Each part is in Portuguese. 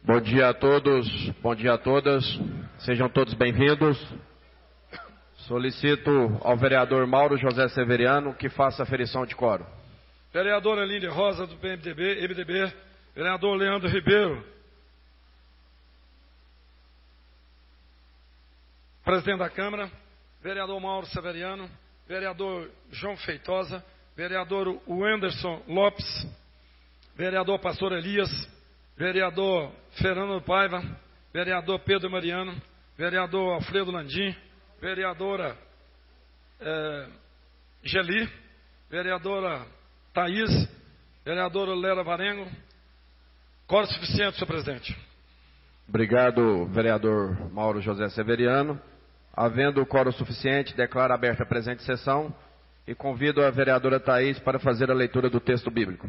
Bom dia a todos, bom dia a todas, sejam todos bem-vindos. Solicito ao vereador Mauro José Severiano que faça a aferição de quórum. Vereadora Lídia Rosa, do MDB, vereador Leandro Ribeiro, presidente da Câmara, vereador Mauro Severiano, vereador João Feitosa, vereador Wenderson Lopes, vereador Pastor Elias, vereador Fernando Paiva, vereador Pedro Mariano, vereador Alfredo Landim, vereadora Geli, vereadora Thaís, vereadora Lera Varengo. Quórum suficiente, senhor presidente. Obrigado, vereador Mauro José Severiano. Havendo quórum suficiente, declaro aberta a presente sessão e convido a vereadora Thaís para fazer a leitura do texto bíblico.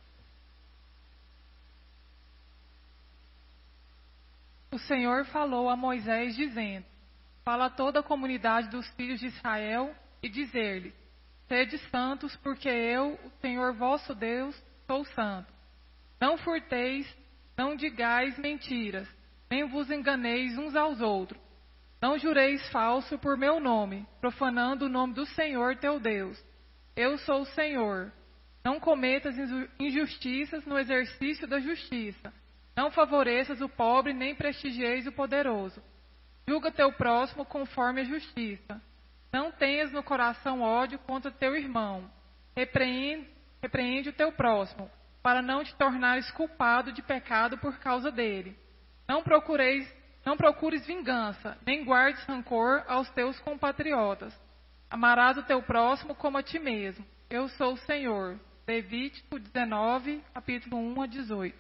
O Senhor falou a Moisés, dizendo: Fala a toda a comunidade dos filhos de Israel e dizer-lhes: Sede santos, porque eu, o Senhor vosso Deus, sou santo. Não furteis, não digais mentiras, nem vos enganeis uns aos outros. Não jureis falso por meu nome, profanando o nome do Senhor teu Deus. Eu sou o Senhor. Não cometas injustiças no exercício da justiça. Não favoreças o pobre, nem prestigieis o poderoso. Julga teu próximo conforme a justiça. Não tenhas no coração ódio contra teu irmão. Repreende o teu próximo, para não te tornares culpado de pecado por causa dele. Não procures vingança, nem guardes rancor aos teus compatriotas. Amarás o teu próximo como a ti mesmo. Eu sou o Senhor. Levítico 19, capítulo 1 a 18.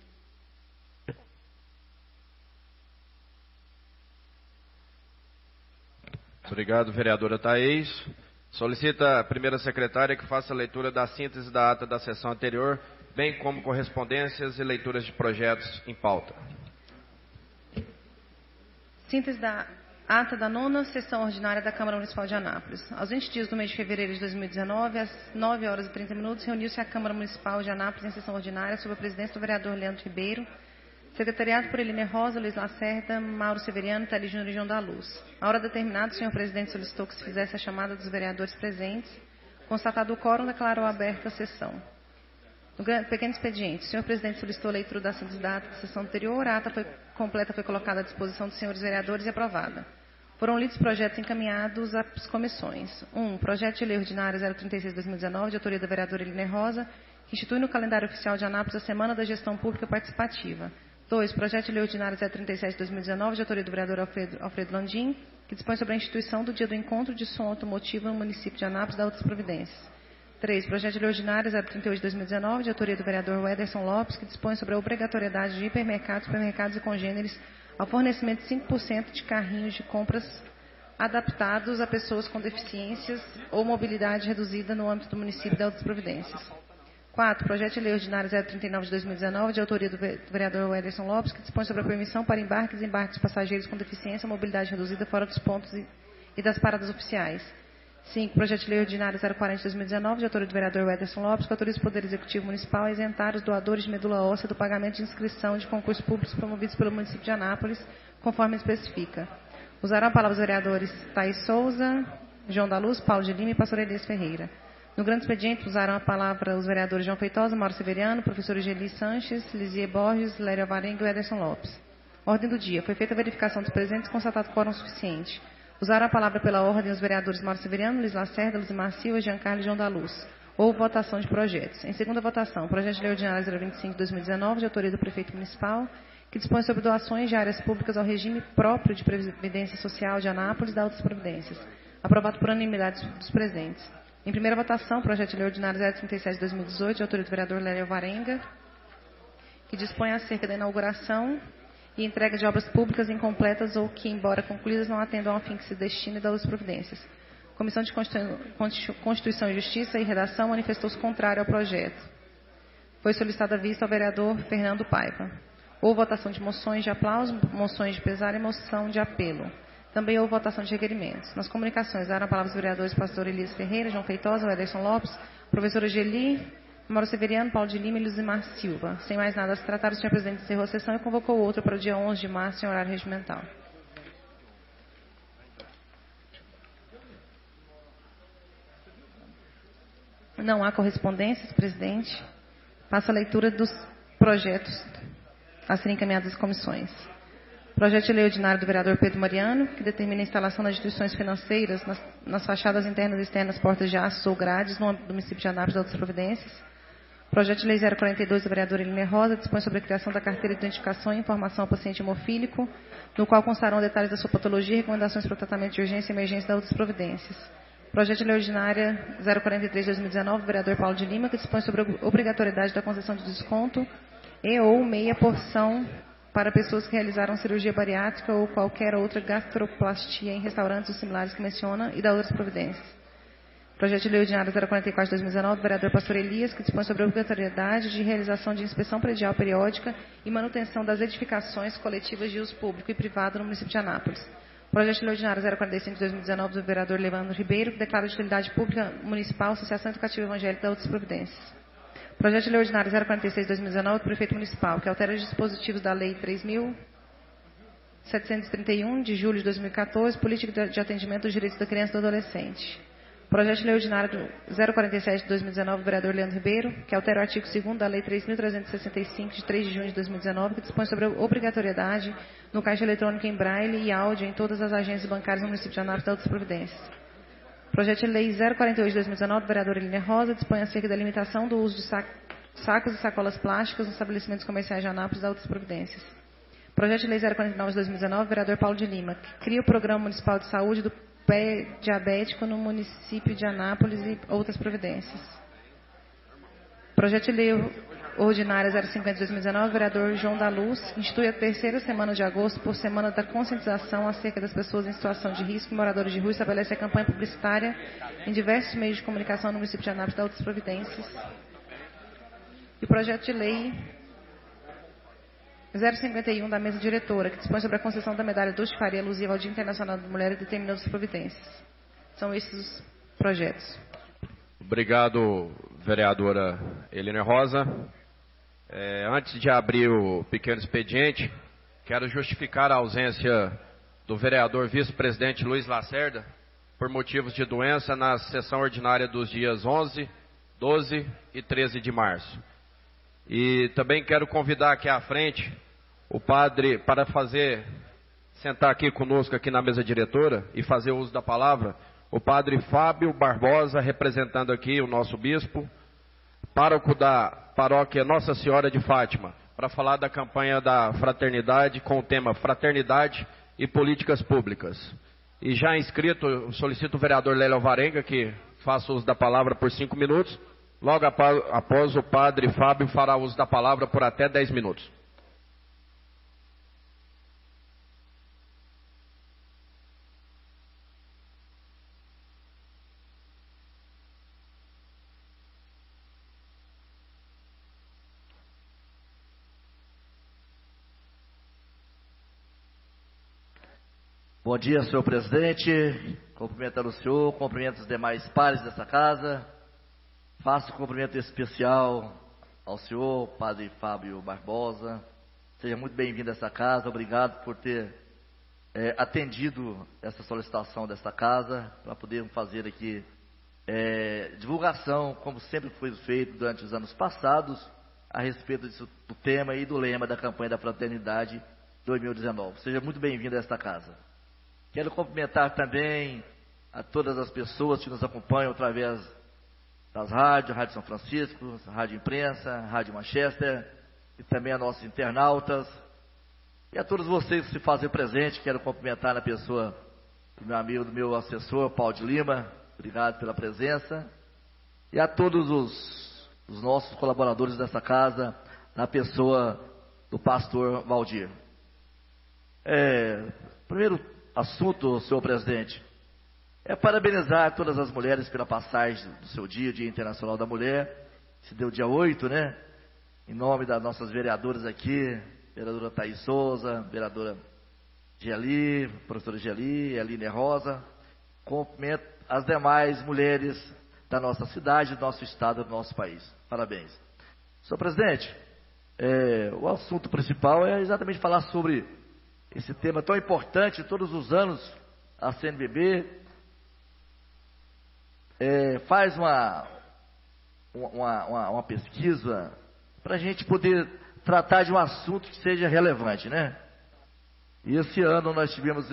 Obrigado, vereadora Thaís. Solicita a primeira secretária que faça a leitura da síntese da ata da sessão anterior, bem como correspondências e leituras de projetos em pauta. Síntese da ata da 9ª sessão ordinária da Câmara Municipal de Anápolis. Aos 20 dias do mês de fevereiro de 2019, às 9 horas e 30 minutos, reuniu-se a Câmara Municipal de Anápolis em sessão ordinária sob a presidência do vereador Leandro Ribeiro, secretariado por Eline Rosa, Luiz Lacerda, Mauro Severiano, Thalys Júnior e João da Luz. A hora determinada, o senhor presidente solicitou que se fizesse a chamada dos vereadores presentes. Constatado o quórum, declarou aberta a sessão. No pequeno expediente, o senhor presidente solicitou a leitura da síntese da ata da sessão anterior. A ata completa foi colocada à disposição dos senhores vereadores e aprovada. Foram lidos projetos encaminhados às comissões. 1. Projeto de Lei Ordinária 036/2019, de autoria da vereadora Eline Rosa, que institui no calendário oficial de Anápolis a Semana da Gestão Pública Participativa. 2. Projeto de Lei Ordinária 037/2019, de autoria do vereador Alfredo Landim, que dispõe sobre a instituição do Dia do Encontro de Som Automotivo no município de Anápolis e da outras providências. 3. Projeto de Lei Ordinária 038/2019, de autoria do vereador Wenderson Lopes, que dispõe sobre a obrigatoriedade de hipermercados, supermercados e congêneres ao fornecimento de 5% de carrinhos de compras adaptados a pessoas com deficiências ou mobilidade reduzida no âmbito do município e da outras providências. 4. Projeto de Lei Ordinária 039/2019, de autoria do vereador Wenderson Lopes, que dispõe sobre a permissão para embarques e desembarques de passageiros com deficiência ou mobilidade reduzida fora dos pontos e das paradas oficiais. 5. Projeto de Lei Ordinária 040/2019, de autoria do vereador Wenderson Lopes, que autoriza o Poder Executivo Municipal a isentar os doadores de medula óssea do pagamento de inscrição de concursos públicos promovidos pelo município de Anápolis, conforme especifica. Usarão a palavra os vereadores Thaís Souza, João da Luz, Paulo de Lima e Pastor Elias Ferreira. No grande expediente, usaram a palavra os vereadores João Feitosa, Mauro Severiano, professor Geli Sanches, Lisier Borges, Léria Varenga e Ederson Lopes. Ordem do dia. Foi feita a verificação dos presentes e constatado quórum suficiente. Usaram a palavra pela ordem os vereadores Mauro Severiano, Luiz Lacerda, Luzimar Silva, Giancarlo e João da Luz. Houve votação de projetos. Em segunda votação, projeto de Lei Ordinária 025/2019, de autoria do prefeito municipal, que dispõe sobre doações de áreas públicas ao regime próprio de previdência social de Anápolis e da outras providências. Aprovado por unanimidade dos presentes. Em primeira votação, projeto de Lei Ordinária 037/2018, de autoria do vereador Léria Varenga, que dispõe acerca da inauguração e entrega de obras públicas incompletas ou que, embora concluídas, não atendam ao fim que se destina e das outras providências. Comissão de Constituição e Justiça e Redação manifestou-se contrário ao projeto. Foi solicitada a vista ao vereador Fernando Paiva. Houve votação de moções de aplauso, moções de pesar e moção de apelo. Também houve votação de requerimentos. Nas comunicações, daram a palavra os vereadores Pastor Elias Ferreira, João Feitosa, Ederson Lopes, professora Geli, Mauro Severiano, Paulo de Lima e Luzimar Silva. Sem mais nada a se tratar, o senhor presidente encerrou a sessão e convocou outra para o dia 11 de março em horário regimental. Não há correspondências, presidente. Passo a leitura dos projetos a serem encaminhados às comissões. Projeto de lei ordinário do vereador Pedro Mariano, que determina a instalação das instituições financeiras nas fachadas internas e externas, portas de aço ou grades, no âmbito do município de Anápolis e outras providências. Projeto de lei 042 do vereador Eline Rosa, dispõe sobre a criação da carteira de identificação e informação ao paciente hemofílico, no qual constarão detalhes da sua patologia e recomendações para o tratamento de urgência e emergência das outras providências. Projeto de lei ordinária 043 de 2019 do vereador Paulo de Lima, que dispõe sobre a obrigatoriedade da concessão de desconto e ou meia porção para pessoas que realizaram cirurgia bariátrica ou qualquer outra gastroplastia em restaurantes ou similares que menciona e da outras providências. Projeto de lei ordinário 044 de 2019 do vereador Pastor Elias, que dispõe sobre a obrigatoriedade de realização de inspeção predial periódica e manutenção das edificações coletivas de uso público e privado no município de Anápolis. Projeto de lei ordinário 045 de 2019 do vereador Leandro Ribeiro, que declara de utilidade pública municipal Associação Educativa Evangélica e da outras providências. Projeto de lei ordinário 046 de 2019 do prefeito municipal, que altera os dispositivos da lei 3.731 de julho de 2014, política de atendimento dos direitos da criança e do adolescente. Projeto de lei ordinário 047 de 2019 do vereador Leandro Ribeiro, que altera o artigo 2º da lei 3.365 de 3 de junho de 2019, que dispõe sobre a obrigatoriedade no caixa eletrônico em braille e áudio em todas as agências bancárias no município de Anápolis e outras providências. Projeto de lei 048 de 2019 do vereador Eline Rosa, dispõe acerca da limitação do uso de sacos e sacolas plásticas nos estabelecimentos comerciais de Anápolis e outras providências. Projeto de lei 049 de 2019 do vereador Paulo de Lima, que cria o Programa Municipal de Saúde do Pé Diabético no município de Anápolis e outras providências. Projeto de lei ordinária 050 de 2019, vereador João da Luz, institui a terceira semana de agosto por semana da conscientização acerca das pessoas em situação de risco e moradores de rua, e estabelece a campanha publicitária em diversos meios de comunicação no município de Anápolis e outras providências. E o projeto de lei 051 da mesa diretora, que dispõe sobre a concessão da medalha Dulce Faria alusiva ao Dia Internacional da Mulher e determina outras providências. São esses os projetos. Obrigado, vereadora Eline Rosa. Antes de abrir o pequeno expediente, quero justificar a ausência do vereador vice-presidente Luiz Lacerda por motivos de doença na sessão ordinária dos dias 11, 12 e 13 de março. E também quero convidar aqui à frente o padre para sentar aqui conosco aqui na mesa diretora e fazer uso da palavra, o padre Fábio Barbosa, representando aqui o nosso bispo, pároco da paróquia Nossa Senhora de Fátima, para falar da campanha da fraternidade com o tema Fraternidade e Políticas Públicas. E já inscrito, solicito o vereador Lélio Alvarenga que faça uso da palavra por 5 minutos. Logo após, o padre Fábio fará uso da palavra por até 10 minutos. Bom dia, senhor presidente. Cumprimentando o senhor, cumprimento os demais pares dessa casa. Faço um cumprimento especial ao senhor, padre Fábio Barbosa. Seja muito bem-vindo a essa casa. Obrigado por ter atendido essa solicitação dessa casa, para podermos fazer aqui divulgação, como sempre foi feito durante os anos passados, a respeito do tema e do lema da campanha da Fraternidade 2019. Seja muito bem-vindo a esta casa. Quero cumprimentar também a todas as pessoas que nos acompanham através das rádios, Rádio São Francisco, Rádio Imprensa, Rádio Manchester, e também a nossos internautas. E a todos vocês que se fazem presente, quero cumprimentar na pessoa do meu amigo, do meu assessor, Paulo de Lima. Obrigado pela presença. E a todos os nossos colaboradores dessa casa, na pessoa do pastor Valdir. Primeiro assunto, senhor presidente, é parabenizar todas as mulheres pela passagem do seu dia, o Dia Internacional da Mulher. Se deu dia 8, né? Em nome das nossas vereadoras aqui, vereadora Thaís Souza, vereadora professora Geli, Eline Rosa, cumprimento as demais mulheres da nossa cidade, do nosso estado, do nosso país. Parabéns. Senhor presidente, o assunto principal é exatamente falar sobre esse tema tão importante. Todos os anos a CNBB faz uma pesquisa para a gente poder tratar de um assunto que seja relevante, né? E esse ano nós tivemos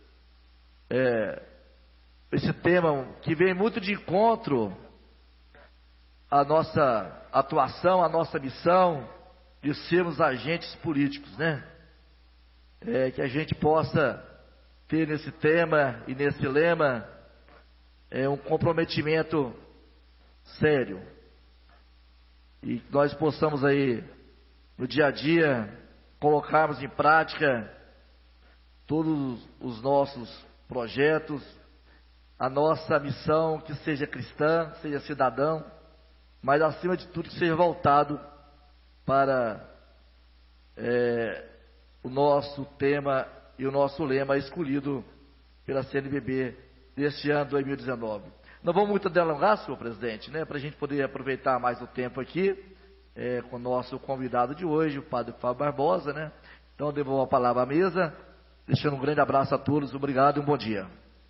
esse tema que vem muito de encontro à nossa atuação, à nossa missão de sermos agentes políticos, né? Que a gente possa ter nesse tema e nesse lema um comprometimento sério. E nós possamos aí, no dia a dia, colocarmos em prática todos os nossos projetos, a nossa missão, que seja cristã, seja cidadão, mas acima de tudo que seja voltado para o nosso tema e o nosso lema escolhido pela CNBB deste ano 2019. Não vamos muito delongar, senhor presidente, né, para a gente poder aproveitar mais o tempo aqui com o nosso convidado de hoje, o padre Fábio Barbosa, né? Então, devolvo a palavra à mesa, deixando um grande abraço a todos, obrigado e um bom dia.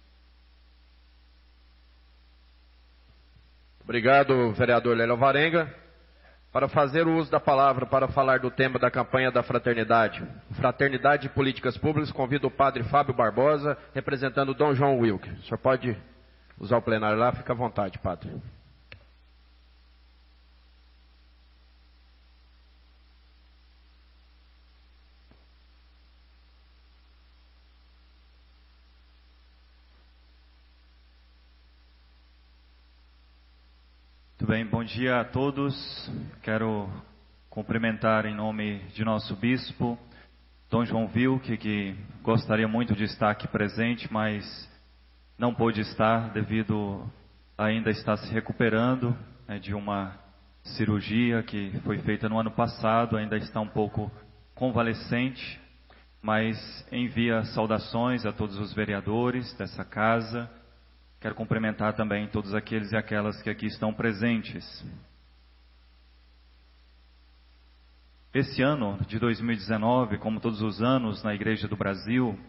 Obrigado, vereador Lélio Alvarenga. Para fazer o uso da palavra para falar do tema da campanha da Fraternidade e Políticas Públicas, convido o padre Fábio Barbosa, representando o Dom João Wilk. O senhor pode usar o plenário lá, fica à vontade, padre. Muito bem, bom dia a todos. Quero cumprimentar em nome de nosso bispo, Dom João Wilk, que gostaria muito de estar aqui presente, mas não pôde estar devido ainda estar se recuperando de uma cirurgia que foi feita no ano passado, ainda está um pouco convalescente, mas envia saudações a todos os vereadores dessa casa. Quero cumprimentar também todos aqueles e aquelas que aqui estão presentes. Esse ano de 2019, como todos os anos na Igreja do Brasil,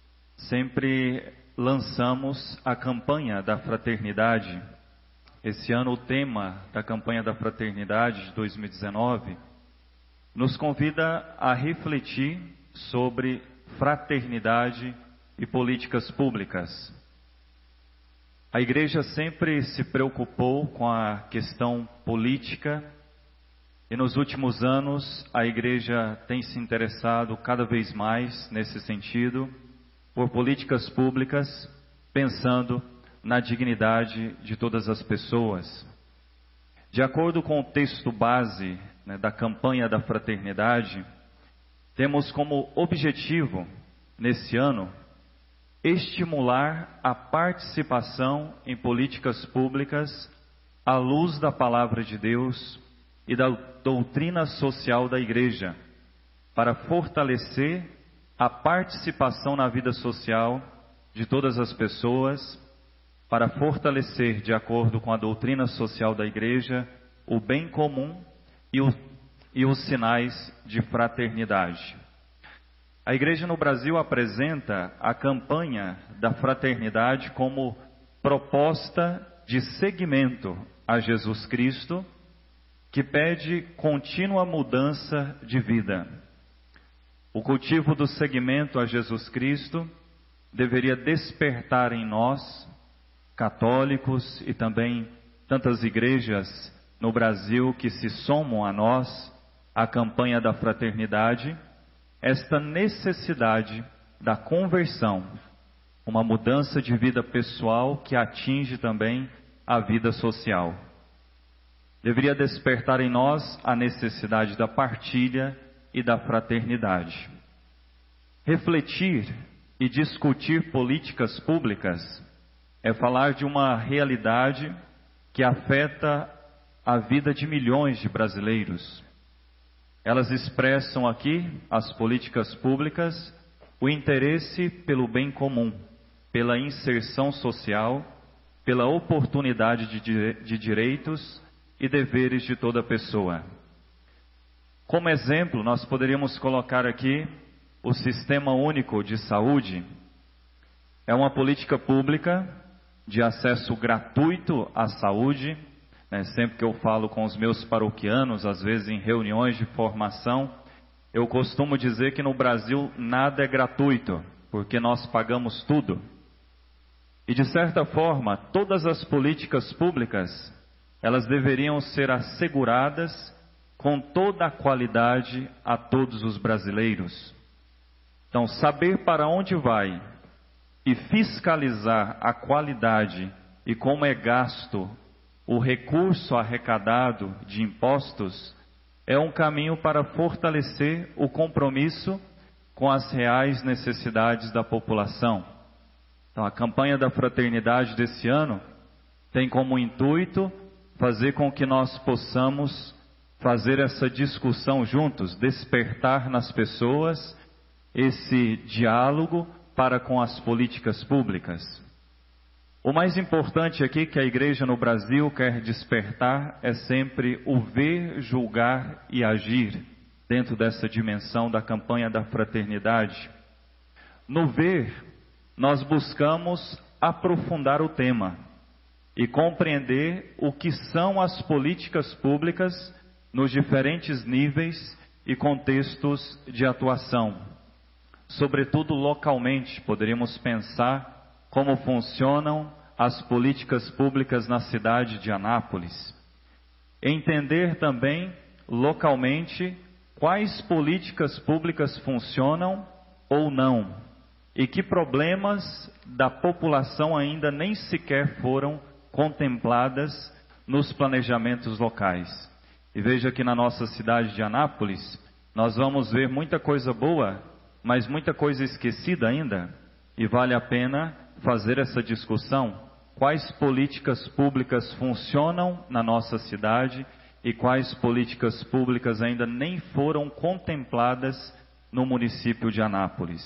sempre lançamos a campanha da fraternidade. Esse ano o tema da campanha da fraternidade de 2019 nos convida a refletir sobre fraternidade e políticas públicas. A Igreja sempre se preocupou com a questão política e nos últimos anos a Igreja tem se interessado cada vez mais nesse sentido por políticas públicas, pensando na dignidade de todas as pessoas. De acordo com o texto base da campanha da fraternidade, temos como objetivo nesse ano estimular a participação em políticas públicas à luz da palavra de Deus e da doutrina social da Igreja, para fortalecer a participação na vida social de todas as pessoas, para fortalecer, de acordo com a doutrina social da Igreja, o bem comum e os sinais de fraternidade. A Igreja no Brasil apresenta a campanha da fraternidade como proposta de seguimento a Jesus Cristo, que pede contínua mudança de vida. O cultivo do seguimento a Jesus Cristo deveria despertar em nós, católicos e também tantas igrejas no Brasil que se somam a nós, a campanha da fraternidade, esta necessidade da conversão, uma mudança de vida pessoal que atinge também a vida social. Deveria despertar em nós a necessidade da partilha e da fraternidade. Refletir e discutir políticas públicas é falar de uma realidade que afeta a vida de milhões de brasileiros. Elas expressam aqui, as políticas públicas, o interesse pelo bem comum, pela inserção social, pela oportunidade de direitos e deveres de toda pessoa. Como exemplo, nós poderíamos colocar aqui o Sistema Único de Saúde. É uma política pública de acesso gratuito à saúde, né? Sempre que eu falo com os meus paroquianos, às vezes em reuniões de formação, eu costumo dizer que no Brasil nada é gratuito, porque nós pagamos tudo. E de certa forma, todas as políticas públicas, elas deveriam ser asseguradas com toda a qualidade a todos os brasileiros. Então, saber para onde vai e fiscalizar a qualidade e como é gasto o recurso arrecadado de impostos é um caminho para fortalecer o compromisso com as reais necessidades da população. Então, a campanha da fraternidade desse ano tem como intuito fazer com que nós possamos fazer essa discussão juntos, despertar nas pessoas esse diálogo para com as políticas públicas. O mais importante aqui que a igreja no Brasil quer despertar é sempre o ver, julgar e agir dentro dessa dimensão da campanha da fraternidade. No ver, nós buscamos aprofundar o tema e compreender o que são as políticas públicas nos diferentes níveis e contextos de atuação. Sobretudo localmente, poderíamos pensar como funcionam as políticas públicas na cidade de Anápolis. Entender também localmente quais políticas públicas funcionam ou não e que problemas da população ainda nem sequer foram contempladas nos planejamentos locais. E veja que na nossa cidade de Anápolis, nós vamos ver muita coisa boa, mas muita coisa esquecida ainda, e vale a pena fazer essa discussão. Quais políticas públicas funcionam na nossa cidade e quais políticas públicas ainda nem foram contempladas no município de Anápolis.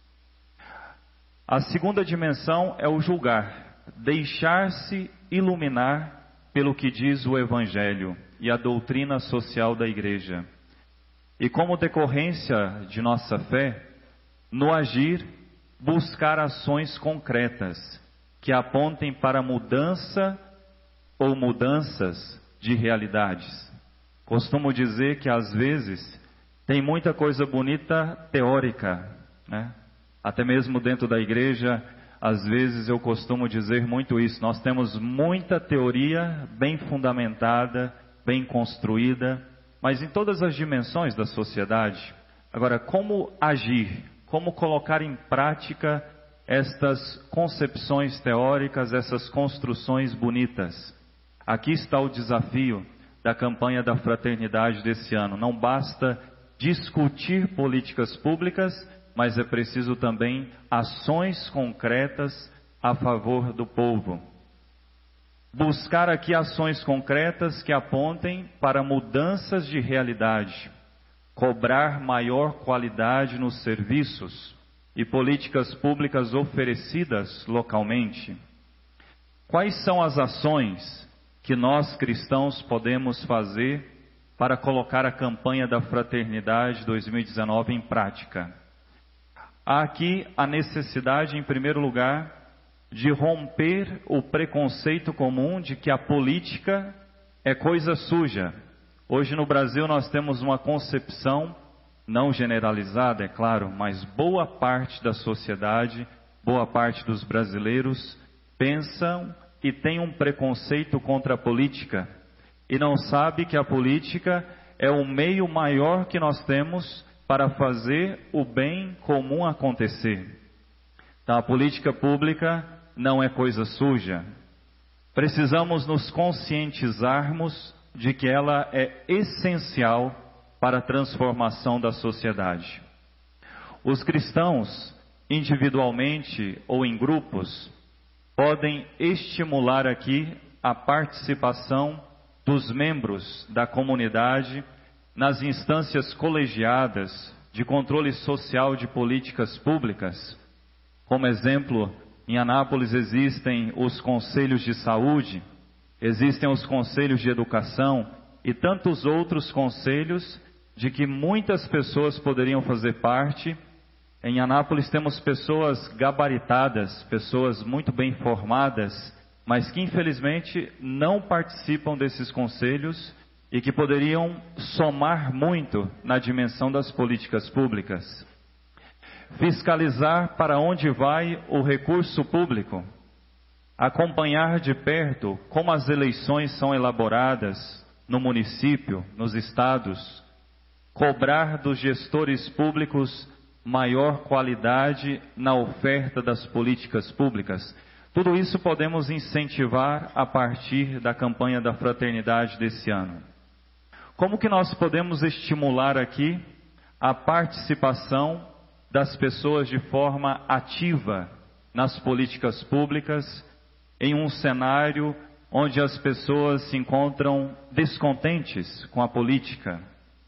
A segunda dimensão é o julgar, deixar-se iluminar pelo que diz o Evangelho e a doutrina social da Igreja. E como decorrência de nossa fé, no agir, buscar ações concretas que apontem para mudança ou mudanças de realidades. Costumo dizer que às vezes tem muita coisa bonita teórica, né? Até mesmo dentro da igreja, às vezes eu costumo dizer muito isso. Nós temos muita teoria bem fundamentada, bem construída, mas em todas as dimensões da sociedade. Agora, como agir? Como colocar em prática estas concepções teóricas, essas construções bonitas? Aqui está o desafio da campanha da fraternidade desse ano. Não basta discutir políticas públicas, mas é preciso também ações concretas a favor do povo. Buscar aqui ações concretas que apontem para mudanças de realidade, cobrar maior qualidade nos serviços e políticas públicas oferecidas localmente. Quais são as ações que nós cristãos podemos fazer para colocar a campanha da Fraternidade 2019 em prática? Há aqui a necessidade, em primeiro lugar, de romper o preconceito comum de que a política é coisa suja. Hoje no Brasil nós temos uma concepção, não generalizada, é claro, mas boa parte da sociedade, boa parte dos brasileiros pensam e têm um preconceito contra a política e não sabe que a política é o meio maior que nós temos para fazer o bem comum acontecer. Então, a política pública não é coisa suja. Precisamos nos conscientizarmos de que ela é essencial para a transformação da sociedade. Os cristãos, individualmente ou em grupos, podem estimular aqui a participação dos membros da comunidade nas instâncias colegiadas de controle social de políticas públicas. Como exemplo, Em Anápolis existem os conselhos de saúde, existem os conselhos de educação e tantos outros conselhos de que muitas pessoas poderiam fazer parte. Em Anápolis temos pessoas gabaritadas, pessoas muito bem formadas, mas que infelizmente não participam desses conselhos e que poderiam somar muito na dimensão das políticas públicas. Fiscalizar para onde vai o recurso público, acompanhar de perto como as eleições são elaboradas no município, nos estados, cobrar dos gestores públicos maior qualidade na oferta das políticas públicas. Tudo isso podemos incentivar a partir da campanha da fraternidade desse ano. Como que nós podemos estimular aqui a participação das pessoas de forma ativa nas políticas públicas, em um cenário onde as pessoas se encontram descontentes com a política?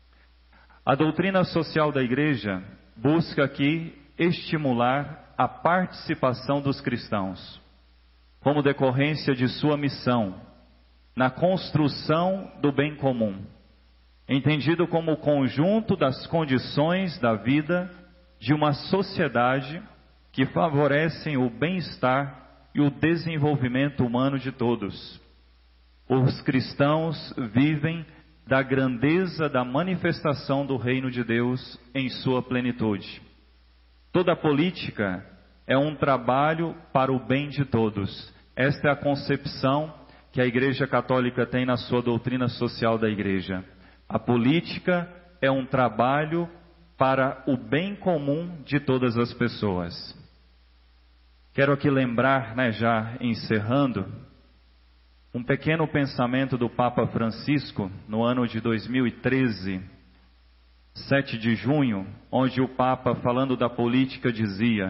A doutrina social da Igreja busca aqui estimular a participação dos cristãos, como decorrência de sua missão, na construção do bem comum, entendido como o conjunto das condições da vida de uma sociedade que favorecem o bem-estar e o desenvolvimento humano de todos. Os cristãos vivem da grandeza da manifestação do reino de Deus em sua plenitude. Toda política é um trabalho para o bem de todos. Esta é a concepção que a Igreja Católica tem na sua doutrina social da Igreja. A política é um trabalho para o bem comum de todas as pessoas. Quero aqui lembrar, já encerrando, um pequeno pensamento do Papa Francisco no ano de 2013, 7 de junho, onde o Papa, falando da política, dizia: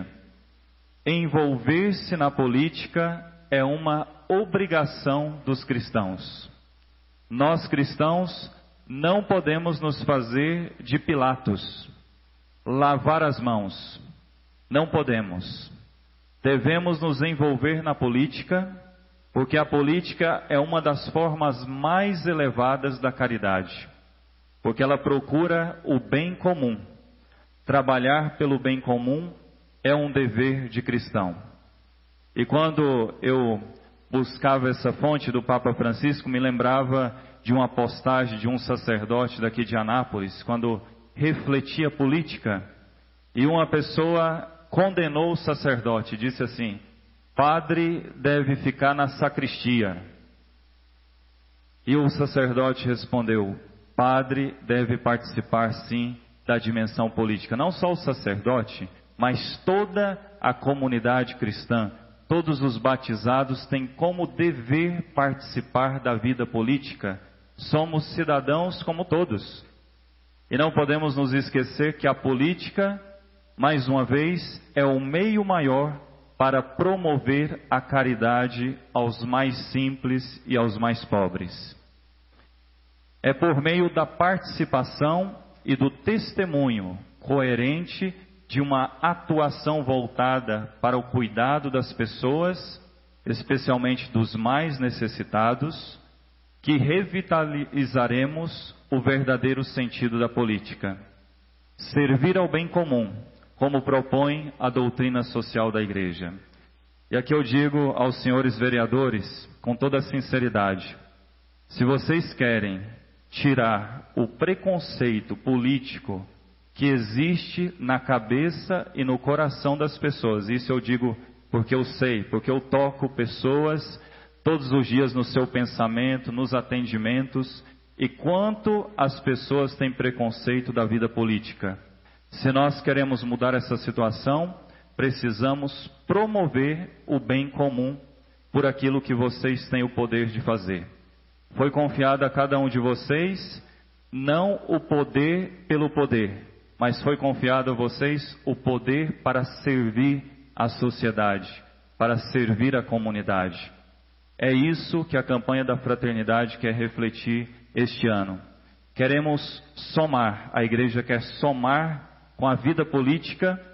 envolver-se na política é uma obrigação dos cristãos. Nós cristãos não podemos nos fazer de Pilatos, lavar as mãos. Não podemos. Devemos nos envolver na política, porque a política é uma das formas mais elevadas da caridade, porque ela procura o bem comum. Trabalhar pelo bem comum é um dever de cristão. E quando eu buscava essa fonte do Papa Francisco, me lembrava de uma postagem de um sacerdote daqui de Anápolis, quando refletia política, e uma pessoa condenou o sacerdote, disse assim: padre deve ficar na sacristia. E o sacerdote respondeu: padre deve participar sim da dimensão política. Não só o sacerdote, mas toda a comunidade cristã, todos os batizados têm como dever participar da vida política. Somos cidadãos como todos. E não podemos nos esquecer que a política, mais uma vez, é o meio maior para promover a caridade aos mais simples e aos mais pobres. É por meio da participação e do testemunho coerente de uma atuação voltada para o cuidado das pessoas, especialmente dos mais necessitados, que revitalizaremos o verdadeiro sentido da política. Servir ao bem comum, como propõe a doutrina social da Igreja. E aqui eu digo aos senhores vereadores, com toda a sinceridade: se vocês querem tirar o preconceito político que existe na cabeça e no coração das pessoas, isso eu digo porque eu sei, porque eu toco pessoas todos os dias no seu pensamento, nos atendimentos, e quanto as pessoas têm preconceito da vida política. Se nós queremos mudar essa situação, precisamos promover o bem comum por aquilo que vocês têm o poder de fazer. Foi confiado a cada um de vocês, não o poder pelo poder, mas foi confiado a vocês o poder para servir a sociedade, para servir a comunidade. É isso que a campanha da fraternidade quer refletir este ano. Queremos somar, a Igreja quer somar com a vida política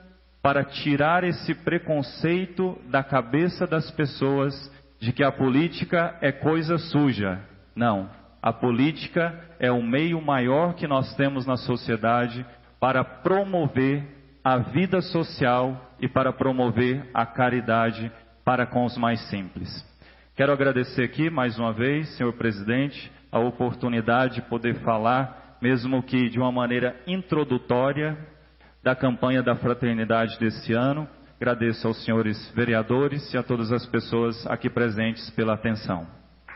para tirar esse preconceito da cabeça das pessoas de que a política é coisa suja. Não, a política é o meio maior que nós temos na sociedade para promover a vida social e para promover a caridade para com os mais simples. Quero agradecer aqui mais uma vez, senhor presidente, a oportunidade de poder falar, mesmo que de uma maneira introdutória, da campanha da fraternidade desse ano. Agradeço aos senhores vereadores e a todas as pessoas aqui presentes pela atenção.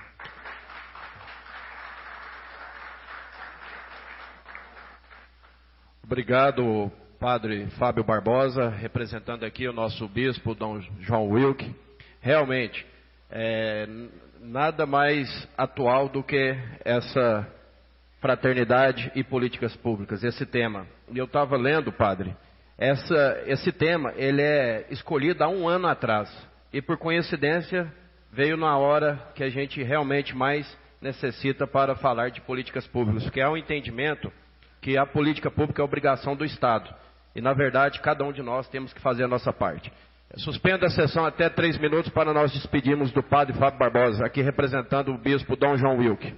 Obrigado, Padre Fábio Barbosa, representando aqui o nosso bispo, Dom João Wilk. Realmente, nada mais atual do que essa fraternidade e políticas públicas, esse tema. E eu estava lendo, Padre, esse tema, ele é escolhido há um ano atrás. E por coincidência, veio na hora que a gente realmente mais necessita para falar de políticas públicas, que é um entendimento que a política pública é obrigação do Estado. E, na verdade, cada um de nós temos que fazer a nossa parte. Suspendo a sessão até 3 minutos para nós despedirmos do Padre Fábio Barbosa, aqui representando o Bispo Dom João Wilk.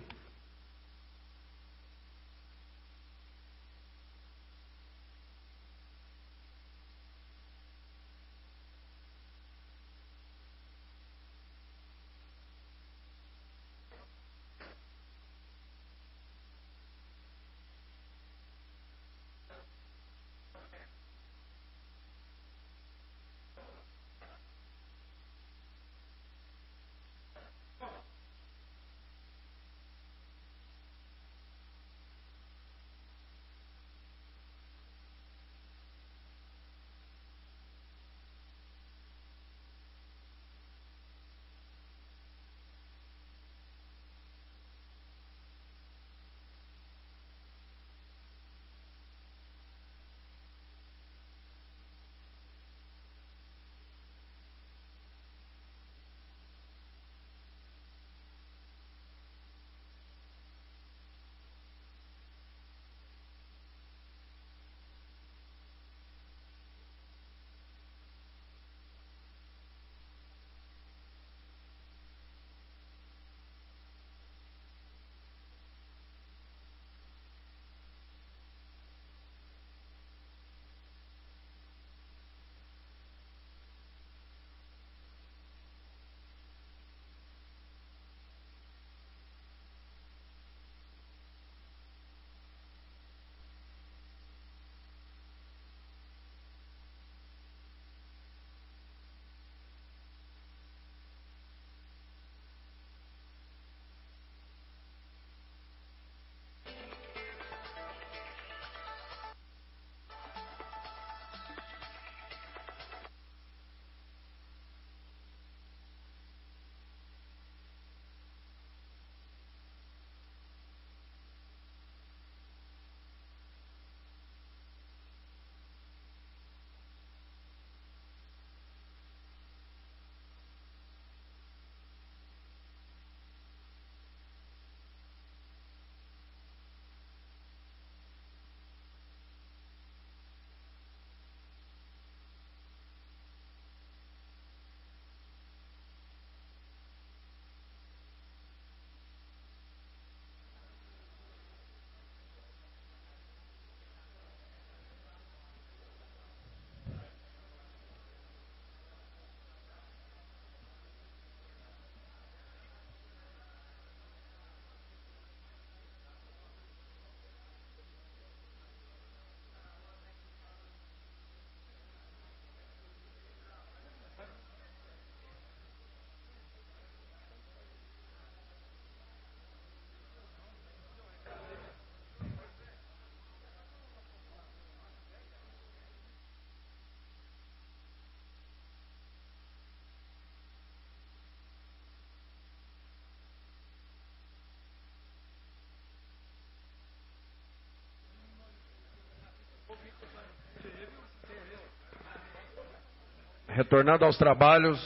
Retornando aos trabalhos,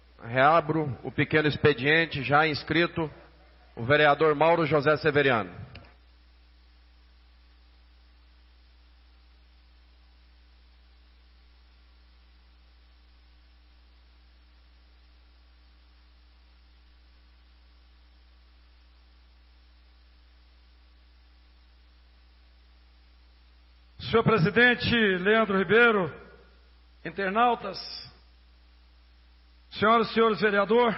reabro o pequeno expediente já inscrito, o vereador Mauro José Severiano. Senhor presidente Leandro Ribeiro, internautas, senhoras e senhores vereadores.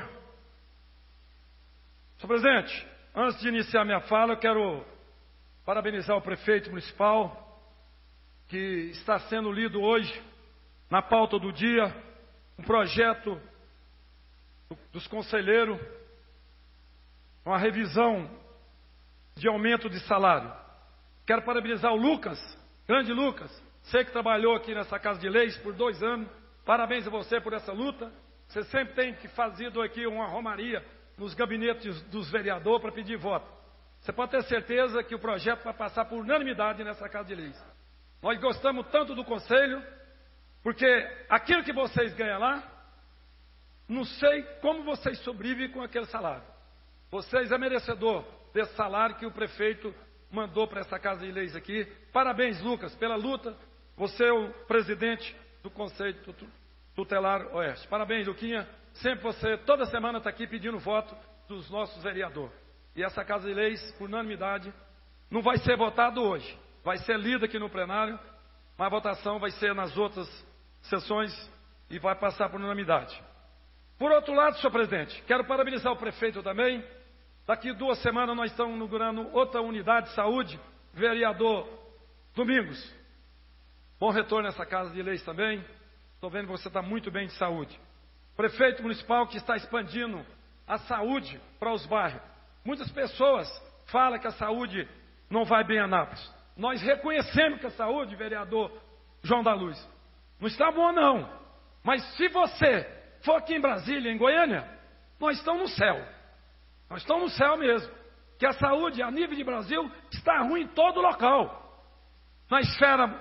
Senhor presidente, antes de iniciar minha fala, eu quero parabenizar o prefeito municipal, que está sendo lido hoje, na pauta do dia, um projeto dos conselheiros, uma revisão de aumento de salário. Quero parabenizar o Lucas, grande Lucas, você que trabalhou aqui nessa Casa de Leis por 2 anos, parabéns a você por essa luta. Você sempre tem que fazer aqui uma romaria nos gabinetes dos vereadores para pedir voto. Você pode ter certeza que o projeto vai passar por unanimidade nessa Casa de Leis. Nós gostamos tanto do Conselho, porque aquilo que vocês ganham lá, não sei como vocês sobrevivem com aquele salário. Vocês é merecedor desse salário que o prefeito mandou para essa Casa de Leis aqui. Parabéns, Lucas, pela luta. Você é o presidente do Conselho Tutelar Oeste. Parabéns, Luquinha. Sempre você, toda semana, está aqui pedindo voto dos nossos vereadores. E essa Casa de Leis, por unanimidade, não vai ser votado hoje. Vai ser lida aqui no plenário, mas a votação vai ser nas outras sessões e vai passar por unanimidade. Por outro lado, senhor presidente, quero parabenizar o prefeito também. Daqui 2 semanas nós estamos inaugurando outra unidade de saúde, vereador Domingos. Bom retorno nessa Casa de Leis também. Estou vendo que você está muito bem de saúde. Prefeito municipal que está expandindo a saúde para os bairros. Muitas pessoas falam que a saúde não vai bem em Anápolis. Nós reconhecemos que a saúde, vereador João da Luz, não está boa não. Mas se você for aqui em Brasília, em Goiânia, nós estamos no céu. Nós estamos no céu mesmo. Que a saúde, a nível de Brasil, está ruim em todo local. Na esfera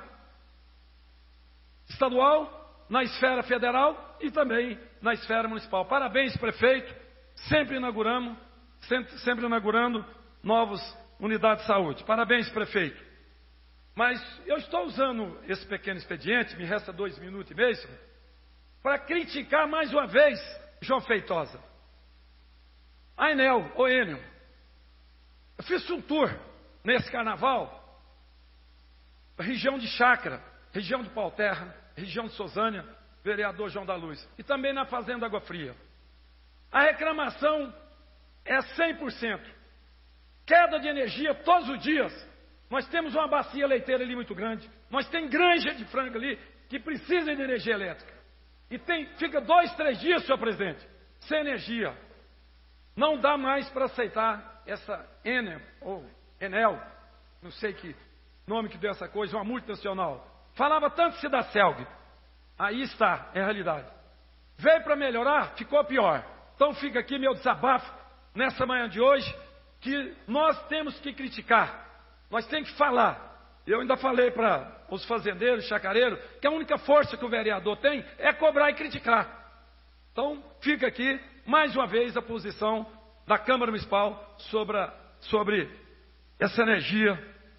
estadual, na esfera federal e também na esfera municipal. Parabéns, prefeito. Sempre inaugurando novas unidades de saúde. Parabéns, prefeito. Mas eu estou usando esse pequeno expediente, me resta 2 minutos e meio, para criticar mais uma vez João Feitosa. A Enel, o Enel. Eu fiz um tour nesse carnaval, região de Chácara, região de Pauterra, região de Sozânia, vereador João da Luz, e também na Fazenda Água Fria. A reclamação é 100%. Queda de energia todos os dias. Nós temos uma bacia leiteira ali muito grande. Nós temos granja de frango ali que precisa de energia elétrica. E fica 2, 3 dias, senhor presidente, sem energia. Não dá mais para aceitar essa Enel, ou Enel, não sei que nome que deu essa coisa, uma multinacional. Falava tanto se da Celg. Aí está, é a realidade. Veio para melhorar, ficou pior. Então fica aqui meu desabafo nessa manhã de hoje, que nós temos que criticar. Nós temos que falar. Eu ainda falei para os fazendeiros, chacareiros, que a única força que o vereador tem é cobrar e criticar. Então fica aqui, mais uma vez, a posição da Câmara Municipal sobre essa energia,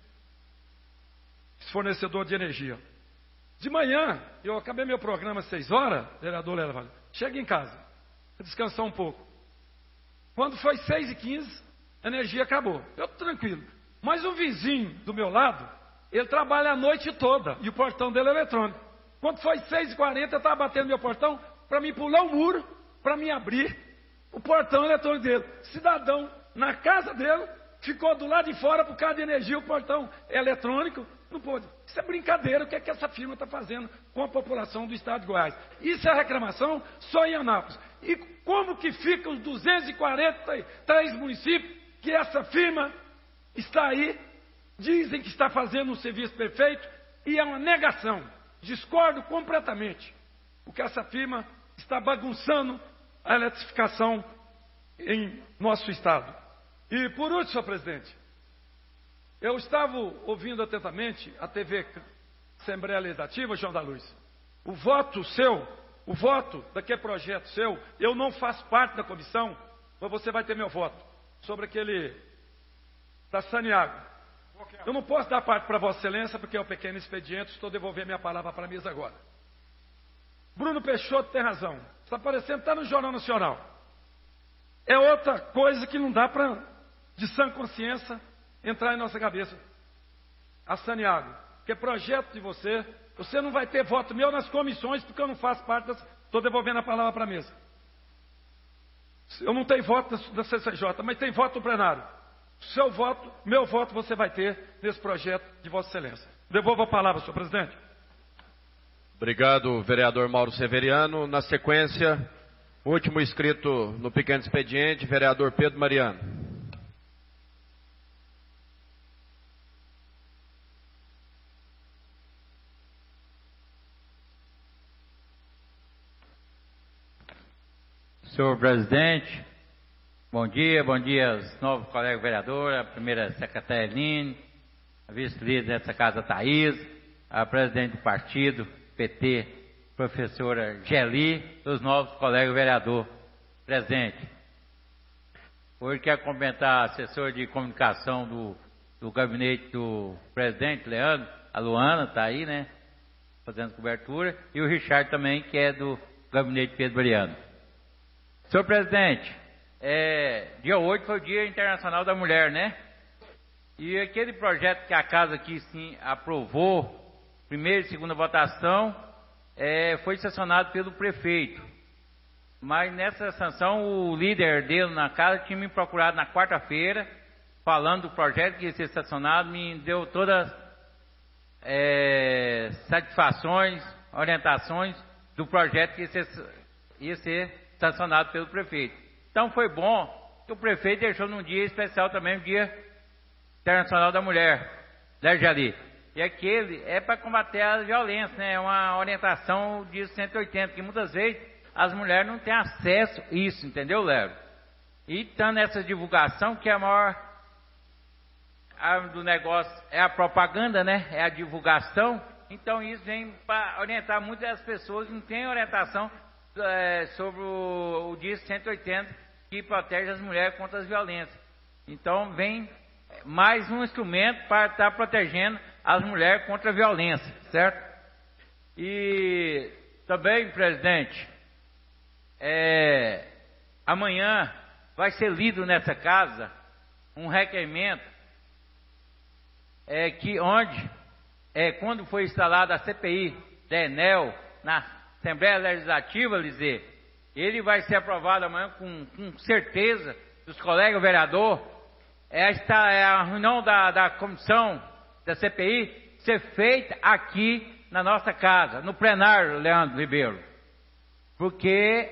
esse fornecedor de energia. De manhã, eu acabei meu programa às 6 horas, vereador Lélia Vale, chega em casa, descansar um pouco. Quando foi 6h15, a energia acabou. Eu tô tranquilo. Mas o vizinho do meu lado, ele trabalha a noite toda e o portão dele é eletrônico. Quando foi 6h40, eu estava batendo meu portão para me pular o muro, para me abrir o portão eletrônico dele. Cidadão, na casa dele, ficou do lado de fora por causa de energia, o portão eletrônico. Não pode. Isso é brincadeira. O que é que essa firma está fazendo com a população do estado de Goiás? Isso é reclamação só em Anápolis. E como que ficam os 243 municípios que essa firma está aí, dizem que está fazendo um serviço perfeito, e é uma negação. Discordo completamente. Porque essa firma está bagunçando a eletrificação em nosso estado. E por último, senhor presidente, eu estava ouvindo atentamente a TV Assembleia Legislativa, João da Luz. O voto seu, o voto daquele projeto seu, eu não faço parte da comissão, mas você vai ter meu voto sobre aquele da Saniago. Eu não posso dar parte para Vossa Excelência, porque é um pequeno expediente, estou devolvendo minha palavra para a mesa agora. Bruno Peixoto tem razão. Está aparecendo, está no Jornal Nacional. É outra coisa que não dá para, de sã consciência, entrar em nossa cabeça. A Saniago. porque projeto de você não vai ter voto meu nas comissões, porque eu não faço parte das... Estou devolvendo a palavra para a mesa. Eu não tenho voto da CCJ, mas tem voto no plenário. Seu voto, meu voto, você vai ter nesse projeto de Vossa Excelência. Devolvo a palavra, senhor presidente. Obrigado, vereador Mauro Severiano. Na sequência, último inscrito no pequeno expediente, vereador Pedro Mariano. Senhor presidente, bom dia aos novos colegas vereadores, a primeira secretária Eline, a vice-líder dessa casa Thaís, a presidente do partido PT, professora Geli, os novos colegas vereadores presentes. Hoje quero cumprimentar a assessora de comunicação do gabinete do presidente Leandro, a Luana está aí, né, fazendo cobertura, e o Richard também, que é do gabinete Pedro Mariano. Senhor presidente, dia 8 foi o Dia Internacional da Mulher, né? E aquele projeto que a casa aqui sim aprovou, primeira e segunda votação, foi sancionado pelo prefeito. Mas nessa sanção, o líder dele na casa tinha me procurado na quarta-feira, falando do projeto que ia ser sancionado, me deu todas satisfações, orientações do projeto que ia ser sancionado pelo prefeito. Então foi bom que o prefeito deixou num dia especial também, o Dia Internacional da Mulher, né, Jali? E aquele é para combater a violência, né? É uma orientação de 180, que muitas vezes as mulheres não têm acesso a isso, entendeu, Léo? E estando nessa divulgação, que é a maior do negócio é a propaganda, né? É a divulgação. Então isso vem para orientar muitas das pessoas que não têm orientação sobre o dia 180, que protege as mulheres contra as violências. Então vem mais um instrumento para estar protegendo as mulheres contra a violência, certo? E também, presidente, amanhã vai ser lido nessa casa um requerimento quando foi instalada a CPI da Enel na Assembleia Legislativa, Lizê, ele vai ser aprovado amanhã com certeza dos colegas vereadores. Esta é a reunião da comissão da CPI ser feita aqui na nossa casa, no plenário, Leandro Ribeiro. Porque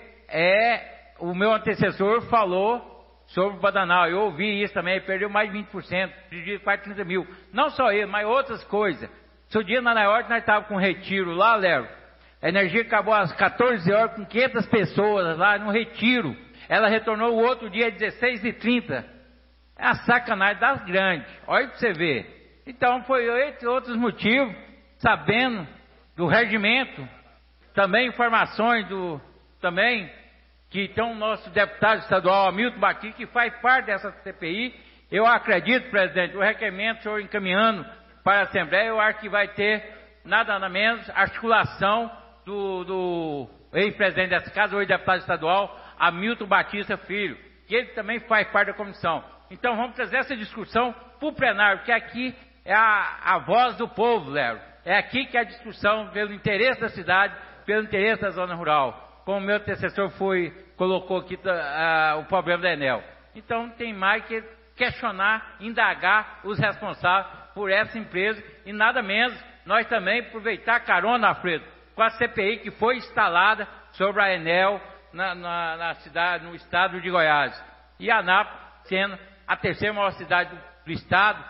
o meu antecessor falou sobre o Pantanal. Eu ouvi isso também, ele perdeu mais de 20%, de quase 30 mil. Não só ele, mas outras coisas. Seu dia na Naiorte nós estávamos com retiro lá, Léo. A energia acabou às 14 horas com 500 pessoas lá no retiro. Ela retornou o outro dia às 16h30. É a sacanagem das grandes. Olha para você ver. Então foi outros motivos, sabendo do regimento, também informações também que tem o nosso deputado estadual Hamilton Batista, que faz parte dessa CPI. Eu acredito, presidente, o requerimento, o senhor encaminhando para a Assembleia, eu acho que vai ter nada menos articulação do ex-presidente dessa casa, hoje deputado estadual, Hamilton Batista Filho, que ele também faz parte da comissão. Então vamos trazer essa discussão para o plenário, porque aqui é a voz do povo, Léo. É aqui que é a discussão pelo interesse da cidade, pelo interesse da zona rural. Como o meu antecessor colocou aqui o problema da Enel. Então não tem mais que questionar, indagar os responsáveis por essa empresa e nada menos, nós também aproveitar a carona, Alfredo, com a CPI que foi instalada sobre a Enel na cidade, no estado de Goiás. E Anápolis, sendo a terceira maior cidade do estado,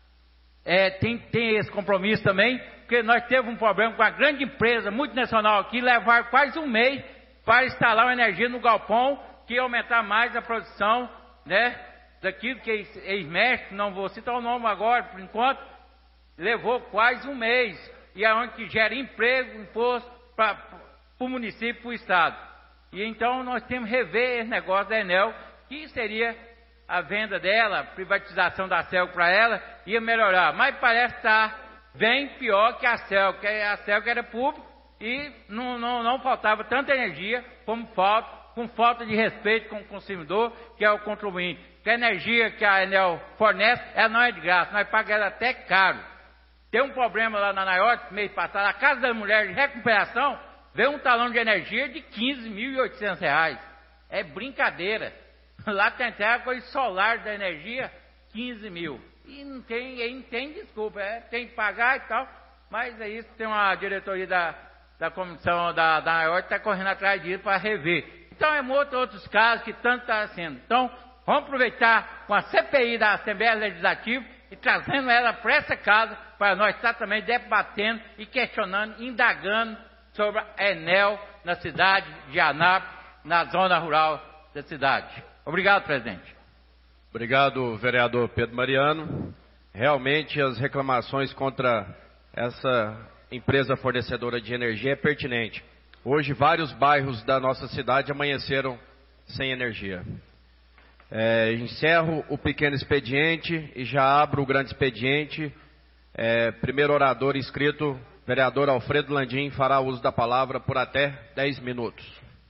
tem esse compromisso também, porque nós tivemos um problema com a grande empresa multinacional aqui, levar quase um mês para instalar uma energia no galpão, que ia aumentar mais a produção, né, daquilo que eles mexem, não vou citar o nome agora, por enquanto, levou quase um mês, e é onde que gera emprego, imposto para o município, para o estado. E então nós temos que rever esse negócio da Enel, que seria a venda dela, a privatização da CELC para ela, ia melhorar. Mas parece estar bem pior que a CELC, que era pública e não faltava tanta energia como com falta de respeito com o consumidor, que é o contribuinte. Que a energia que a Enel fornece, ela não é de graça, nós pagamos ela até caro. Tem um problema lá na Naiorte, mês passado, a Casa da Mulher de Recuperação, veio um talão de energia de R$15.800. É brincadeira. Lá tem até coisa solar da energia, 15 mil. E não tem desculpa, tem que pagar e tal. Mas é isso, tem uma diretoria da comissão da Naiorte que está correndo atrás disso para rever. Então é outros casos que tanto está sendo. Então, vamos aproveitar com a CPI da Assembleia Legislativa e trazendo ela para essa casa, para nós estar também debatendo e questionando, indagando sobre a Enel na cidade de Anápolis, na zona rural da cidade. Obrigado, presidente. Obrigado, vereador Pedro Mariano. Realmente as reclamações contra essa empresa fornecedora de energia é pertinente. Hoje vários bairros da nossa cidade amanheceram sem energia. Encerro o pequeno expediente e já abro o grande expediente. Primeiro orador inscrito, vereador Alfredo Landim, fará uso da palavra por até 10 minutos.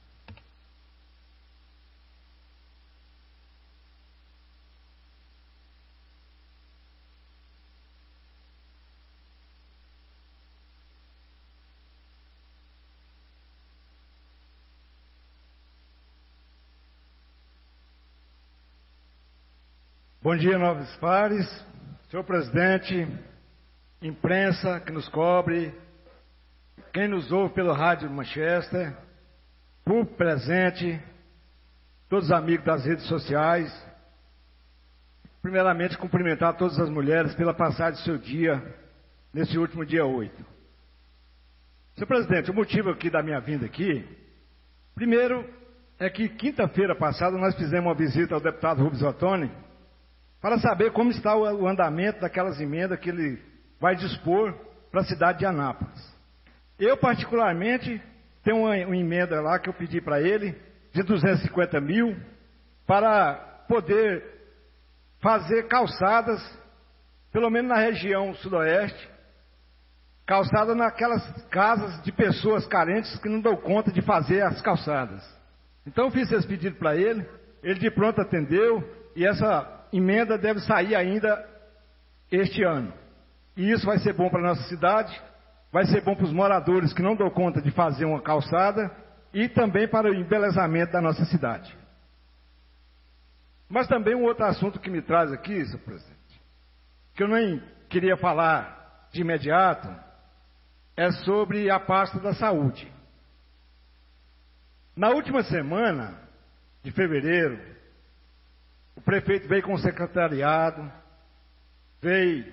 Bom dia, nobres pares, senhor presidente, imprensa que nos cobre, quem nos ouve pelo rádio Manchester, público presente, todos os amigos das redes sociais. Primeiramente, cumprimentar todas as mulheres pela passagem do seu dia, nesse último dia 8. Senhor presidente, o motivo aqui da minha vinda aqui, primeiro, é que quinta-feira passada nós fizemos uma visita ao deputado Rubens Ottoni, para saber como está o andamento daquelas emendas que ele vai dispor para a cidade de Anápolis. Eu, particularmente, tenho uma emenda lá que eu pedi para ele, de 250 mil, para poder fazer calçadas, pelo menos na região sudoeste, calçada naquelas casas de pessoas carentes que não dão conta de fazer as calçadas. Então eu fiz esse pedido para ele de pronto atendeu, e essa emenda deve sair ainda este ano. E isso vai ser bom para a nossa cidade, vai ser bom para os moradores que não dão conta de fazer uma calçada e também para o embelezamento da nossa cidade. Mas também um outro assunto que me traz aqui, senhor presidente, que eu nem queria falar de imediato, é sobre a pasta da saúde. Na última semana de fevereiro, o prefeito veio com o secretariado, veio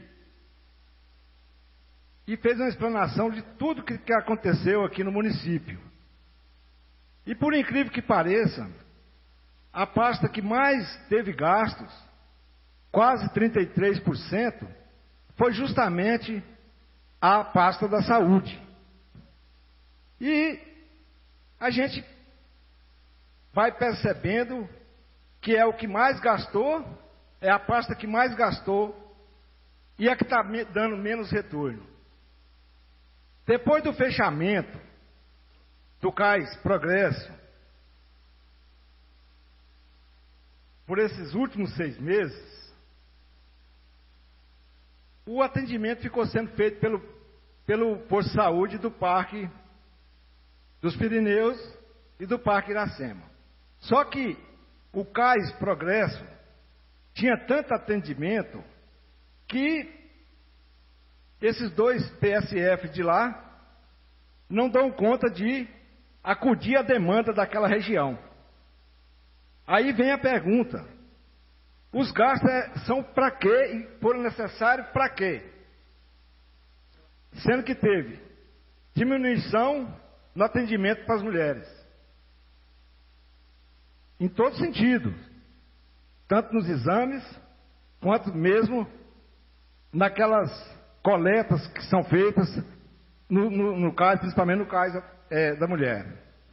e fez uma explanação de tudo que aconteceu aqui no município. E por incrível que pareça, a pasta que mais teve gastos, quase 33%, foi justamente a pasta da saúde. E a gente vai percebendo que é o que mais gastou, é a pasta que mais gastou e a que está dando menos retorno. Depois do fechamento do Cais Progresso, por esses últimos 6 meses, o atendimento ficou sendo feito pelo posto de saúde do Parque dos Pirineus e do Parque Iracema. Só que o Cais Progresso tinha tanto atendimento que esses 2 PSF de lá não dão conta de acudir à demanda daquela região. Aí vem a pergunta: os gastos são para quê e foram necessários para quê? Sendo que teve diminuição no atendimento para as mulheres. Em todo sentido, tanto nos exames, quanto mesmo naquelas coletas que são feitas, no caso, principalmente no caso da mulher.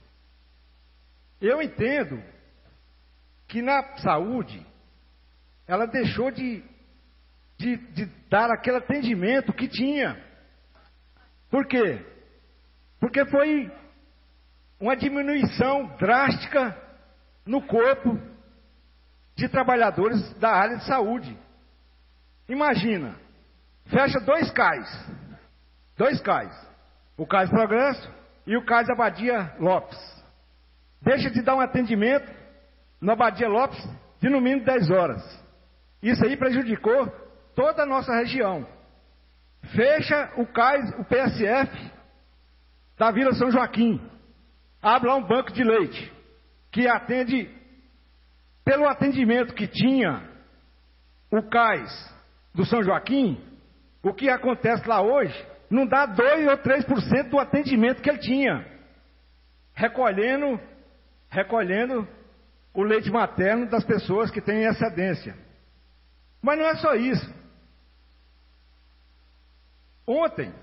Eu entendo que na saúde, ela deixou de dar aquele atendimento que tinha. Por quê? Porque foi uma diminuição drástica no corpo de trabalhadores da área de saúde. Imagina, fecha 2 cais. 2 cais. O Cais Progresso e o Cais Abadia Lopes. Deixa de dar um atendimento na Abadia Lopes de no mínimo 10 horas. Isso aí prejudicou toda a nossa região. Fecha o Cais, o PSF da Vila São Joaquim. Abre lá um banco de leite que atende, pelo atendimento que tinha o Cais do São Joaquim, o que acontece lá hoje não dá 2 ou 3% do atendimento que ele tinha, recolhendo o leite materno das pessoas que têm excedência. Mas não é só isso. Ontem,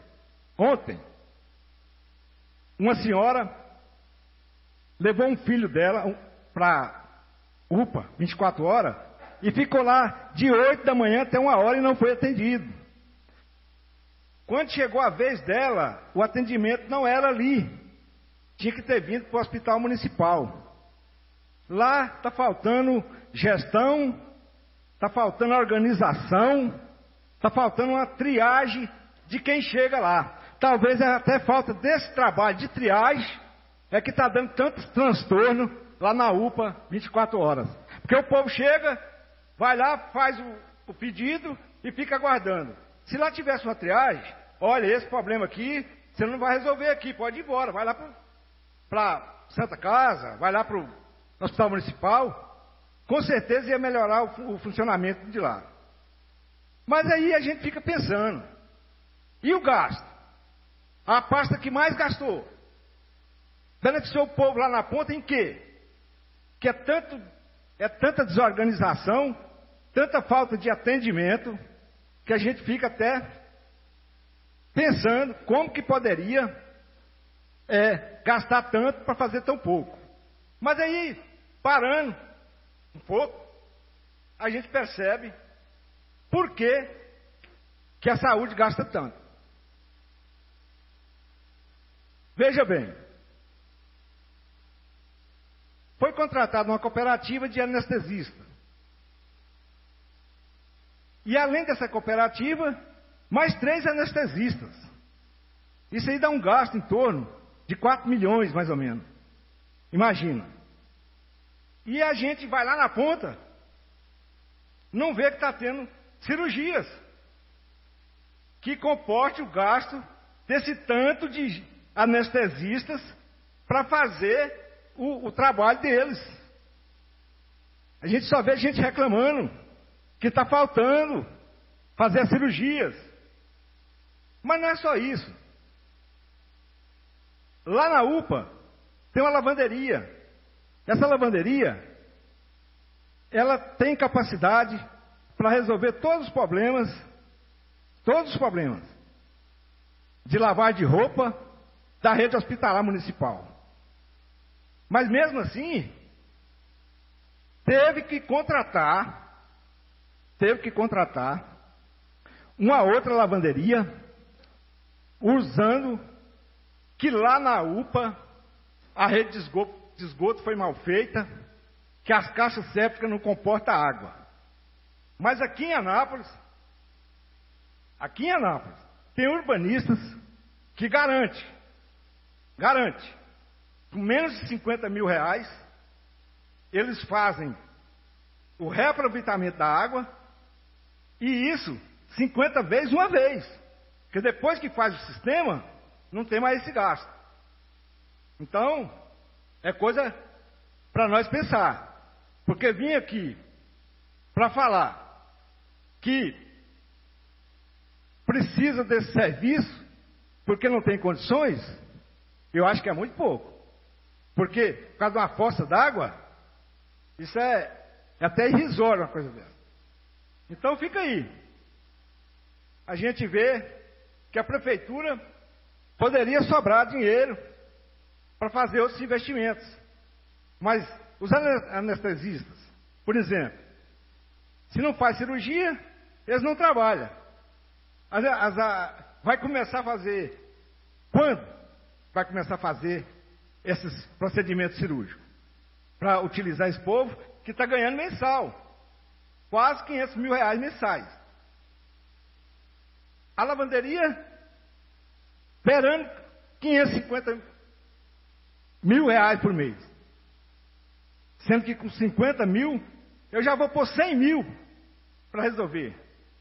uma senhora levou um filho dela para UPA, 24 horas, e ficou lá de 8 da manhã até 1 hora e não foi atendido. Quando chegou a vez dela, o atendimento não era ali. Tinha que ter vindo para o hospital municipal. Lá está faltando gestão, está faltando organização, está faltando uma triagem de quem chega lá. Talvez até falta desse trabalho de triagem é que está dando tanto transtorno lá na UPA 24 horas. Porque o povo chega, vai lá, faz o pedido e fica aguardando. Se lá tivesse uma triagem, olha, esse problema aqui, você não vai resolver aqui, pode ir embora, vai lá para Santa Casa, vai lá para o Hospital Municipal, com certeza ia melhorar o funcionamento de lá. Mas aí a gente fica pensando, e o gasto? A pasta que mais gastou, beneficiou o povo lá na ponta em quê? Que é tanta desorganização, tanta falta de atendimento, que a gente fica até pensando como que poderia gastar tanto para fazer tão pouco. Mas aí, parando um pouco, a gente percebe por que a saúde gasta tanto. Veja bem, foi contratada uma cooperativa de anestesistas. E além dessa cooperativa, mais 3 anestesistas. Isso aí dá um gasto em torno de 4 milhões, mais ou menos. Imagina. E a gente vai lá na ponta, não vê que está tendo cirurgias que comporte o gasto desse tanto de anestesistas para fazer o trabalho deles. A gente só vê gente reclamando que está faltando fazer as cirurgias. Mas não é só isso. Lá na UPA tem uma lavanderia. Essa lavanderia, ela tem capacidade para resolver todos os problemas de lavagem de roupa da rede hospitalar municipal. Mas mesmo assim, teve que contratar uma outra lavanderia, usando que lá na UPA a rede de esgoto foi mal feita, que as caixas sépticas não comportam água. Mas aqui em Anápolis, tem urbanistas que garante, com menos de 50 mil reais, eles fazem o reaproveitamento da água, e isso 50 vezes uma vez. Porque depois que faz o sistema, não tem mais esse gasto. Então, é coisa para nós pensar. Porque vim aqui para falar que precisa desse serviço, porque não tem condições, eu acho que é muito pouco. Porque, por causa de uma fossa d'água, isso é até irrisório uma coisa dessa. Então fica aí. A gente vê que a prefeitura poderia sobrar dinheiro para fazer outros investimentos. Mas os anestesistas, por exemplo, se não faz cirurgia, eles não trabalham. Vai começar a fazer. Quando vai começar a fazer esses procedimentos cirúrgicos? Para utilizar esse povo que está ganhando mensal. Quase 500 mil reais mensais. a lavanderia beirando 550 mil reais por mês. Sendo que com 50 mil, eu já vou pôr 100 mil para resolver.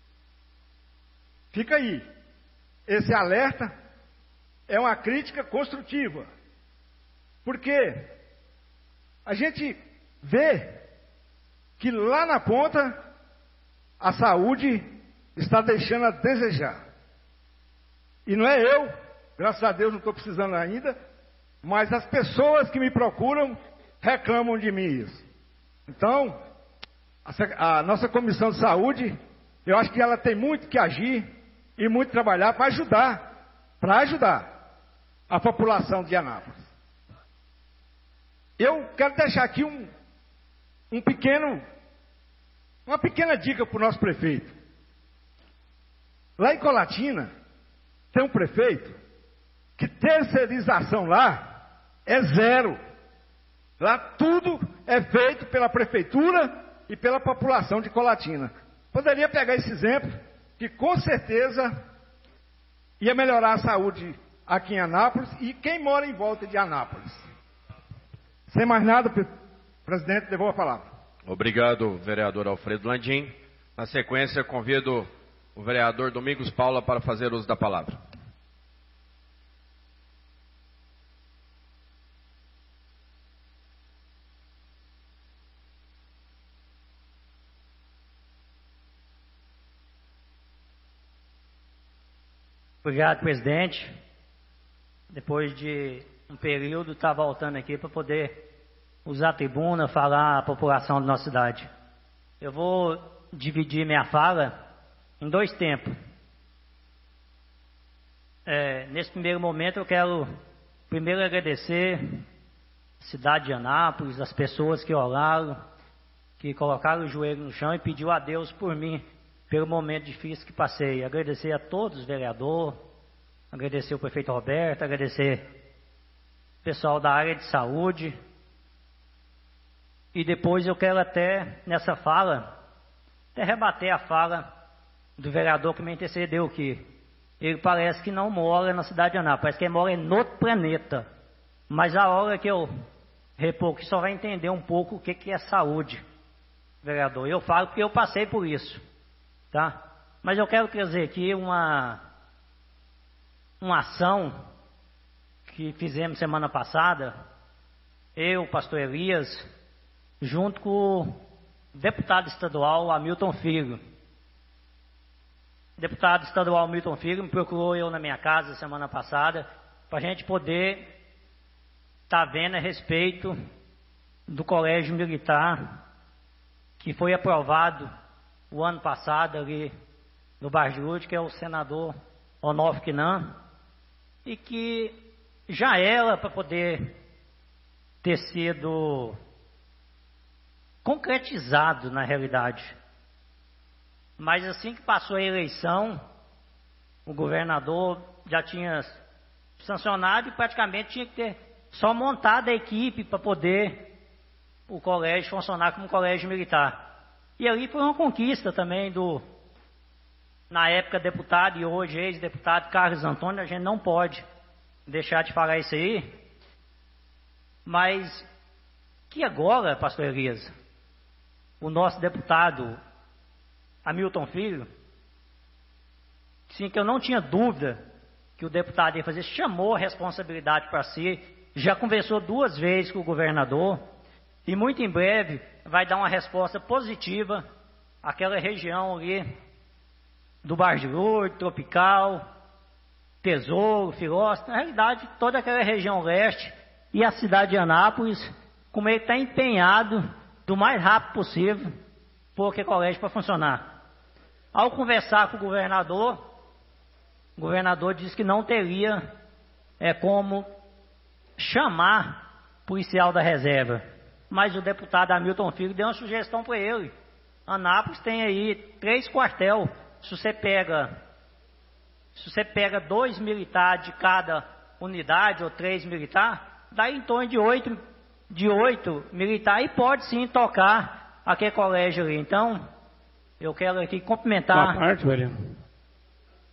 Fica aí. Esse alerta é uma crítica construtiva. Porque a gente vê que lá na ponta a saúde está deixando a desejar. E não é eu, graças a Deus não estou precisando ainda, mas as pessoas que me procuram reclamam de mim isso. Então, a nossa comissão de saúde, eu acho que ela tem muito que agir e muito trabalhar para ajudar a população de Anápolis. Eu quero deixar aqui uma pequena dica para o nosso prefeito. Lá em Colatina, tem um prefeito que terceirização lá é zero. Lá tudo é feito pela prefeitura e pela população de Colatina. Poderia pegar esse exemplo, que com certeza ia melhorar a saúde aqui em Anápolis e quem mora em volta de Anápolis. Sem mais nada, presidente, devolvo a palavra. Obrigado, vereador Alfredo Landim. Na sequência, convido o vereador Domingos Paula para fazer uso da palavra. Obrigado, presidente. Depois de um período, está voltando aqui para poder usar a tribuna, falar à população da nossa cidade. Eu vou dividir minha fala em dois tempos. Nesse primeiro momento, eu quero primeiro agradecer a cidade de Anápolis, as pessoas que oraram, que colocaram o joelho no chão e pediu a Deus por mim, pelo momento difícil que passei. Agradecer a todos os vereadores, agradecer o prefeito Roberto, agradecer o pessoal da área de saúde. E depois eu quero até, nessa fala, até rebater a fala do vereador que me antecedeu aqui. Ele parece que não mora na cidade de Anápolis, parece que ele mora em outro planeta. Mas a hora que eu repor que só vai entender um pouco o que é saúde, vereador. Eu falo porque eu passei por isso, tá? Mas eu quero trazer aqui uma ação que fizemos semana passada, eu, o pastor Elias, junto com o deputado estadual Hamilton Filho. O deputado estadual Hamilton Filho me procurou eu na minha casa semana passada para a gente poder estar vendo a respeito do colégio militar que foi aprovado o ano passado ali no Barjude, que é o senador Onofre Quinan, e que já era para poder ter sido concretizado na realidade. Mas assim que passou a eleição, o governador já tinha sancionado e praticamente tinha que ter só montado a equipe para poder o colégio funcionar como colégio militar. E ali foi uma conquista também na época deputado e hoje ex-deputado Carlos Antônio. A gente não pode deixar de falar isso aí. Mas que agora, pastor Elias, o nosso deputado Hamilton Filho, sim, que eu não tinha dúvida que o deputado ia fazer, chamou a responsabilidade para si, já conversou 2 vezes com o governador e muito em breve vai dar uma resposta positiva àquela região ali do Barjude, Tropical, Tesouro, Filósofo, na realidade toda aquela região leste e a cidade de Anápolis, como ele está empenhado do mais rápido possível por aquele colégio para funcionar. Ao conversar com o governador disse que não teria como chamar policial da reserva. Mas o deputado Hamilton Filho deu uma sugestão para ele. Anápolis tem aí 3 quartel. Se você pega 2 militares de cada unidade, ou 3 militares, dá em torno de 8 militares e pode sim tocar aquele colégio ali. Então, eu quero aqui cumprimentar. Boa parte, William.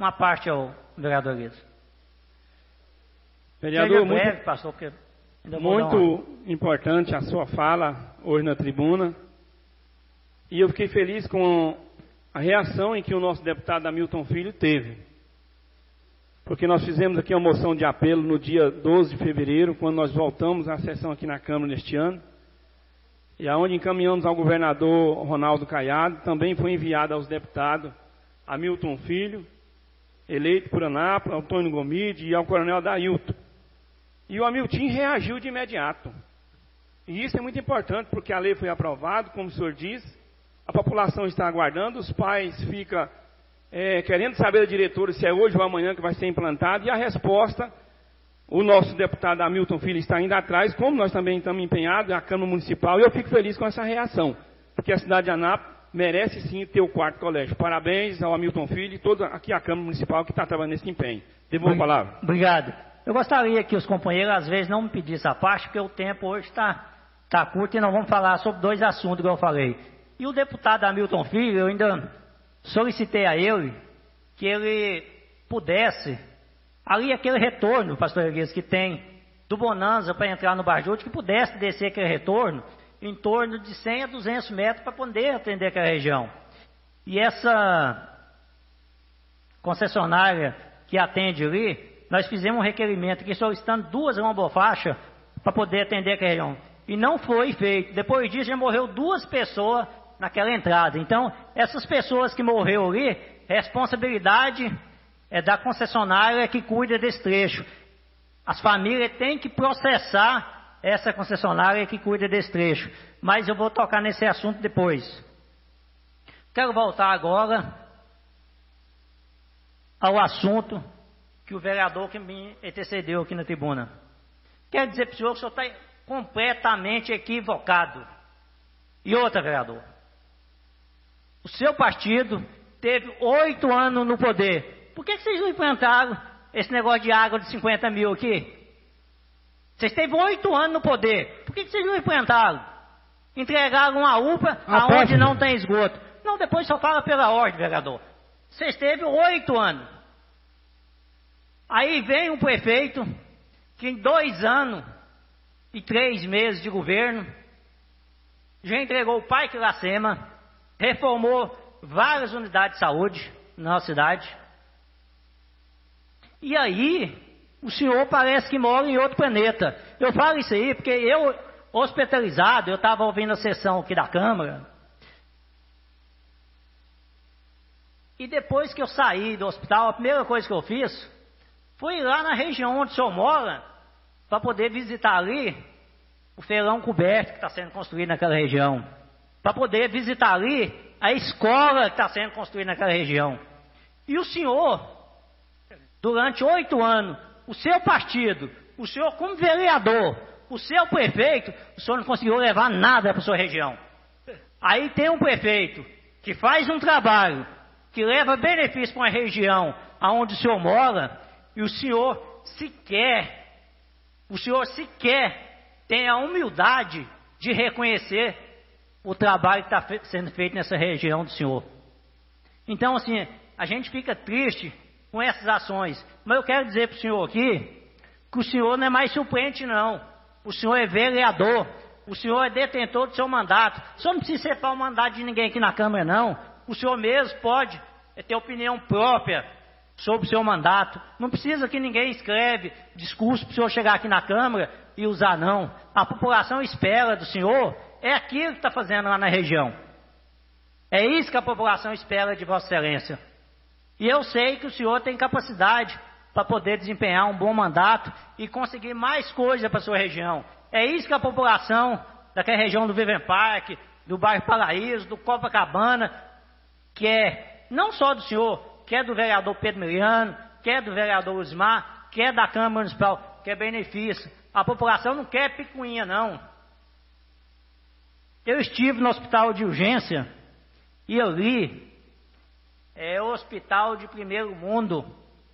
uma parte ao vereador Elias. Vereador, breve, pastor, porque ainda vou muito importante a sua fala hoje na tribuna. E eu fiquei feliz com a reação em que o nosso deputado Hamilton Filho teve. Porque nós fizemos aqui uma moção de apelo no dia 12 de fevereiro, quando nós voltamos à sessão aqui na Câmara neste ano. E aonde encaminhamos ao governador Ronaldo Caiado, também foi enviado aos deputados Hamilton Filho, eleito por Anápolis, Antônio Gomide e ao coronel Adailton. E o Hamilton reagiu de imediato. E isso é muito importante, porque a lei foi aprovada, como o senhor diz, a população está aguardando, os pais ficam querendo saber da diretora se é hoje ou amanhã que vai ser implantado, e a resposta, o nosso deputado Hamilton Filho está indo atrás, como nós também estamos empenhados, a Câmara Municipal, e eu fico feliz com essa reação, porque a cidade de Anápolis merece sim ter o 4º colégio. Parabéns ao Hamilton Filho e toda aqui a Câmara Municipal que está trabalhando nesse empenho. Devolvo a palavra. Obrigado. Eu gostaria que os companheiros, às vezes, não me pedissem essa parte, porque o tempo hoje está curto e nós vamos falar sobre 2 assuntos que eu falei. E o deputado Hamilton Filho, eu ainda solicitei a ele que ele pudesse, ali aquele retorno, pastor Elias, que tem do Bonanza para entrar no Bajute, que pudesse descer aquele retorno em torno de 100 a 200 metros para poder atender aquela região. E essa concessionária que atende ali, nós fizemos um requerimento aqui solicitando 2 lombofaixas para poder atender aquela região. E não foi feito. Depois disso já morreu 2 pessoas naquela entrada. Então, essas pessoas que morreram ali, responsabilidade é da concessionária que cuida desse trecho. As famílias têm que processar essa concessionária que cuida desse trecho. Mas eu vou tocar nesse assunto depois. Quero voltar agora ao assunto que o vereador que me antecedeu aqui na tribuna. Quero dizer para o senhor que o senhor está completamente equivocado. E outra, vereador. O seu partido teve 8 anos no poder. Por que vocês não implantaram esse negócio de água de 50 mil aqui? Vocês teve 8 anos no poder. Por que vocês não implantaram? Entregaram uma UPA aonde não tem esgoto. Não, depois só fala pela ordem, vereador. Vocês teve 8 anos. Aí vem um prefeito que em 2 anos e 3 meses de governo já entregou o Parque Iracema, reformou várias unidades de saúde na nossa cidade. E aí, o senhor parece que mora em outro planeta. Eu falo isso aí porque eu, hospitalizado, eu estava ouvindo a sessão aqui da Câmara. E depois que eu saí do hospital, a primeira coisa que eu fiz foi ir lá na região onde o senhor mora, para poder visitar ali o feirão coberto que está sendo construído naquela região. Para poder visitar ali a escola que está sendo construída naquela região. E o senhor, durante 8 anos, o seu partido, o senhor como vereador, o seu prefeito, o senhor não conseguiu levar nada para a sua região. Aí tem um prefeito que faz um trabalho, que leva benefício para uma região onde o senhor mora, e o senhor sequer tem a humildade de reconhecer o trabalho que está sendo feito nessa região do senhor. Então, assim, a gente fica triste com essas ações. Mas eu quero dizer para o senhor aqui que o senhor não é mais suplente, não. O senhor é vereador. O senhor é detentor do seu mandato. O senhor não precisa separar o mandato de ninguém aqui na Câmara, não. O senhor mesmo pode ter opinião própria sobre o seu mandato. Não precisa que ninguém escreve discurso para o senhor chegar aqui na Câmara e usar, não. A população espera do senhor é aquilo que está fazendo lá na região. É isso que a população espera de Vossa Excelência. E eu sei que o senhor tem capacidade para poder desempenhar um bom mandato e conseguir mais coisas para a sua região. É isso que a população daquela região do Viven Park, do bairro Paraíso, do Copacabana, quer, não só do senhor, quer do vereador Pedro Miliano, quer do vereador Osmar, quer da Câmara Municipal, quer benefício. A população não quer picuinha, não. Eu estive no hospital de urgência e ali é o hospital de primeiro mundo.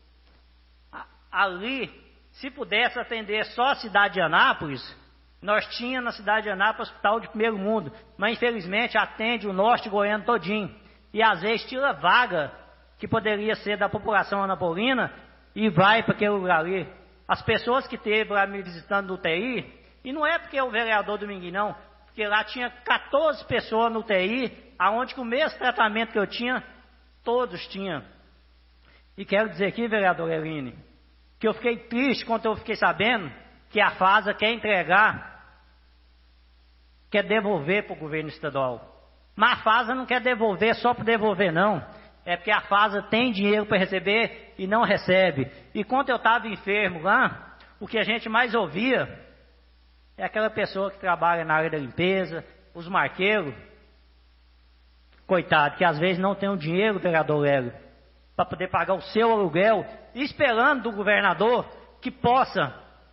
Ali, se pudesse atender só a cidade de Anápolis, nós tínhamos na cidade de Anápolis hospital de primeiro mundo, mas infelizmente atende o norte goiano todinho. E às vezes tira vaga que poderia ser da população anapolina e vai para aquele lugar ali. As pessoas que teve lá me visitando no UTI, e não é porque é o vereador Dominguinho não, porque lá tinha 14 pessoas no UTI, aonde com o mesmo tratamento que eu tinha, todos tinham. E quero dizer aqui, vereador Eline, que eu fiquei triste quando eu fiquei sabendo que a FASA quer entregar, quer devolver para o governo estadual. Mas a FASA não quer devolver só por devolver, não. É porque a FASA tem dinheiro para receber e não recebe. E quando eu estava enfermo lá, o que a gente mais ouvia é aquela pessoa que trabalha na área da limpeza, os marqueiros, coitado, que às vezes não tem o dinheiro, vereador Lélio, para poder pagar o seu aluguel, esperando do governador que possa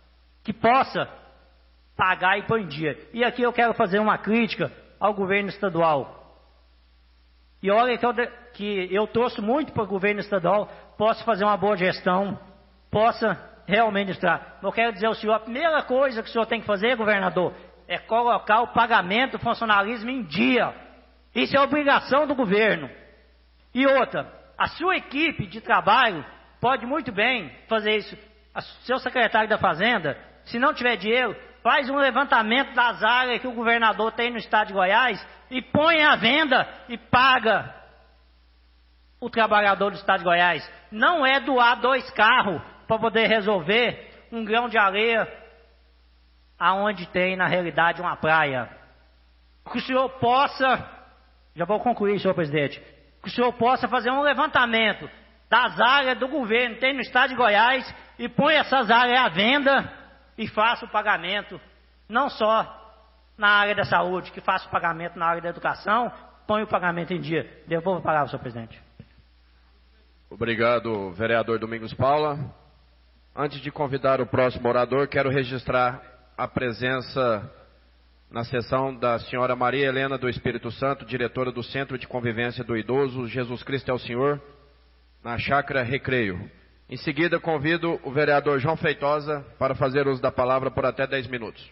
pagar e pôr em dia. E aqui eu quero fazer uma crítica ao governo estadual. E olha que eu torço muito para o governo estadual, possa fazer uma boa gestão, possa realmente estar. Eu quero dizer ao senhor, a primeira coisa que o senhor tem que fazer, governador, é colocar o pagamento do funcionalismo em dia. Isso é obrigação do governo. E outra, a sua equipe de trabalho pode muito bem fazer isso. O seu secretário da Fazenda, se não tiver dinheiro, faz um levantamento das áreas que o governador tem no estado de Goiás e põe à venda e paga o trabalhador do estado de Goiás. Não é doar 2 carros para poder resolver um grão de areia aonde tem na realidade uma praia. Que o senhor possa, já vou concluir, senhor presidente, que o senhor possa fazer um levantamento das áreas do governo que tem no estado de Goiás e põe essas áreas à venda e faça o pagamento, não só na área da saúde, que faça o pagamento na área da educação, põe o pagamento em dia. Devolvo a palavra, senhor presidente. Obrigado, vereador Domingos Paula. Antes de convidar o próximo orador, quero registrar a presença na sessão da senhora Maria Helena do Espírito Santo, diretora do Centro de Convivência do Idoso Jesus Cristo é o Senhor, na Chácara Recreio. Em seguida, convido o vereador João Feitosa para fazer uso da palavra por até 10 minutos.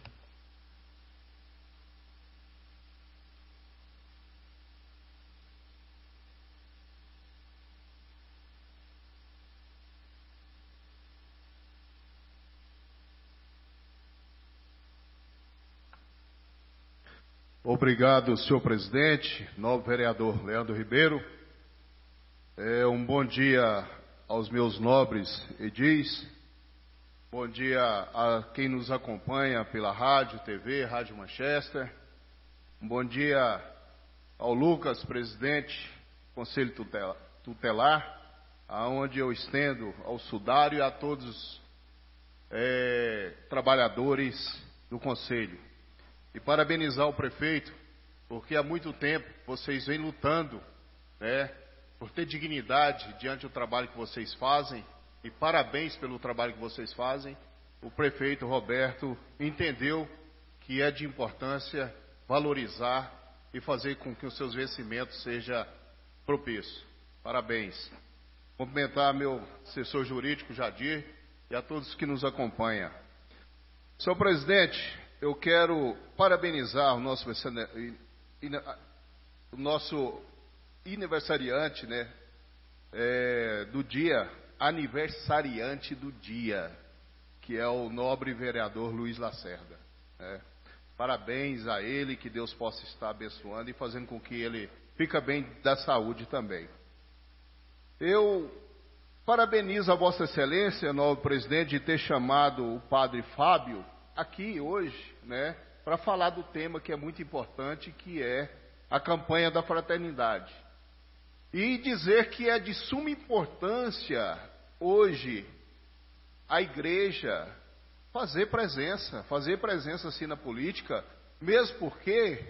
Obrigado, senhor presidente, novo vereador Leandro Ribeiro. Um bom dia aos meus nobres edis. Bom dia a quem nos acompanha pela rádio, TV, Rádio Manchester. Um bom dia ao Lucas, presidente do Conselho Tutelar, aonde eu estendo ao Sudário e a todos os trabalhadores do Conselho. E parabenizar o prefeito, porque há muito tempo vocês vêm lutando, por ter dignidade diante do trabalho que vocês fazem, e parabéns pelo trabalho que vocês fazem. O prefeito Roberto entendeu que é de importância valorizar e fazer com que os seus vencimentos seja propício. Parabéns. Cumprimentar meu assessor jurídico, Jadir, e a todos que nos acompanham. Senhor presidente, eu quero parabenizar o nosso aniversariante, do dia, aniversariante do dia, que é o nobre vereador Luiz Lacerda. Parabéns a ele, que Deus possa estar abençoando e fazendo com que ele fique bem da saúde também. Eu parabenizo a Vossa Excelência, novo presidente, de ter chamado o padre Fábio aqui hoje, para falar do tema que é muito importante, que é a campanha da fraternidade. E dizer que é de suma importância hoje a igreja fazer presença assim na política, mesmo porque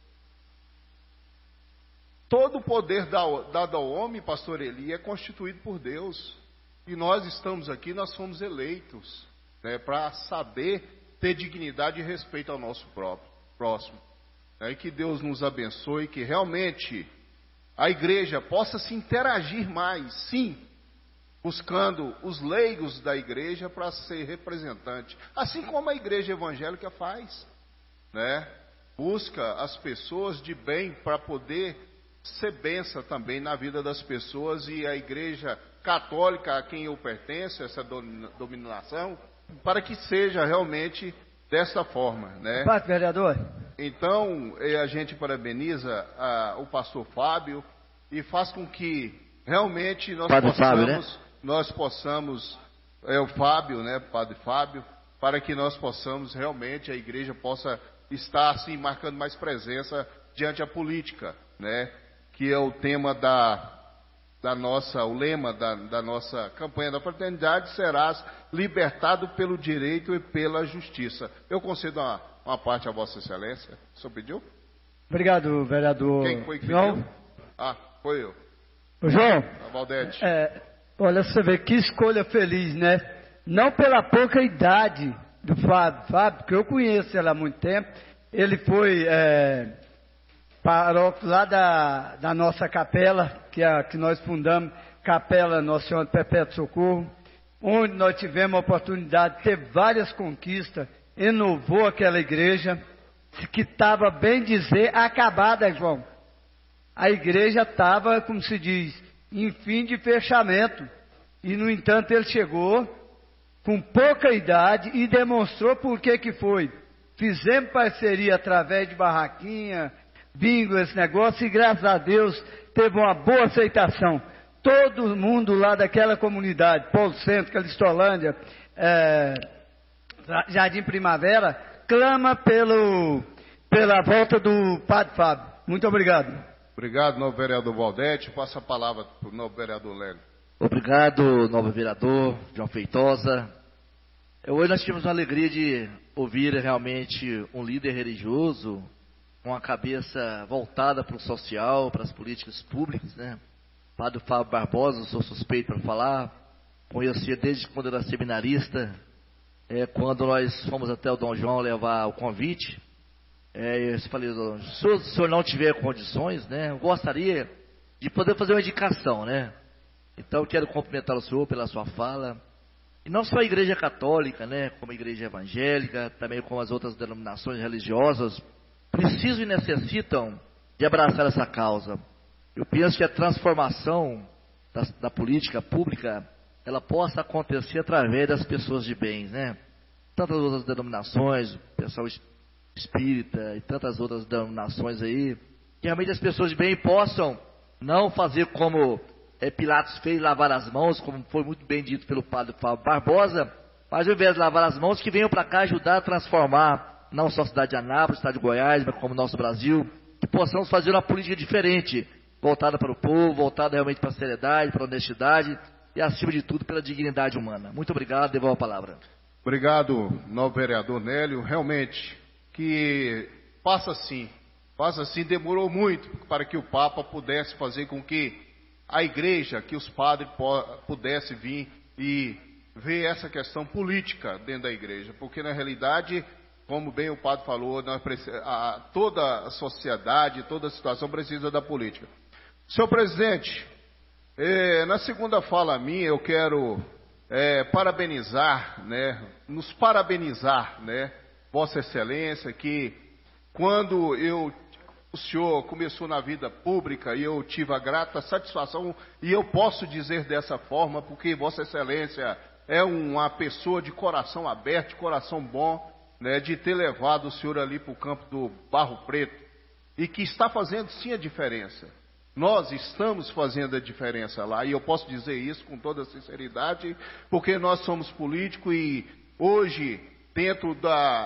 todo o poder dado ao homem, pastor Eli, é constituído por Deus. E nós estamos aqui, nós fomos eleitos, para saber ter dignidade e respeito ao nosso próximo. E que Deus nos abençoe, que realmente a igreja possa se interagir mais, sim, buscando os leigos da igreja para ser representante, assim como a igreja evangélica faz, busca as pessoas de bem para poder ser bênção também na vida das pessoas, e a Igreja Católica a quem eu pertenço, essa dominação, para que seja realmente desta forma, né? Parte, vereador. Então, a gente parabeniza o pastor Fábio e faz com que realmente nós possamos, o Fábio, né, Padre Fábio, para que nós possamos realmente, a igreja possa estar assim marcando mais presença diante a política, né? Que é o tema o lema da nossa campanha da fraternidade: serás libertado pelo direito e pela justiça. Eu concedo uma parte a Vossa Excelência. O senhor pediu? Obrigado, vereador. Quem foi que pediu? Foi eu. Ô, João. Valdete. Olha, você vê que escolha feliz, né? Não pela pouca idade do Fábio, porque eu conheço ele há muito tempo. Ele foi paróquio lá da nossa capela, que nós fundamos, Capela Nossa Senhora do Perpétuo Socorro, onde nós tivemos a oportunidade de ter várias conquistas, renovou aquela igreja, que estava, bem dizer, acabada, João. A igreja estava, como se diz, em fim de fechamento. E, no entanto, ele chegou com pouca idade e demonstrou por que foi. Fizemos parceria através de barraquinha, bingo, esse negócio, e graças a Deus teve uma boa aceitação. Todo mundo lá daquela comunidade, Paulo Centro, Calistolândia, Jardim Primavera, clama pela volta do Padre Fábio. Muito obrigado. Obrigado, novo vereador Valdete. Passa a palavra para o novo vereador Lélio. Obrigado, novo vereador João Feitosa. Hoje nós tivemos a alegria de ouvir realmente um líder religioso com a cabeça voltada para o social, para as políticas públicas, né? Padre Fábio Barbosa, sou suspeito para falar. Conhecia desde quando era seminarista, quando nós fomos até o Dom João levar o convite. Eu falei: se o senhor não tiver condições, né, eu gostaria de poder fazer uma indicação, né? Então eu quero cumprimentar o senhor pela sua fala. E não só a igreja católica, né, como a igreja evangélica, também como as outras denominações religiosas, precisam e necessitam de abraçar essa causa. Eu penso que a transformação da política pública, ela possa acontecer através das pessoas de bens, né? Tantas outras denominações, o pessoal espírita e tantas outras denominações aí, que realmente as pessoas de bem possam não fazer como Pilatos fez, lavar as mãos, como foi muito bem dito pelo padre Fábio Barbosa, mas ao invés de lavar as mãos, que venham para cá ajudar a transformar não só a cidade de Anápolis, a cidade de Goiás, mas como o nosso Brasil, que possamos fazer uma política diferente, voltada para o povo, voltada realmente para a seriedade, para a honestidade e, acima de tudo, pela dignidade humana. Muito obrigado, devolvo a palavra. Obrigado, novo vereador Nélio. Realmente, que faça assim, demorou muito para que o Papa pudesse fazer com que a igreja, que os padres pudessem vir e ver essa questão política dentro da igreja, porque na realidade, como bem o padre falou, toda a sociedade, toda a situação precisa da política. Senhor presidente, na segunda fala minha eu quero nos parabenizar, né, Vossa Excelência, que quando o senhor começou na vida pública e eu tive a grata satisfação, e eu posso dizer dessa forma, porque Vossa Excelência é uma pessoa de coração aberto, de coração bom, né, de ter levado o senhor ali para o campo do Barro Preto, e que está fazendo sim a diferença. Nós estamos fazendo a diferença lá, e eu posso dizer isso com toda sinceridade, porque nós somos políticos e hoje, dentro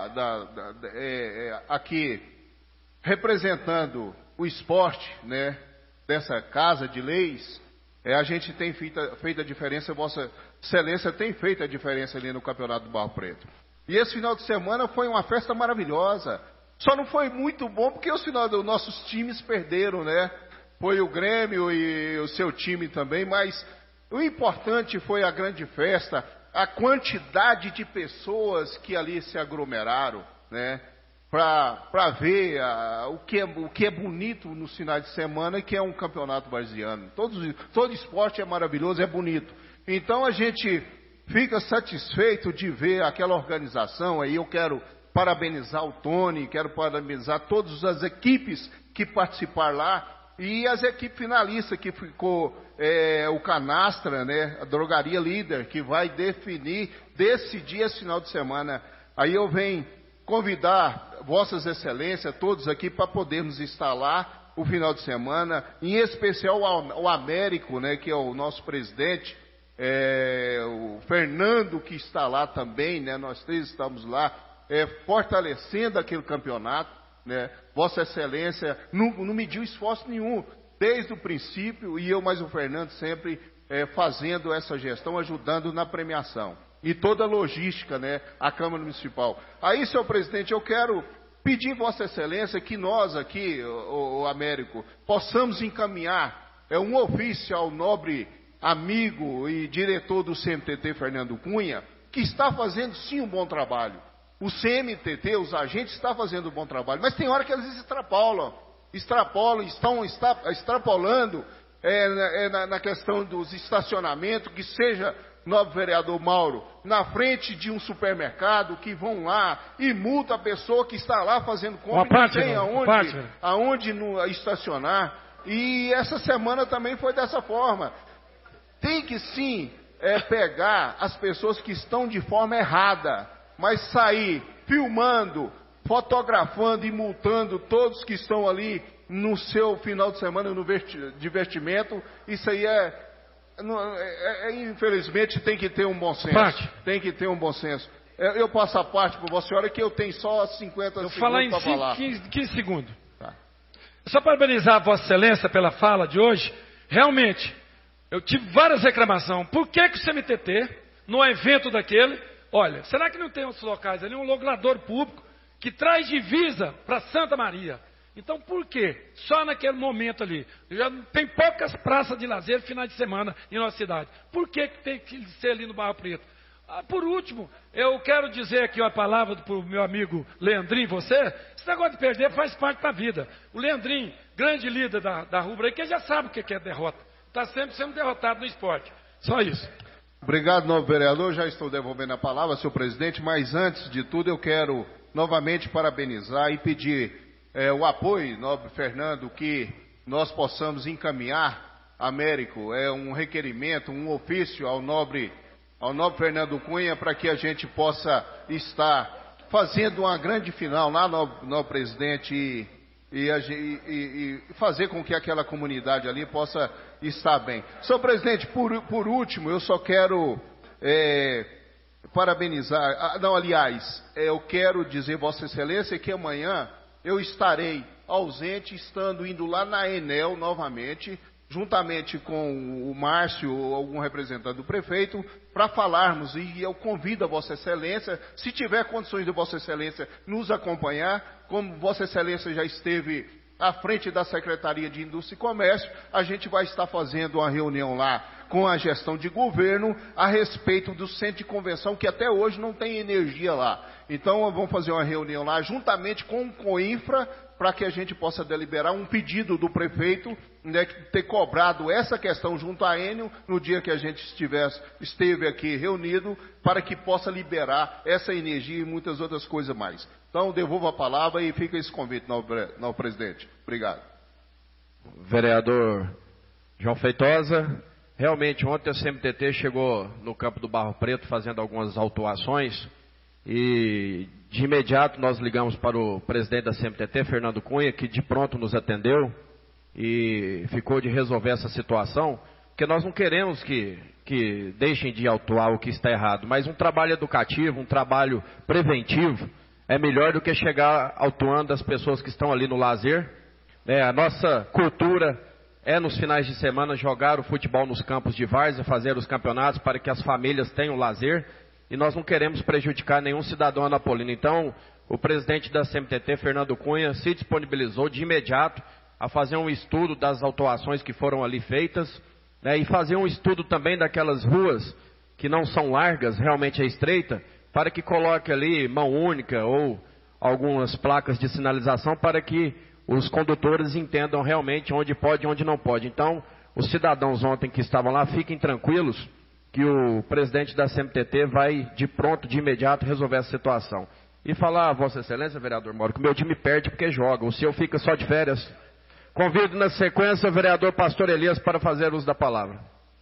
aqui, representando o esporte, né, dessa casa de leis, a gente tem feito a diferença, Vossa Excelência tem feito a diferença ali no Campeonato do Barro Preto. E esse final de semana foi uma festa maravilhosa. Só não foi muito bom porque os nossos times perderam, né? Foi o Grêmio e o seu time também, mas o importante foi a grande festa, a quantidade de pessoas que ali se aglomeraram, né? Para ver o que é bonito nos finais de semana, que é um campeonato varziano. Todo esporte é maravilhoso, é bonito. Então a gente fica satisfeito de ver aquela organização aí. Eu quero parabenizar o Tony, quero parabenizar todas as equipes que participaram lá. E as equipes finalistas, que ficou o Canastra, né, a Drogaria Líder, que vai decidir esse final de semana. Aí eu venho convidar Vossas Excelências, todos aqui, para podermos estar lá o final de semana, em especial o Américo, né, que é o nosso presidente, o Fernando, que está lá também, né, nós três estamos lá, fortalecendo aquele campeonato, né. Vossa Excelência não mediu esforço nenhum, desde o princípio, e eu mais o Fernando sempre fazendo essa gestão, ajudando na premiação. E toda a logística, né, a Câmara Municipal. Aí, senhor presidente, eu quero pedir Vossa Excelência que nós aqui, o Américo, possamos encaminhar um ofício ao nobre amigo e diretor do CMTT, Fernando Cunha, que está fazendo sim um bom trabalho. O CMTT, os agentes, estão fazendo um bom trabalho, mas tem hora que eles estão extrapolando na questão dos estacionamentos, que seja, nobre vereador Mauro, na frente de um supermercado, que vão lá e multa a pessoa que está lá fazendo compra, não tem aonde estacionar. E essa semana também foi dessa forma. Tem que sim pegar as pessoas que estão de forma errada, mas sair filmando, fotografando e multando todos que estão ali no seu final de semana no divertimento, isso aí infelizmente tem que ter um bom senso. Tem que ter um bom senso. Eu passo a parte para Vossa Senhora, que eu tenho só 50 segundos para falar. 15 segundos. Tá. Só para parabenizar Vossa Excelência pela fala de hoje, realmente, eu tive várias reclamações. Por que o CMTT, no evento daquele, olha, será que não tem outros locais ali, um logrador público que traz divisa para Santa Maria? Então, por quê? Só naquele momento ali. Já tem poucas praças de lazer final de semana em nossa cidade. Por que tem que ser ali no Barro Preto? Por último, eu quero dizer aqui a palavra para o meu amigo Leandrinho, esse negócio de perder faz parte da vida. O Leandrinho, grande líder da rubra aí, que já sabe o que é derrota. Está sempre sendo derrotado no esporte. Só isso. Obrigado, novo vereador. Já estou devolvendo a palavra, senhor presidente, mas antes de tudo eu quero novamente parabenizar e pedir o apoio, nobre Fernando, que nós possamos encaminhar, Américo, um requerimento, um ofício ao nobre Fernando Cunha, para que a gente possa estar fazendo uma grande final lá, no presidente, e fazer com que aquela comunidade ali possa estar bem. Senhor presidente, por último, eu só quero parabenizar, eu quero dizer, Vossa Excelência, que amanhã eu estarei ausente, indo lá na Enel novamente, juntamente com o Márcio ou algum representante do prefeito, para falarmos, e eu convido a Vossa Excelência, se tiver condições de Vossa Excelência nos acompanhar, como Vossa Excelência já esteve à frente da Secretaria de Indústria e Comércio, a gente vai estar fazendo uma reunião lá com a gestão de governo a respeito do centro de convenção, que até hoje não tem energia lá. Então, vamos fazer uma reunião lá juntamente com o Coinfra, para que a gente possa deliberar um pedido do prefeito, né, ter cobrado essa questão junto à Enel no dia que a gente esteve aqui reunido, para que possa liberar essa energia e muitas outras coisas mais. Então, devolvo a palavra e fica esse convite, novo presidente. Obrigado. Vereador João Feitosa, realmente ontem a CMTT chegou no campo do Barro Preto fazendo algumas autuações e de imediato nós ligamos para o presidente da CMTT, Fernando Cunha, que de pronto nos atendeu e ficou de resolver essa situação, porque nós não queremos que deixem de autuar o que está errado, mas um trabalho educativo, um trabalho preventivo é melhor do que chegar autuando as pessoas que estão ali no lazer. A nossa cultura é nos finais de semana jogar o futebol nos campos de várzea, fazer os campeonatos para que as famílias tenham lazer, e nós não queremos prejudicar nenhum cidadão anapolino. Então, o presidente da CMTT, Fernando Cunha, se disponibilizou de imediato a fazer um estudo das autuações que foram ali feitas, e fazer um estudo também daquelas ruas que não são largas, realmente é estreita, para que coloque ali mão única ou algumas placas de sinalização para que os condutores entendam realmente onde pode e onde não pode. Então, os cidadãos ontem que estavam lá, fiquem tranquilos, que o presidente da CMTT vai de pronto, de imediato, resolver essa situação. E falar a Vossa Excelência, vereador Mauro, que o meu time perde porque joga, o seu fica só de férias. Convido na sequência o vereador Pastor Elias para fazer uso da palavra.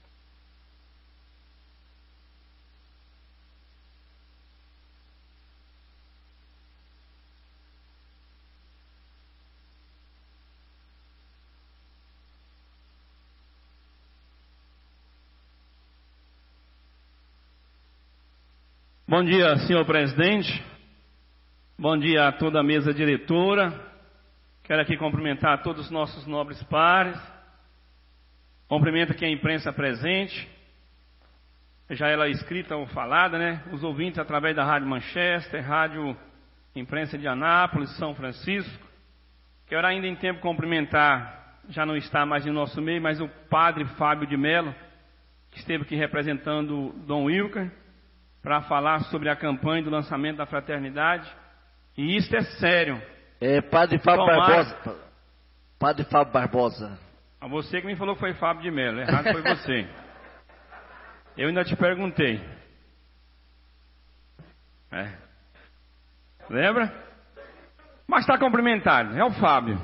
Bom dia, senhor presidente. Bom dia a toda a mesa diretora. Quero aqui cumprimentar todos os nossos nobres pares. Cumprimento aqui a imprensa presente, já ela escrita ou falada, né? Os ouvintes através da Rádio Manchester, Rádio Imprensa de Anápolis, São Francisco. Quero ainda em tempo cumprimentar, já não está mais em nosso meio, mas o padre Fábio de Mello, que esteve aqui representando o Dom Wilker, para falar sobre a campanha do lançamento da fraternidade. E isso é sério. Padre Fábio Barbosa. Padre Fábio Barbosa. A você que me falou que foi Fábio de Mello. Errado foi você. Eu ainda te perguntei. Lembra? Mas está cumprimentado. É o Fábio.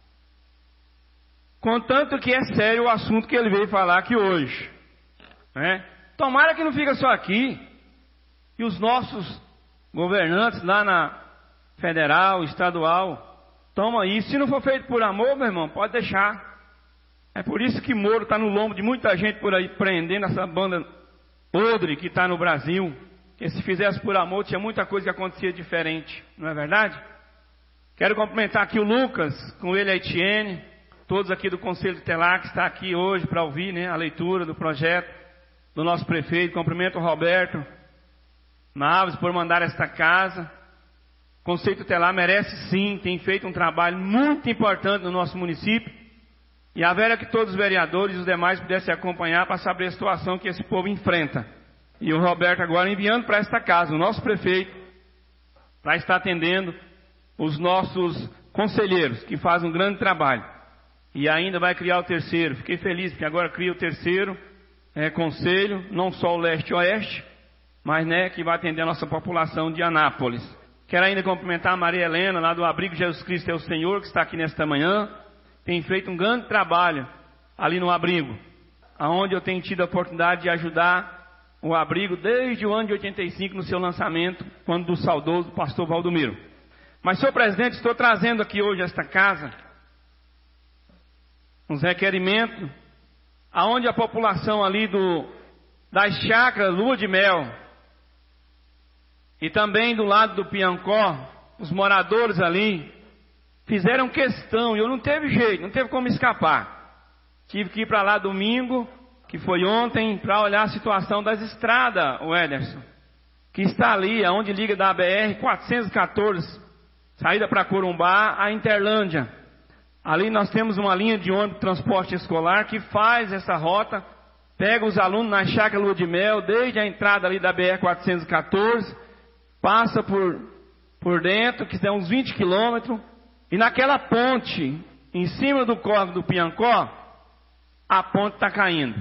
Contanto que é sério o assunto que ele veio falar aqui hoje. Tomara que não fica só aqui. E os nossos governantes lá na federal, estadual, tomam isso. Se não for feito por amor, meu irmão, pode deixar. É por isso que Moro está no lombo de muita gente por aí, prendendo essa banda podre que está no Brasil. Que se fizesse por amor, tinha muita coisa que acontecia diferente. Não é verdade? Quero cumprimentar aqui o Lucas, com ele a Etienne, todos aqui do Conselho Tutelar que está aqui hoje para ouvir, né, a leitura do projeto do nosso prefeito. Cumprimento o Roberto Naves por mandar esta casa. O Conselho Tutelar merece sim, tem feito um trabalho muito importante no nosso município. E a vera que todos os vereadores e os demais pudessem acompanhar para saber a situação que esse povo enfrenta. E o Roberto agora enviando para esta casa o nosso prefeito, para estar atendendo os nossos conselheiros, que fazem um grande trabalho. E ainda vai criar o terceiro. Fiquei feliz porque agora cria o terceiro conselho, não só o leste e oeste, mas que vai atender a nossa população de Anápolis. Quero ainda cumprimentar a Maria Helena, lá do Abrigo Jesus Cristo é o Senhor, que está aqui nesta manhã. Tem feito um grande trabalho ali no abrigo, onde eu tenho tido a oportunidade de ajudar o abrigo desde o ano de 85, no seu lançamento, quando do saudoso pastor Valdomiro. Mas, senhor presidente, estou trazendo aqui hoje a esta casa uns requerimentos, aonde a população ali das chácaras Lua de Mel, e também do lado do Piancó, os moradores ali, fizeram questão, e eu não teve jeito, não teve como escapar. Tive que ir para lá domingo, que foi ontem, para olhar a situação das estradas, o Ederson, que está ali, onde liga da BR-414, saída para Corumbá, a Interlândia. Ali nós temos uma linha de ônibus de transporte escolar que faz essa rota, pega os alunos na chácara Lua de Mel, desde a entrada ali da BR-414, passa por dentro, que dá uns 20 quilômetros, e naquela ponte, em cima do córrego do Piancó, a ponte está caindo.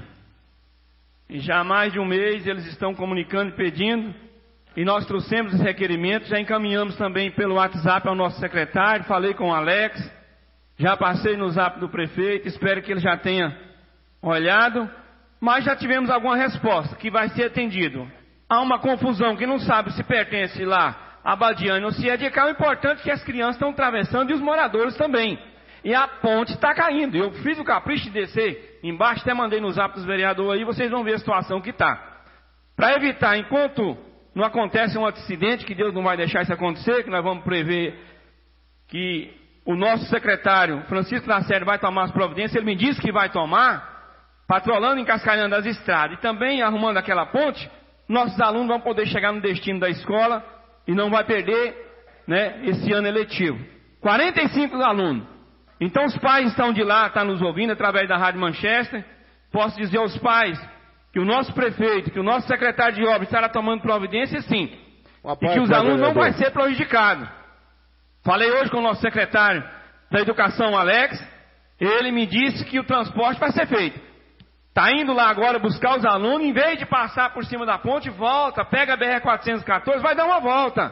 E já há mais de um mês eles estão comunicando e pedindo, e nós trouxemos os requerimentos, já encaminhamos também pelo WhatsApp ao nosso secretário, falei com o Alex, já passei no zap do prefeito, espero que ele já tenha olhado, mas já tivemos alguma resposta, que vai ser atendido. Há uma confusão que não sabe se pertence lá a Badiane ou se é de cá. O importante é que as crianças estão atravessando e os moradores também. E a ponte está caindo. Eu fiz o capricho de descer embaixo, até mandei no zap dos vereadores aí, vocês vão ver a situação que está. Para evitar, enquanto não acontece um acidente, que Deus não vai deixar isso acontecer, que nós vamos prever que o nosso secretário, Francisco Lacerda, vai tomar as providências, ele me disse que vai tomar, patrolando e encascalhando as estradas, e também arrumando aquela ponte, nossos alunos vão poder chegar no destino da escola e não vai perder, esse ano eletivo. 45 alunos. Então os pais estão de lá, estão nos ouvindo através da Rádio Manchester. Posso dizer aos pais que o nosso prefeito, que o nosso secretário de obras estará tomando providência, sim. E que os alunos não vão ser prejudicados. Falei hoje com o nosso secretário da Educação, Alex. Ele me disse que o transporte vai ser feito. Está indo lá agora buscar os alunos, em vez de passar por cima da ponte, volta, pega a BR-414, vai dar uma volta.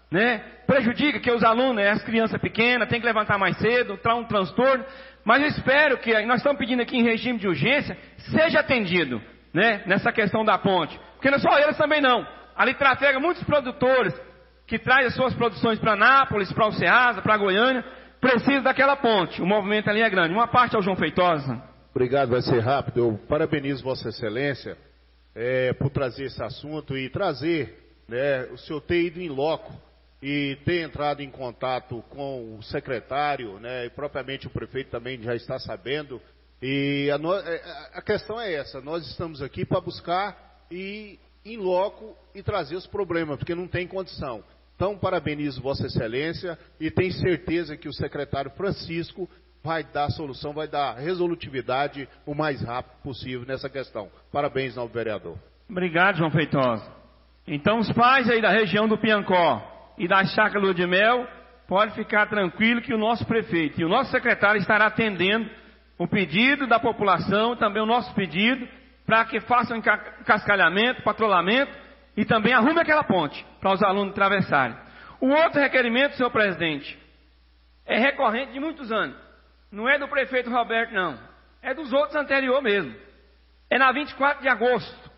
né? Prejudica que os alunos, as crianças pequenas, tem que levantar mais cedo, traz um transtorno. Mas eu espero que, nós estamos pedindo aqui em regime de urgência, seja atendido, né? Nessa questão da ponte. Porque não só eles também não. Ali trafega muitos produtores que trazem as suas produções para Anápolis, para o Ceasa, para Goiânia. Precisa daquela ponte. O movimento ali é grande. Uma parte ao João Feitosa. Obrigado, vai ser rápido. Eu parabenizo Vossa Excelência por trazer esse assunto e trazer, né, o senhor ter ido em loco e ter entrado em contato com o secretário, né, e propriamente o prefeito também já está sabendo. E a questão é essa, nós estamos aqui para buscar ir em loco e trazer os problemas, porque não tem condição. Então, parabenizo Vossa Excelência e tenho certeza que o secretário Francisco vai dar solução, vai dar resolutividade o mais rápido possível nessa questão. Parabéns, novo vereador. Obrigado, João Feitosa. Então, os pais aí da região do Piancó e da Chácara Lua de Mel, pode ficar tranquilo que o nosso prefeito e o nosso secretário estará atendendo o pedido da população, também o nosso pedido, para que façam cascalhamento, patrulhamento e também arrume aquela ponte para os alunos atravessarem. O outro requerimento, senhor presidente, é recorrente de muitos anos. Não é do prefeito Roberto, não. É dos outros anteriores mesmo. É na 24 de agosto.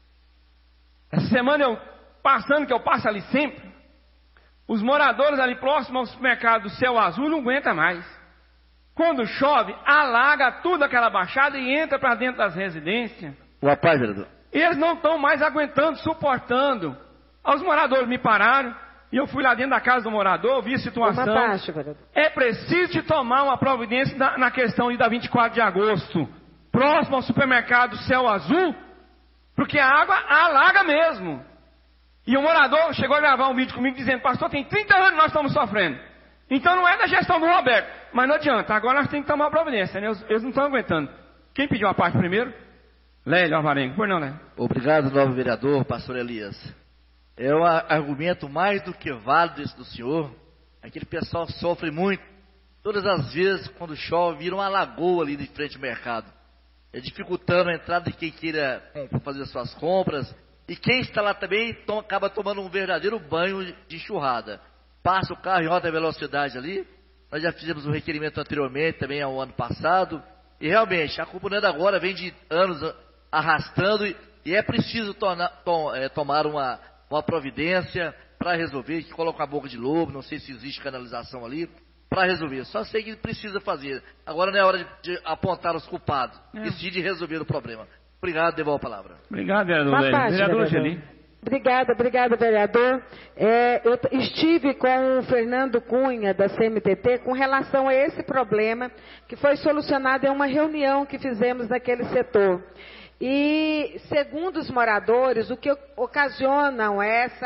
Essa semana que eu passo ali sempre, os moradores ali próximos ao supermercado do Céu Azul não aguentam mais. Quando chove, alaga tudo aquela baixada e entra para dentro das residências. Boa tarde, vereador. Eles não estão mais aguentando, suportando. Os moradores me pararam e eu fui lá dentro da casa do morador, vi a situação. É preciso tomar uma providência na questão da 24 de agosto, próximo ao supermercado Céu Azul, porque a água alaga mesmo. E o morador chegou a gravar um vídeo comigo dizendo: pastor, tem 30 anos que nós estamos sofrendo. Então não é da gestão do Roberto, mas não adianta, agora nós temos que tomar uma providência, né? Eles não estão aguentando. Quem pediu a parte primeiro? Lélio Alvarenga. Por não, Lélio? Obrigado, novo vereador, pastor Elias. É um argumento mais do que válido esse do senhor. Aquele pessoal sofre muito. Todas as vezes, quando chove, vira uma lagoa ali de frente ao mercado. É dificultando a entrada de quem queira fazer as suas compras. E quem está lá também acaba tomando um verdadeiro banho de enxurrada. Passa o carro em alta velocidade ali. Nós já fizemos um requerimento anteriormente, também ao ano passado. E realmente, a culpa não é de agora, vem de anos arrastando. E é preciso tomar uma providência para resolver, que coloca a boca de lobo, não sei se existe canalização ali, para resolver. Só sei que precisa fazer. Agora não é hora de apontar os culpados, e sim de resolver o problema. Obrigado, devolvo a palavra. Obrigado, vereador. Vereador Geli. Obrigada, vereador. Eu estive com o Fernando Cunha, da CMTT, com relação a esse problema, que foi solucionado em uma reunião que fizemos naquele setor. E, segundo os moradores, o que ocasionam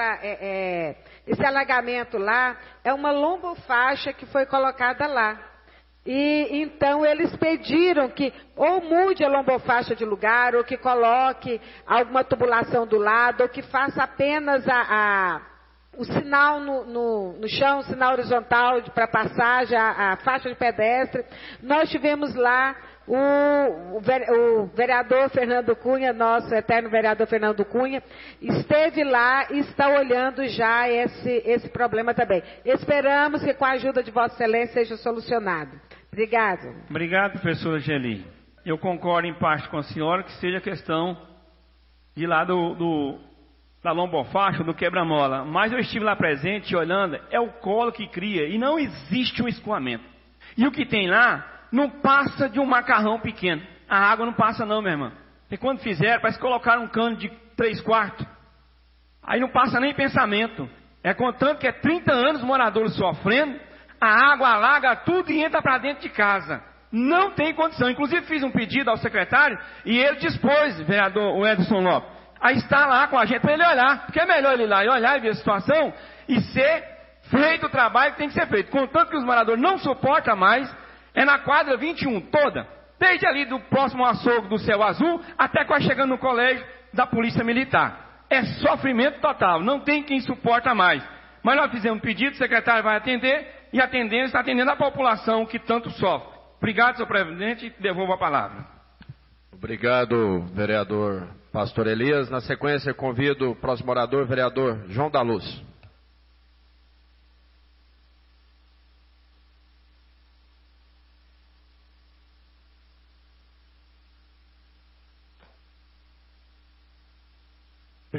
esse alagamento lá é uma lombofaixa que foi colocada lá. E então eles pediram que ou mude a lombofaixa de lugar, ou que coloque alguma tubulação do lado, ou que faça apenas o sinal no chão, o sinal horizontal para passagem, a faixa de pedestre. Nós tivemos lá o vereador Fernando Cunha, nosso eterno vereador Fernando Cunha, esteve lá e está olhando já esse problema também. Esperamos que com a ajuda de Vossa Excelência seja solucionado. Obrigado. Obrigado, professora Geli. Eu concordo em parte com a senhora que seja questão de lá da lombofaixa, do quebra-mola. Mas eu estive lá presente olhando, é o colo que cria e não existe um escoamento. E o que tem lá não passa de um macarrão pequeno. A água não passa não, minha irmã. E quando fizeram, parece que colocaram um cano de 3/4. Aí não passa nem pensamento. É contanto que é 30 anos moradores sofrendo, a água alaga tudo e entra para dentro de casa. Não tem condição. Inclusive fiz um pedido ao secretário e ele dispôs, vereador o Edson Lopes, a estar lá com a gente para ele olhar. Porque é melhor ele ir lá e olhar e ver a situação e ser feito o trabalho que tem que ser feito. Contanto que os moradores não suportam mais, é na quadra 21 toda. Desde ali do próximo açougue do Céu Azul até quase chegando no colégio da Polícia Militar. É sofrimento total, não tem quem suporta mais. Mas nós fizemos um pedido, o secretário vai atender e está atendendo a população que tanto sofre. Obrigado, senhor presidente, devolvo a palavra. Obrigado, vereador Pastor Elias. Na sequência, convido o próximo orador, vereador João da Luz.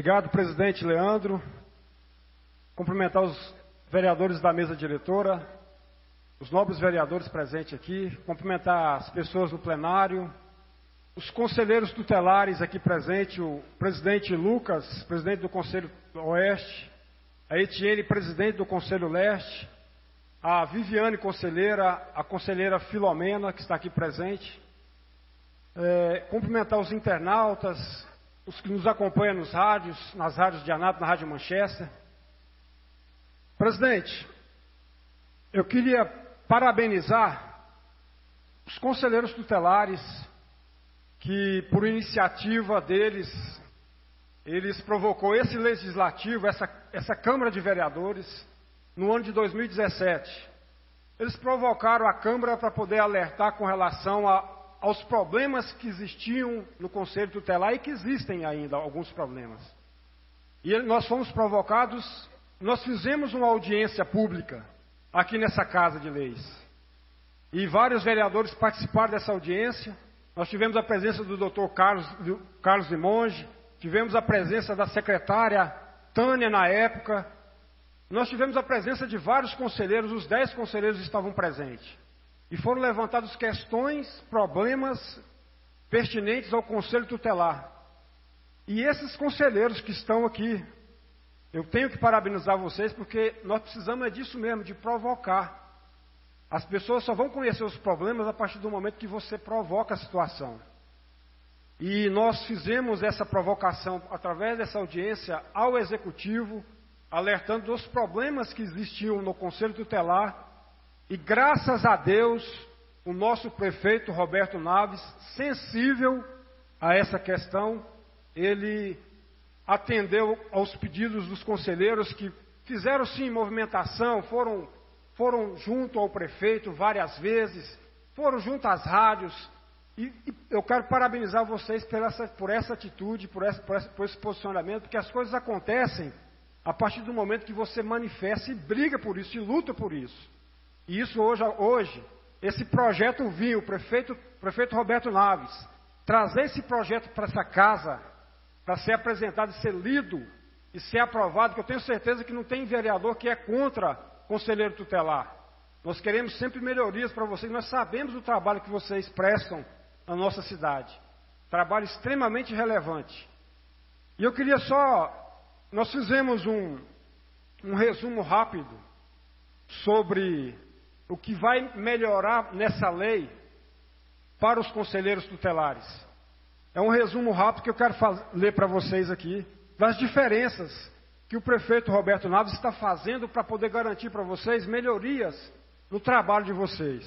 Obrigado, presidente Leandro. Cumprimentar os vereadores da mesa diretora, os nobres vereadores presentes aqui, cumprimentar as pessoas no plenário, os conselheiros tutelares aqui presentes, o presidente Lucas, presidente do Conselho Oeste, a Etienne, presidente do Conselho Leste, a Viviane, conselheira, a conselheira Filomena, que está aqui presente. Cumprimentar os internautas, os que nos acompanham nos rádios, nas rádios de Anápolis, na Rádio Manchester. Presidente, eu queria parabenizar os conselheiros tutelares que, por iniciativa deles, eles provocou esse legislativo, essa Câmara de Vereadores, no ano de 2017. Eles provocaram a Câmara para poder alertar com relação aos problemas que existiam no Conselho Tutelar e que existem ainda alguns problemas. E nós fomos provocados, nós fizemos uma audiência pública aqui nessa Casa de Leis. E vários vereadores participaram dessa audiência. Nós tivemos a presença do Dr. Carlos Limonge, tivemos a presença da secretária Tânia na época. Nós tivemos a presença de vários conselheiros, os 10 conselheiros estavam presentes. E foram levantadas questões, problemas pertinentes ao Conselho Tutelar. E esses conselheiros que estão aqui, eu tenho que parabenizar vocês, porque nós precisamos disso mesmo, de provocar. As pessoas só vão conhecer os problemas a partir do momento que você provoca a situação. E nós fizemos essa provocação através dessa audiência ao Executivo, alertando dos problemas que existiam no Conselho Tutelar. E graças a Deus, o nosso prefeito Roberto Naves, sensível a essa questão, ele atendeu aos pedidos dos conselheiros que fizeram sim movimentação, foram junto ao prefeito várias vezes, foram junto às rádios, e eu quero parabenizar vocês por essa atitude, por esse posicionamento, porque as coisas acontecem a partir do momento que você manifesta e briga por isso, e luta por isso. E isso hoje esse projeto vinha, o prefeito Roberto Naves, trazer esse projeto para essa casa, para ser apresentado e ser lido e ser aprovado, que eu tenho certeza que não tem vereador que é contra conselheiro tutelar. Nós queremos sempre melhorias para vocês, nós sabemos do trabalho que vocês prestam na nossa cidade. Trabalho extremamente relevante. E eu queria nós fizemos um resumo rápido sobre o que vai melhorar nessa lei para os conselheiros tutelares. É um resumo rápido que eu quero ler para vocês aqui, das diferenças que o prefeito Roberto Naves está fazendo para poder garantir para vocês melhorias no trabalho de vocês.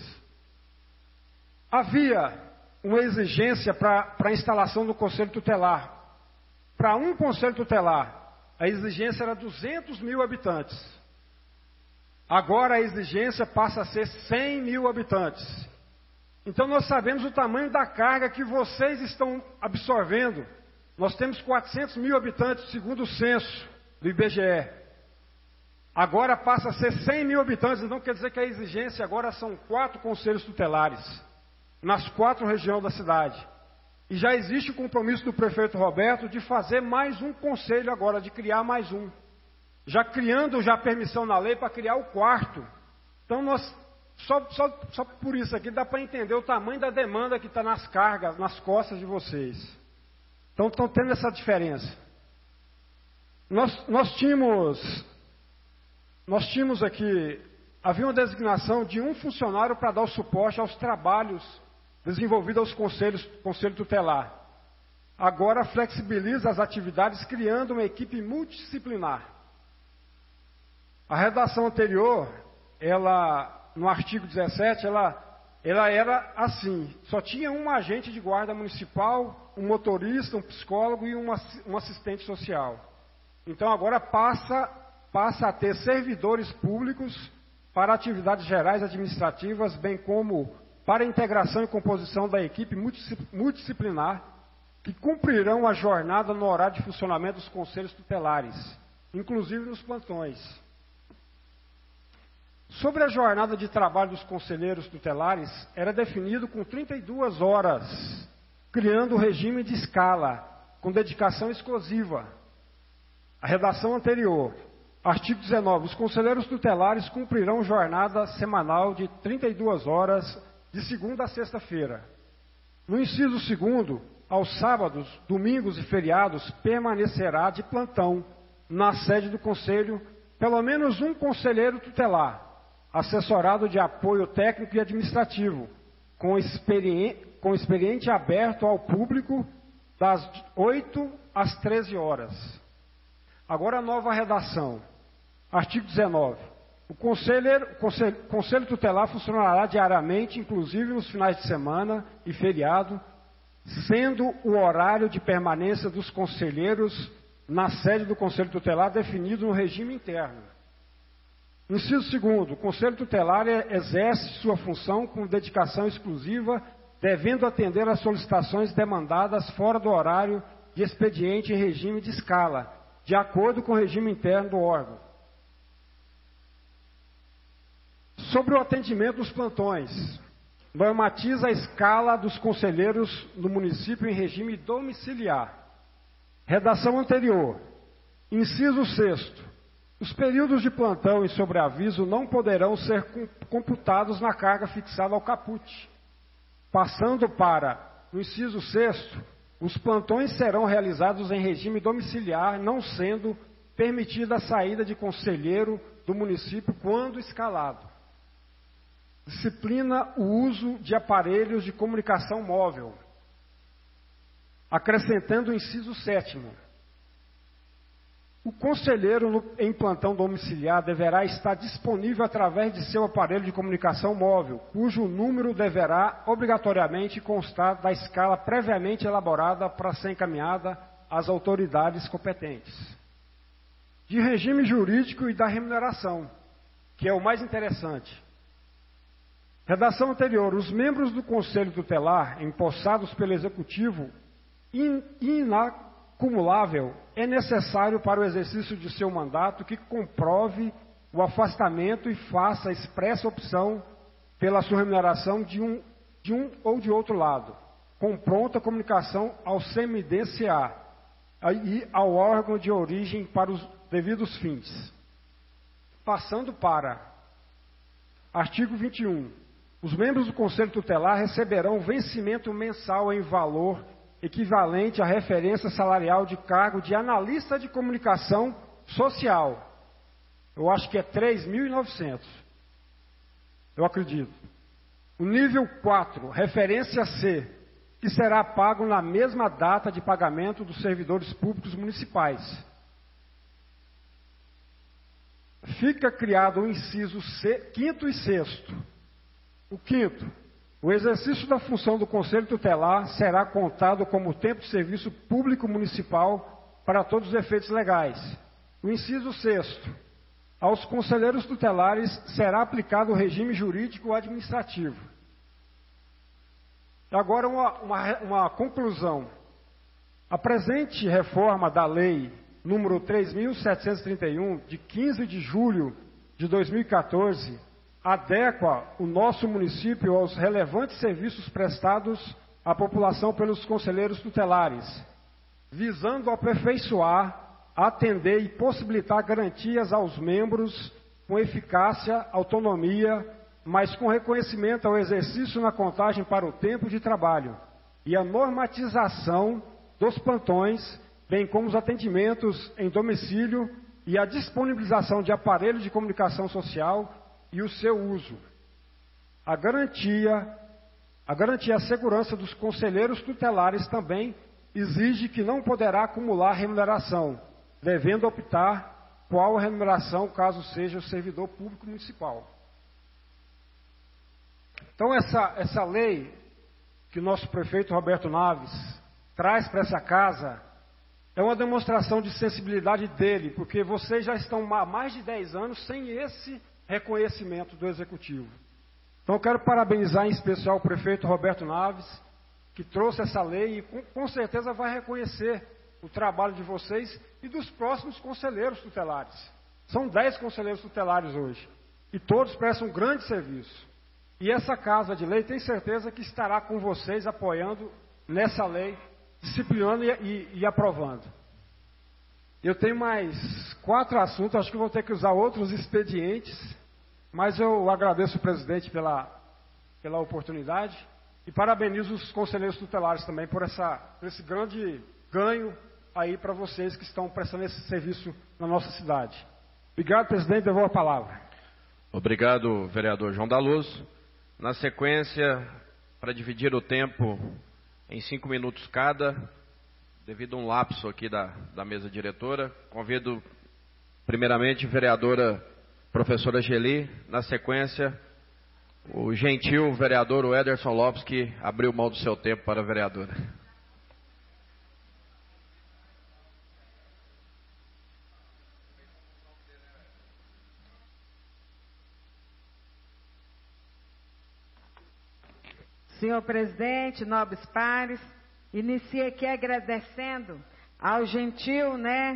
Havia uma exigência para a instalação do Conselho Tutelar. Para um Conselho Tutelar, a exigência era 200 mil habitantes. Agora a exigência passa a ser 100 mil habitantes. Então nós sabemos o tamanho da carga que vocês estão absorvendo. Nós temos 400 mil habitantes, segundo o censo do IBGE. Agora passa a ser 100 mil habitantes, então quer dizer que a exigência agora são 4 conselhos tutelares, nas 4 regiões da cidade. E já existe o compromisso do prefeito Roberto de fazer mais um conselho agora, de criar mais um. Já criando a permissão na lei para criar o 4º. Então nós, só por isso aqui dá para entender o tamanho da demanda que está nas cargas, nas costas de vocês. Então estão tendo essa diferença. Nós tínhamos aqui, havia uma designação de um funcionário para dar o suporte aos trabalhos desenvolvidos aos conselho tutelar. Agora flexibiliza as atividades criando uma equipe multidisciplinar. A redação anterior, no artigo 17, ela era assim, só tinha um agente de guarda municipal, um motorista, um psicólogo e um assistente social. Então agora passa a ter servidores públicos para atividades gerais administrativas, bem como para a integração e composição da equipe multidisciplinar, que cumprirão a jornada no horário de funcionamento dos conselhos tutelares, inclusive nos plantões. Sobre a jornada de trabalho dos conselheiros tutelares, era definido com 32 horas, criando o regime de escala, com dedicação exclusiva. A redação anterior. Artigo 19. Os conselheiros tutelares cumprirão jornada semanal de 32 horas, de segunda a sexta-feira. No inciso 2º, aos sábados, domingos e feriados, permanecerá de plantão na sede do Conselho pelo menos um conselheiro tutelar, assessorado de apoio técnico e administrativo, com expediente aberto ao público das 8 às 13 horas. Agora a nova redação. Artigo 19. O conselho tutelar funcionará diariamente, inclusive nos finais de semana e feriado, sendo o horário de permanência dos conselheiros na sede do Conselho Tutelar definido no regime interno. Inciso 2º. O Conselho Tutelar exerce sua função com dedicação exclusiva, devendo atender às solicitações demandadas fora do horário de expediente em regime de escala, de acordo com o regime interno do órgão. Sobre o atendimento dos plantões, normatiza a escala dos conselheiros no município em regime domiciliar. Redação anterior. Inciso 6º. Os períodos de plantão e sobreaviso não poderão ser computados na carga fixada ao caput. Passando para, no inciso 6º, os plantões serão realizados em regime domiciliar, não sendo permitida a saída de conselheiro do município quando escalado. Disciplina o uso de aparelhos de comunicação móvel. Acrescentando o inciso 7º. O conselheiro em plantão domiciliar deverá estar disponível através de seu aparelho de comunicação móvel, cujo número deverá obrigatoriamente constar da escala previamente elaborada para ser encaminhada às autoridades competentes. De regime jurídico e da remuneração, que é o mais interessante. Redação anterior. Os membros do Conselho Tutelar, empossados pelo Executivo, inacumulável, é necessário para o exercício de seu mandato que comprove o afastamento e faça expressa opção pela sua remuneração de um ou de outro lado, com pronta comunicação ao CMDCA e ao órgão de origem para os devidos fins. Passando para artigo 21. Os membros do Conselho Tutelar receberão vencimento mensal em valor equivalente à referência salarial de cargo de analista de comunicação social. Eu acho que é 3.900. Eu acredito. O nível 4, referência C, que será pago na mesma data de pagamento dos servidores públicos municipais. Fica criado o inciso 5º e 6º. O 5º. O exercício da função do Conselho Tutelar será contado como tempo de serviço público municipal para todos os efeitos legais. O inciso 6º. Aos conselheiros tutelares será aplicado o regime jurídico administrativo. Agora uma conclusão. A presente reforma da lei número 3.731, de 15 de julho de 2014, adequa o nosso município aos relevantes serviços prestados à população pelos conselheiros tutelares, visando aperfeiçoar, atender e possibilitar garantias aos membros com eficácia, autonomia, mas com reconhecimento ao exercício na contagem para o tempo de trabalho e a normatização dos plantões, bem como os atendimentos em domicílio e a disponibilização de aparelhos de comunicação social e o seu uso. A garantia à segurança dos conselheiros tutelares também exige que não poderá acumular remuneração, devendo optar qual a remuneração caso seja o servidor público municipal. Então essa lei que o nosso prefeito Roberto Naves traz para essa casa é uma demonstração de sensibilidade dele, porque vocês já estão há mais de 10 anos sem esse reconhecimento do Executivo. Então eu quero parabenizar em especial o prefeito Roberto Naves, que trouxe essa lei e com certeza vai reconhecer o trabalho de vocês e dos próximos conselheiros tutelares. São 10 conselheiros tutelares hoje, e todos prestam um grande serviço. E essa Casa de Lei tem certeza que estará com vocês apoiando nessa lei, disciplinando e aprovando. Eu tenho mais 4 assuntos, acho que vou ter que usar outros expedientes, mas eu agradeço o presidente pela oportunidade e parabenizo os conselheiros tutelares também por esse grande ganho aí para vocês que estão prestando esse serviço na nossa cidade. Obrigado, presidente, devolvo a palavra. Obrigado, vereador João da Luz. Na sequência, para dividir o tempo em 5 minutos cada, devido a um lapso aqui da mesa diretora, convido primeiramente a vereadora professora Geli, na sequência o gentil vereador Ederson Lopes, que abriu mão do seu tempo para a vereadora. Senhor presidente, nobres pares, inicio aqui agradecendo ao gentil,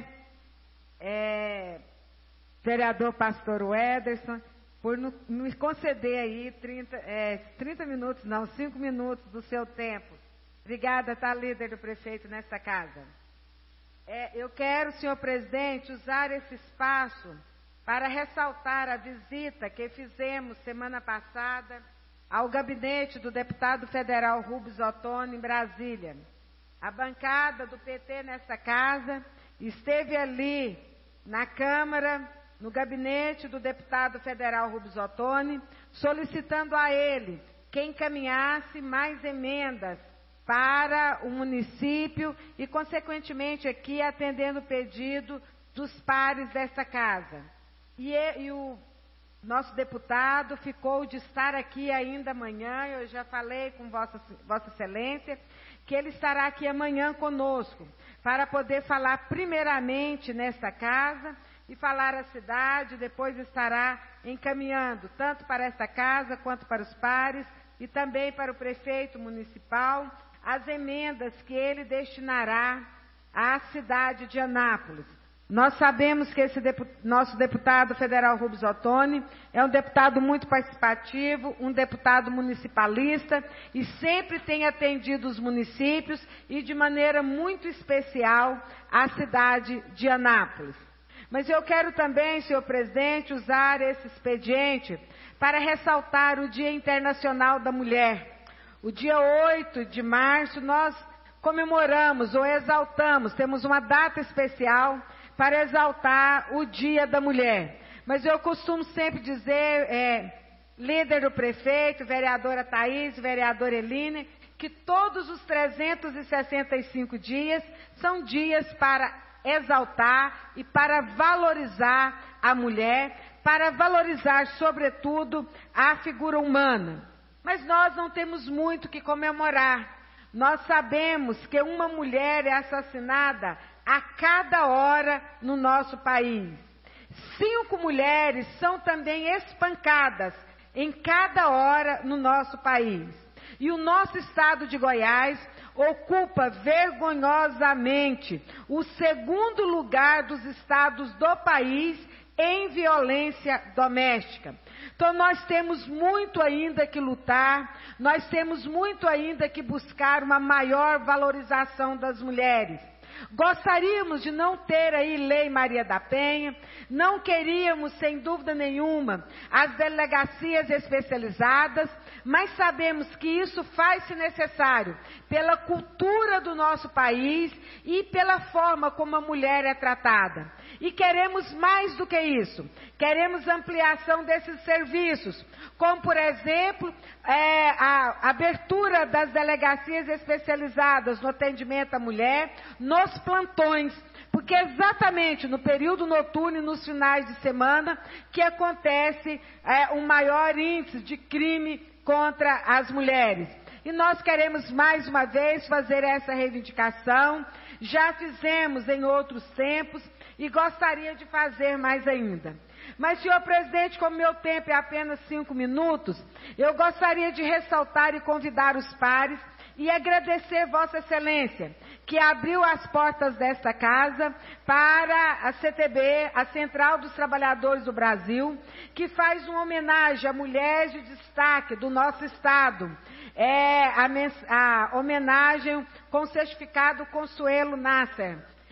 vereador pastor Ederson, por me conceder aí 30 minutos, não, 5 minutos do seu tempo. Obrigada, tá, líder do prefeito nesta casa. Eu quero, senhor presidente, usar esse espaço para ressaltar a visita que fizemos semana passada ao gabinete do deputado federal Rubens Ottoni, em Brasília. A bancada do PT nessa casa esteve ali na Câmara, no gabinete do deputado federal Rubens Ottoni, solicitando a ele que encaminhasse mais emendas para o município e, consequentemente, aqui atendendo o pedido dos pares dessa casa. E o nosso deputado ficou de estar aqui ainda amanhã, eu já falei com Vossa Excelência, que ele estará aqui amanhã conosco, para poder falar primeiramente nesta casa e falar à cidade, depois estará encaminhando tanto para esta casa quanto para os pares e também para o prefeito municipal as emendas que ele destinará à cidade de Anápolis. Nós sabemos que esse nosso deputado federal Rubens Ottoni é um deputado muito participativo, um deputado municipalista e sempre tem atendido os municípios e de maneira muito especial a cidade de Anápolis. Mas eu quero também, senhor presidente, usar esse expediente para ressaltar o Dia Internacional da Mulher. O dia 8 de março nós comemoramos ou exaltamos, temos uma data especial para exaltar o Dia da Mulher. Mas eu costumo sempre dizer, líder do prefeito, vereadora Thaís, vereadora Eline, que todos os 365 dias são dias para exaltar e para valorizar a mulher, para valorizar, sobretudo, a figura humana. Mas nós não temos muito que comemorar. Nós sabemos que uma mulher é assassinada a cada hora no nosso país. 5 mulheres são também espancadas em cada hora no nosso país. E o nosso estado de Goiás ocupa vergonhosamente o 2º lugar dos estados do país em violência doméstica. Então nós temos muito ainda que lutar, nós temos muito ainda que buscar uma maior valorização das mulheres. Gostaríamos de não ter aí Lei Maria da Penha, não queríamos, sem dúvida nenhuma, as delegacias especializadas, mas sabemos que isso faz-se necessário pela cultura do nosso país e pela forma como a mulher é tratada. E queremos mais do que isso, queremos ampliação desses serviços, como, por exemplo, a abertura das delegacias especializadas no atendimento à mulher, nos plantões, porque é exatamente no período noturno e nos finais de semana que acontece um maior índice de crime contra as mulheres. E nós queremos mais uma vez fazer essa reivindicação, já fizemos em outros tempos e gostaria de fazer mais ainda. Mas, senhor presidente, como meu tempo é apenas 5 minutos, eu gostaria de ressaltar e convidar os pares e agradecer Vossa Excelência, que abriu as portas desta casa para a CTB, a Central dos Trabalhadores do Brasil, que faz uma homenagem a mulheres de destaque do nosso estado. A homenagem com o certificado Consuelo Nasser.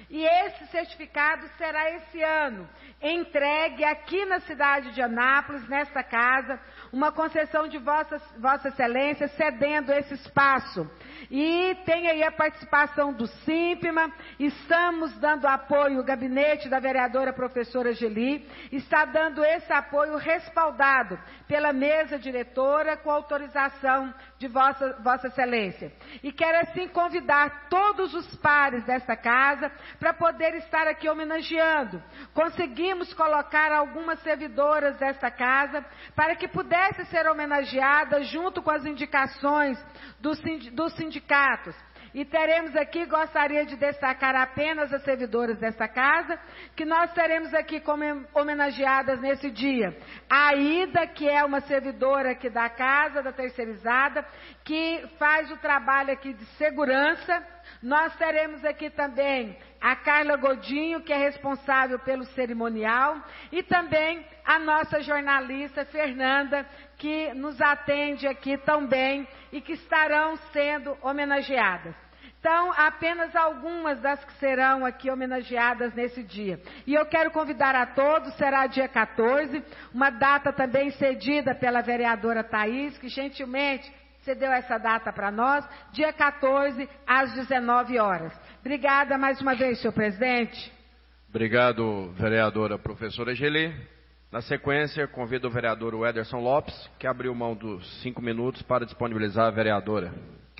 E esse certificado será esse ano entregue aqui na cidade de Anápolis, nesta casa, uma concessão de Vossa Excelência cedendo esse espaço. E tem aí a participação do SINPMA, estamos dando apoio, o gabinete da vereadora professora Geli está dando esse apoio respaldado pela mesa diretora com autorização de Vossa Excelência. E quero assim convidar todos os pares desta casa para poder estar aqui homenageando. Conseguimos colocar algumas servidoras desta casa para que pudesse ser homenageada junto com as indicações dos sindicatos. E teremos aqui, gostaria de destacar apenas as servidoras desta casa, que nós teremos aqui como homenageadas nesse dia. A Ida, que é uma servidora aqui da casa, da terceirizada, que faz o trabalho aqui de segurança. Nós teremos aqui também a Carla Godinho, que é responsável pelo cerimonial, e também a nossa jornalista Fernanda, que nos atende aqui tão bem e que estarão sendo homenageadas. Então, apenas algumas das que serão aqui homenageadas nesse dia. E eu quero convidar a todos, será dia 14, uma data também cedida pela vereadora Thaís, que gentilmente cedeu essa data para nós, dia 14, às 19 horas. Obrigada mais uma vez, senhor presidente. Obrigado, vereadora professora Geli. Na sequência, convido o vereador Ederson Lopes, que abriu mão dos 5 minutos para disponibilizar a vereadora.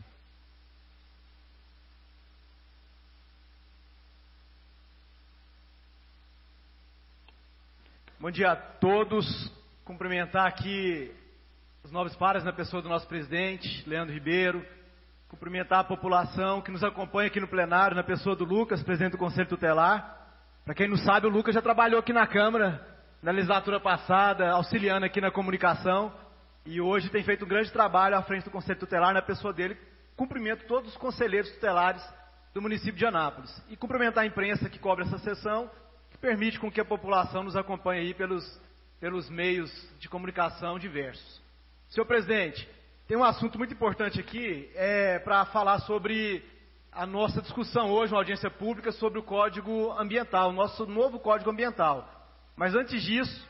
Bom dia a todos. Cumprimentar aqui os nobres pares na pessoa do nosso presidente, Leandro Ribeiro. Cumprimentar a população que nos acompanha aqui no plenário, na pessoa do Lucas, presidente do Conselho Tutelar. Para quem não sabe, o Lucas já trabalhou aqui na Câmara, na legislatura passada, auxiliando aqui na comunicação. E hoje tem feito um grande trabalho à frente do Conselho Tutelar, na pessoa dele. Cumprimento todos os conselheiros tutelares do município de Anápolis. E cumprimentar a imprensa que cobre essa sessão, que permite com que a população nos acompanhe aí pelos meios de comunicação diversos. Senhor presidente, tem um assunto muito importante aqui para falar sobre a nossa discussão hoje, uma audiência pública, sobre o Código Ambiental, o nosso novo Código Ambiental. Mas antes disso,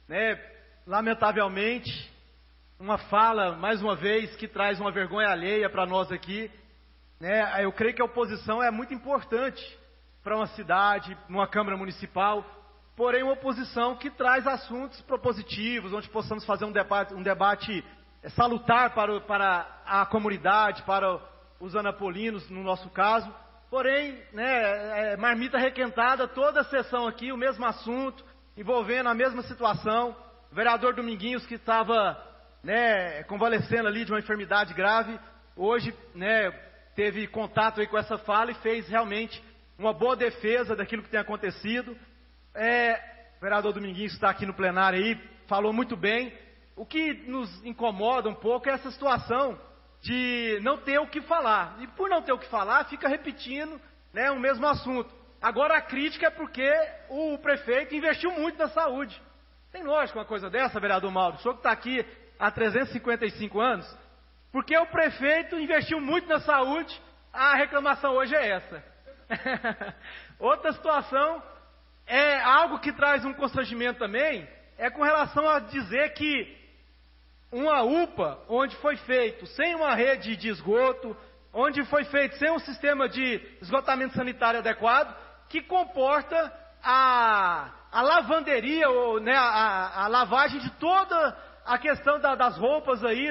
lamentavelmente, uma fala, mais uma vez, que traz uma vergonha alheia para nós aqui. Eu creio que a oposição é muito importante para uma cidade, numa Câmara Municipal, porém uma oposição que traz assuntos propositivos, onde possamos fazer um debate salutar para a comunidade, para os anapolinos, no nosso caso. Porém, marmita requentada, toda a sessão aqui, o mesmo assunto, envolvendo a mesma situação. O vereador Dominguinhos, que estava convalescendo ali de uma enfermidade grave, hoje teve contato aí com essa fala e fez realmente uma boa defesa daquilo que tem acontecido. O vereador Dominguinhos está aqui no plenário aí, falou muito bem. O que nos incomoda um pouco é essa situação de não ter o que falar. E por não ter o que falar, fica repetindo o mesmo assunto. Agora a crítica é porque o prefeito investiu muito na saúde. Tem lógica uma coisa dessa, vereador Mauro? O senhor que está aqui há 355 anos, porque o prefeito investiu muito na saúde, a reclamação hoje é essa. Outra situação, algo que traz um constrangimento também, é com relação a dizer que uma UPA, onde foi feito sem uma rede de esgoto, onde foi feito sem um sistema de esgotamento sanitário adequado, que comporta a lavanderia, ou a lavagem de toda a questão das roupas aí,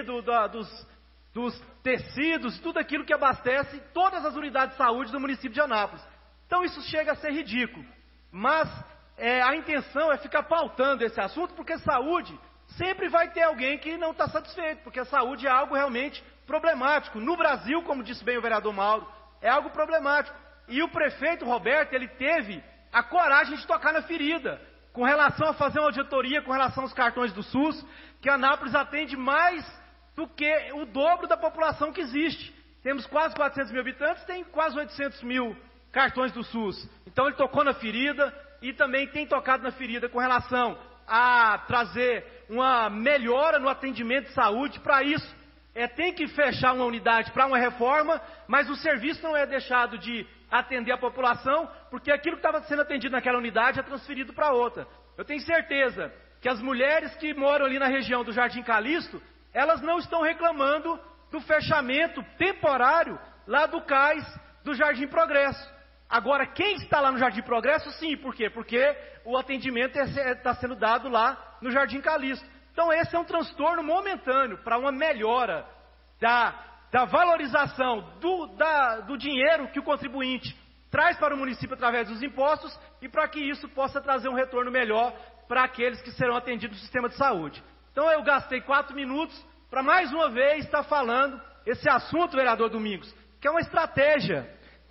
dos tecidos, tudo aquilo que abastece todas as unidades de saúde do município de Anápolis. Então isso chega a ser ridículo. Mas a intenção é ficar pautando esse assunto, porque saúde sempre vai ter alguém que não está satisfeito, porque a saúde é algo realmente problemático. No Brasil, como disse bem o vereador Mauro, é algo problemático. E o prefeito Roberto, ele teve a coragem de tocar na ferida, com relação a fazer uma auditoria, com relação aos cartões do SUS, que Anápolis atende mais do que o dobro da população que existe. Temos quase 400 mil habitantes, tem quase 800 mil cartões do SUS. Então ele tocou na ferida e também tem tocado na ferida com relação a trazer uma melhora no atendimento de saúde. Para isso, tem que fechar uma unidade para uma reforma, mas o serviço não é deixado de atender a população, porque aquilo que estava sendo atendido naquela unidade é transferido para outra. Eu tenho certeza que as mulheres que moram ali na região do Jardim Calixto, elas não estão reclamando do fechamento temporário lá do cais do Jardim Progresso. Agora, quem está lá no Jardim Progresso, sim, por quê? Porque o atendimento está sendo dado lá no Jardim Calixto. Então, esse é um transtorno momentâneo para uma melhora da valorização do dinheiro que o contribuinte traz para o município através dos impostos e para que isso possa trazer um retorno melhor para aqueles que serão atendidos no sistema de saúde. Então, eu gastei 4 minutos para mais uma vez estar falando esse assunto, vereador Domingos, que é uma estratégia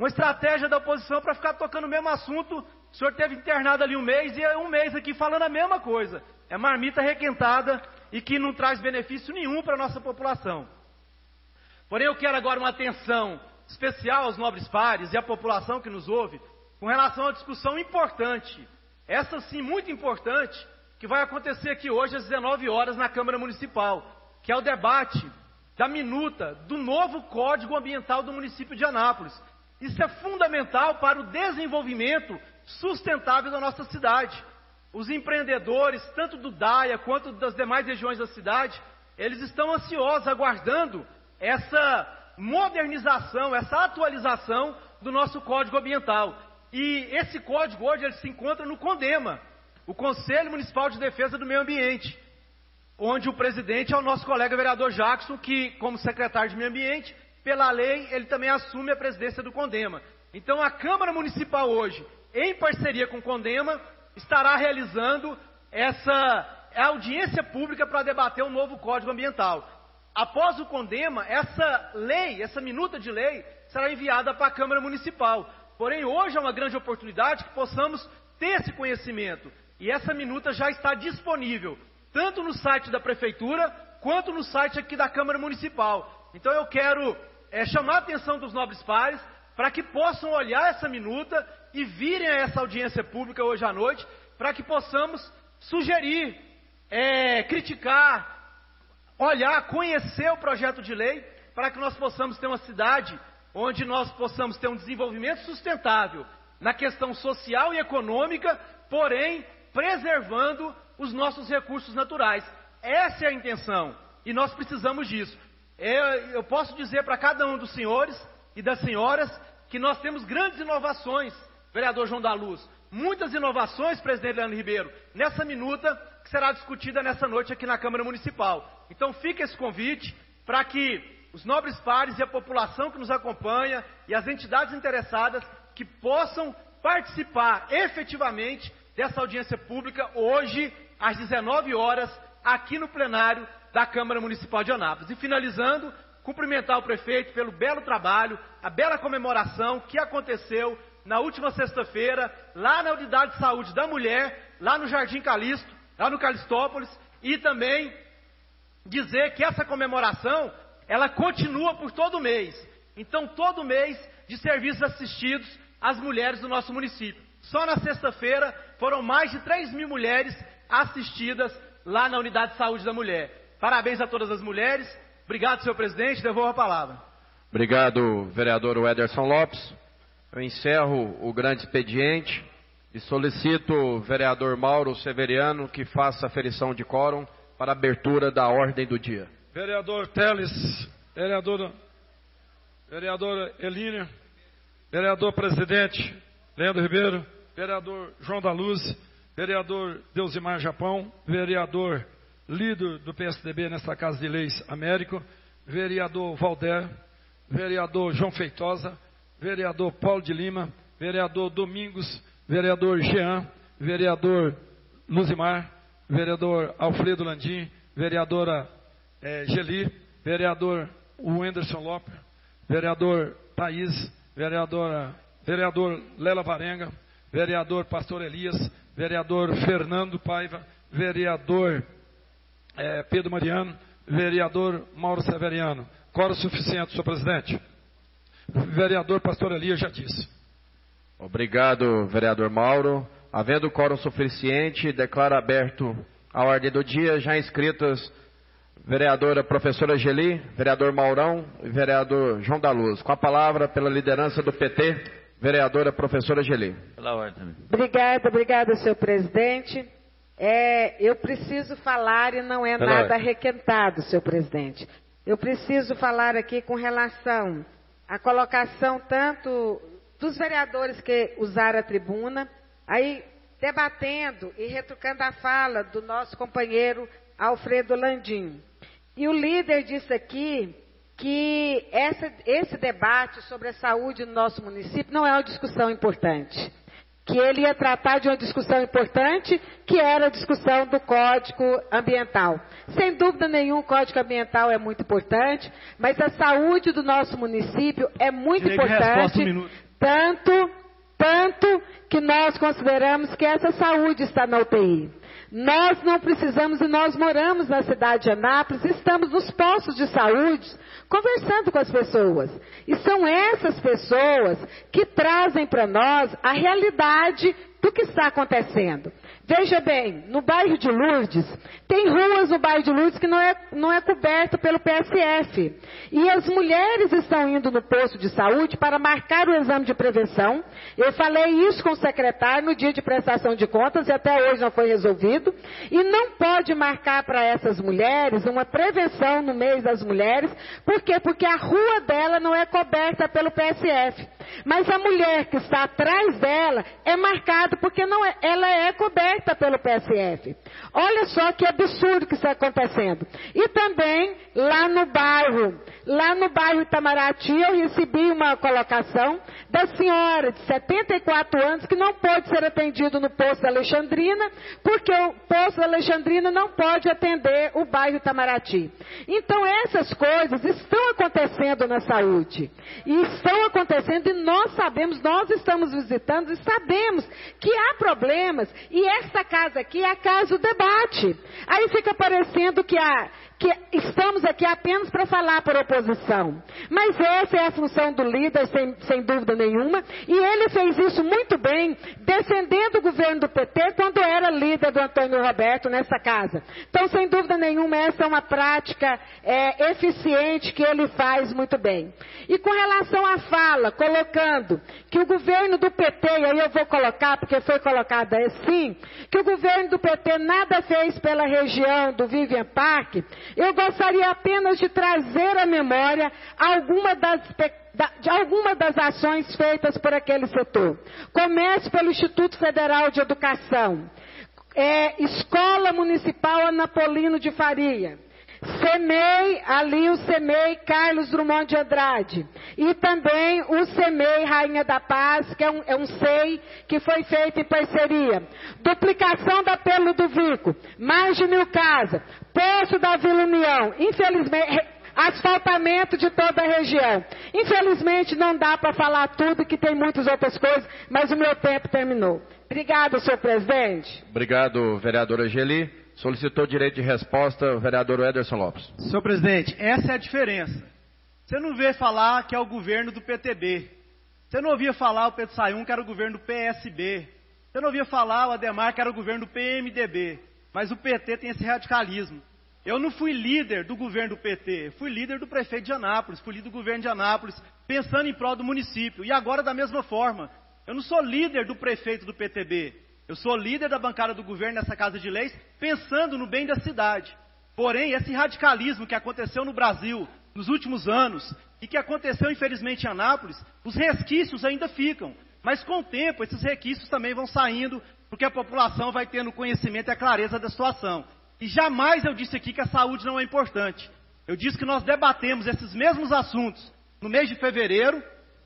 da oposição para ficar tocando o mesmo assunto. O senhor teve internado ali um mês e é um mês aqui falando a mesma coisa. É marmita requentada e que não traz benefício nenhum para a nossa população. Porém, eu quero agora uma atenção especial aos nobres pares e à população que nos ouve com relação a uma discussão importante, essa sim muito importante, que vai acontecer aqui hoje às 19 horas na Câmara Municipal, que é o debate da minuta do novo Código Ambiental do município de Anápolis. Isso é fundamental para o desenvolvimento sustentável da nossa cidade. Os empreendedores, tanto do DAIA quanto das demais regiões da cidade, eles estão ansiosos, aguardando essa modernização, essa atualização do nosso Código Ambiental. E esse código hoje ele se encontra no CONDEMA, o Conselho Municipal de Defesa do Meio Ambiente, onde o presidente é o nosso colega vereador Jackson, que, como secretário de Meio Ambiente, pela lei, ele também assume a presidência do CONDEMA. Então, a Câmara Municipal hoje, em parceria com o CONDEMA, estará realizando essa audiência pública para debater o novo Código Ambiental. Após o CONDEMA, essa lei, essa minuta de lei, será enviada para a Câmara Municipal. Porém, hoje é uma grande oportunidade que possamos ter esse conhecimento. E essa minuta já está disponível, tanto no site da Prefeitura, quanto no site aqui da Câmara Municipal. Então eu quero chamar a atenção dos nobres pares para que possam olhar essa minuta e virem a essa audiência pública hoje à noite, para que possamos sugerir, criticar, olhar, conhecer o projeto de lei, para que nós possamos ter uma cidade onde nós possamos ter um desenvolvimento sustentável na questão social e econômica, porém preservando os nossos recursos naturais. Essa é a intenção e nós precisamos disso. Eu posso dizer para cada um dos senhores e das senhoras que nós temos grandes inovações, vereador João da Luz, muitas inovações, presidente Leandro Ribeiro, nessa minuta que será discutida nessa noite aqui na Câmara Municipal. Então fica esse convite para que os nobres pares e a população que nos acompanha e as entidades interessadas que possam participar efetivamente dessa audiência pública hoje às 19 horas aqui no plenário da Câmara Municipal de Anápolis. E finalizando, cumprimentar o prefeito pelo belo trabalho, a bela comemoração que aconteceu na última sexta-feira, lá na Unidade de Saúde da Mulher, lá no Jardim Calixto, lá no Calistópolis, e também dizer que essa comemoração, ela continua por todo mês. Então, todo mês de serviços assistidos às mulheres do nosso município. Só na sexta-feira foram mais de 3.000 mulheres assistidas lá na Unidade de Saúde da Mulher. Parabéns a todas as mulheres. Obrigado, senhor presidente. Devolvo a palavra. Obrigado, vereador Ederson Lopes. Eu encerro o grande expediente e solicito o vereador Mauro Severiano que faça a aferição de quórum para a abertura da ordem do dia. Vereador Teles, vereadora Elínia, vereador presidente Leandro Ribeiro, vereador João da Luz, vereador Deusimar Japão, vereador líder do PSDB nesta Casa de Leis Américo, vereador Valder, vereador João Feitosa, vereador Paulo de Lima, vereador Domingos, vereador Jean, vereador Luzimar, vereador Alfredo Landim, vereadora Geli, vereador Wenderson Lopes, vereador Thaís, vereador Lela Varenga, vereador Pastor Elias, vereador Fernando Paiva, vereador Pedro Mariano, vereador Mauro Severiano. Quórum suficiente, senhor presidente. Vereador Pastor Elias já disse. Obrigado, vereador Mauro. Havendo quórum suficiente, declaro aberto a ordem do dia. Já inscritas vereadora professora Geli, vereador Maurão e vereador João da Luz. Com a palavra, pela liderança do PT, vereadora professora Geli. Pela ordem. Obrigada, senhor presidente. Eu preciso falar e não é nada arrequentado, senhor presidente. Eu preciso falar aqui com relação à colocação tanto dos vereadores que usaram a tribuna, aí debatendo e retrucando a fala do nosso companheiro Alfredo Landim. E o líder disse aqui que esse debate sobre a saúde no nosso município não é uma discussão importante. Que ele ia tratar de uma discussão importante, que era a discussão do Código Ambiental. Sem dúvida nenhuma, o Código Ambiental é muito importante, mas a saúde do nosso município é muito importante, tanto que nós consideramos que essa saúde está na UTI. Nós não precisamos, e nós moramos na cidade de Anápolis, estamos nos postos de saúde, conversando com as pessoas. E são essas pessoas que trazem para nós a realidade do que está acontecendo. Veja bem, no bairro de Lourdes, tem ruas no bairro de Lourdes que não é coberto pelo PSF. E as mulheres estão indo no posto de saúde para marcar o exame de prevenção. Eu falei isso com o secretário no dia de prestação de contas e até hoje não foi resolvido. E não pode marcar para essas mulheres uma prevenção no mês das mulheres. Por quê? Porque a rua dela não é coberta pelo PSF. Mas a mulher que está atrás dela é marcada porque ela é coberta pelo PSF. Olha só que absurdo que está acontecendo. E também lá no bairro Itamaraty, eu recebi uma colocação da senhora de 74 anos que não pode ser atendido no posto da Alexandrina, porque o posto da Alexandrina não pode atender o bairro Itamaraty. Então essas coisas estão acontecendo na saúde. E estão acontecendo e nós sabemos, nós estamos visitando e sabemos que há problemas e essa casa aqui é a casa do debate. Aí fica parecendo que estamos aqui apenas para falar para a oposição. Mas essa é a função do líder, sem dúvida nenhuma, e ele fez isso muito bem, defendendo o governo do PT quando era líder do Antônio Roberto nessa casa. Então, sem dúvida nenhuma, essa é uma prática eficiente que ele faz muito bem. E com relação à fala, colocando que o governo do PT, e aí eu vou colocar, porque foi colocado assim, que o governo do PT nada fez pela região do Vivian Park, eu gostaria apenas de trazer à memória alguma das ações feitas por aquele setor. Comece pelo Instituto Federal de Educação, Escola Municipal Anapolino de Faria, o CEMEI Carlos Drummond de Andrade, e também o CEMEI Rainha da Paz, que é um SEI que foi feito em parceria. Duplicação da Pelo do Vico, mais de 1.000 casas, posto da Vila União, infelizmente, asfaltamento de toda a região. Infelizmente não dá para falar tudo, que tem muitas outras coisas, mas o meu tempo terminou. Obrigado, senhor presidente. Obrigado, vereadora Geli. Solicitou direito de resposta o vereador Ederson Lopes. Senhor presidente, essa é a diferença. Você não vê falar que é o governo do PTB. Você não ouvia falar o Pedro Sayun que era o governo do PSB. Você não ouvia falar o Ademar que era o governo do PMDB. Mas o PT tem esse radicalismo. Eu não fui líder do governo do PT, fui líder do prefeito de Anápolis, fui líder do governo de Anápolis, pensando em prol do município. E agora da mesma forma. Eu não sou líder do prefeito do PTB. Eu sou líder da bancada do governo nessa Casa de Leis, pensando no bem da cidade. Porém, esse radicalismo que aconteceu no Brasil nos últimos anos e que aconteceu, infelizmente, em Anápolis, os resquícios ainda ficam. Mas com o tempo, esses resquícios também vão saindo, porque a população vai tendo conhecimento e a clareza da situação. E jamais eu disse aqui que a saúde não é importante. Eu disse que nós debatemos esses mesmos assuntos no mês de fevereiro,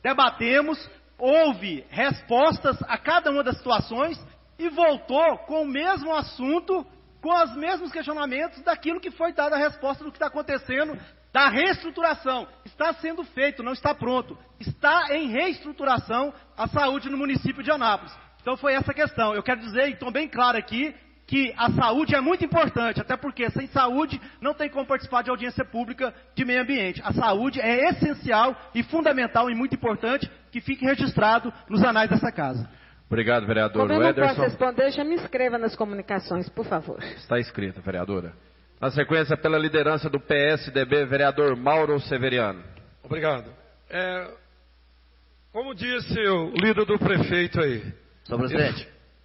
houve respostas a cada uma das situações, e voltou com o mesmo assunto, com os mesmos questionamentos daquilo que foi dada a resposta do que está acontecendo, da reestruturação. Está sendo feito, não está pronto. Está em reestruturação a saúde no município de Anápolis. Então foi essa questão. Eu quero dizer, e estou bem claro aqui, que a saúde é muito importante, até porque sem saúde não tem como participar de audiência pública de meio ambiente. A saúde é essencial e fundamental e muito importante que fique registrado nos anais dessa casa. Obrigado, vereador Como eu não Ederson. posso responder, já me inscreva nas comunicações, por favor. Está escrito, vereadora. Na sequência, pela liderança do PSDB, vereador Mauro Severiano. Obrigado. Como disse o líder do prefeito aí. Senhor presidente.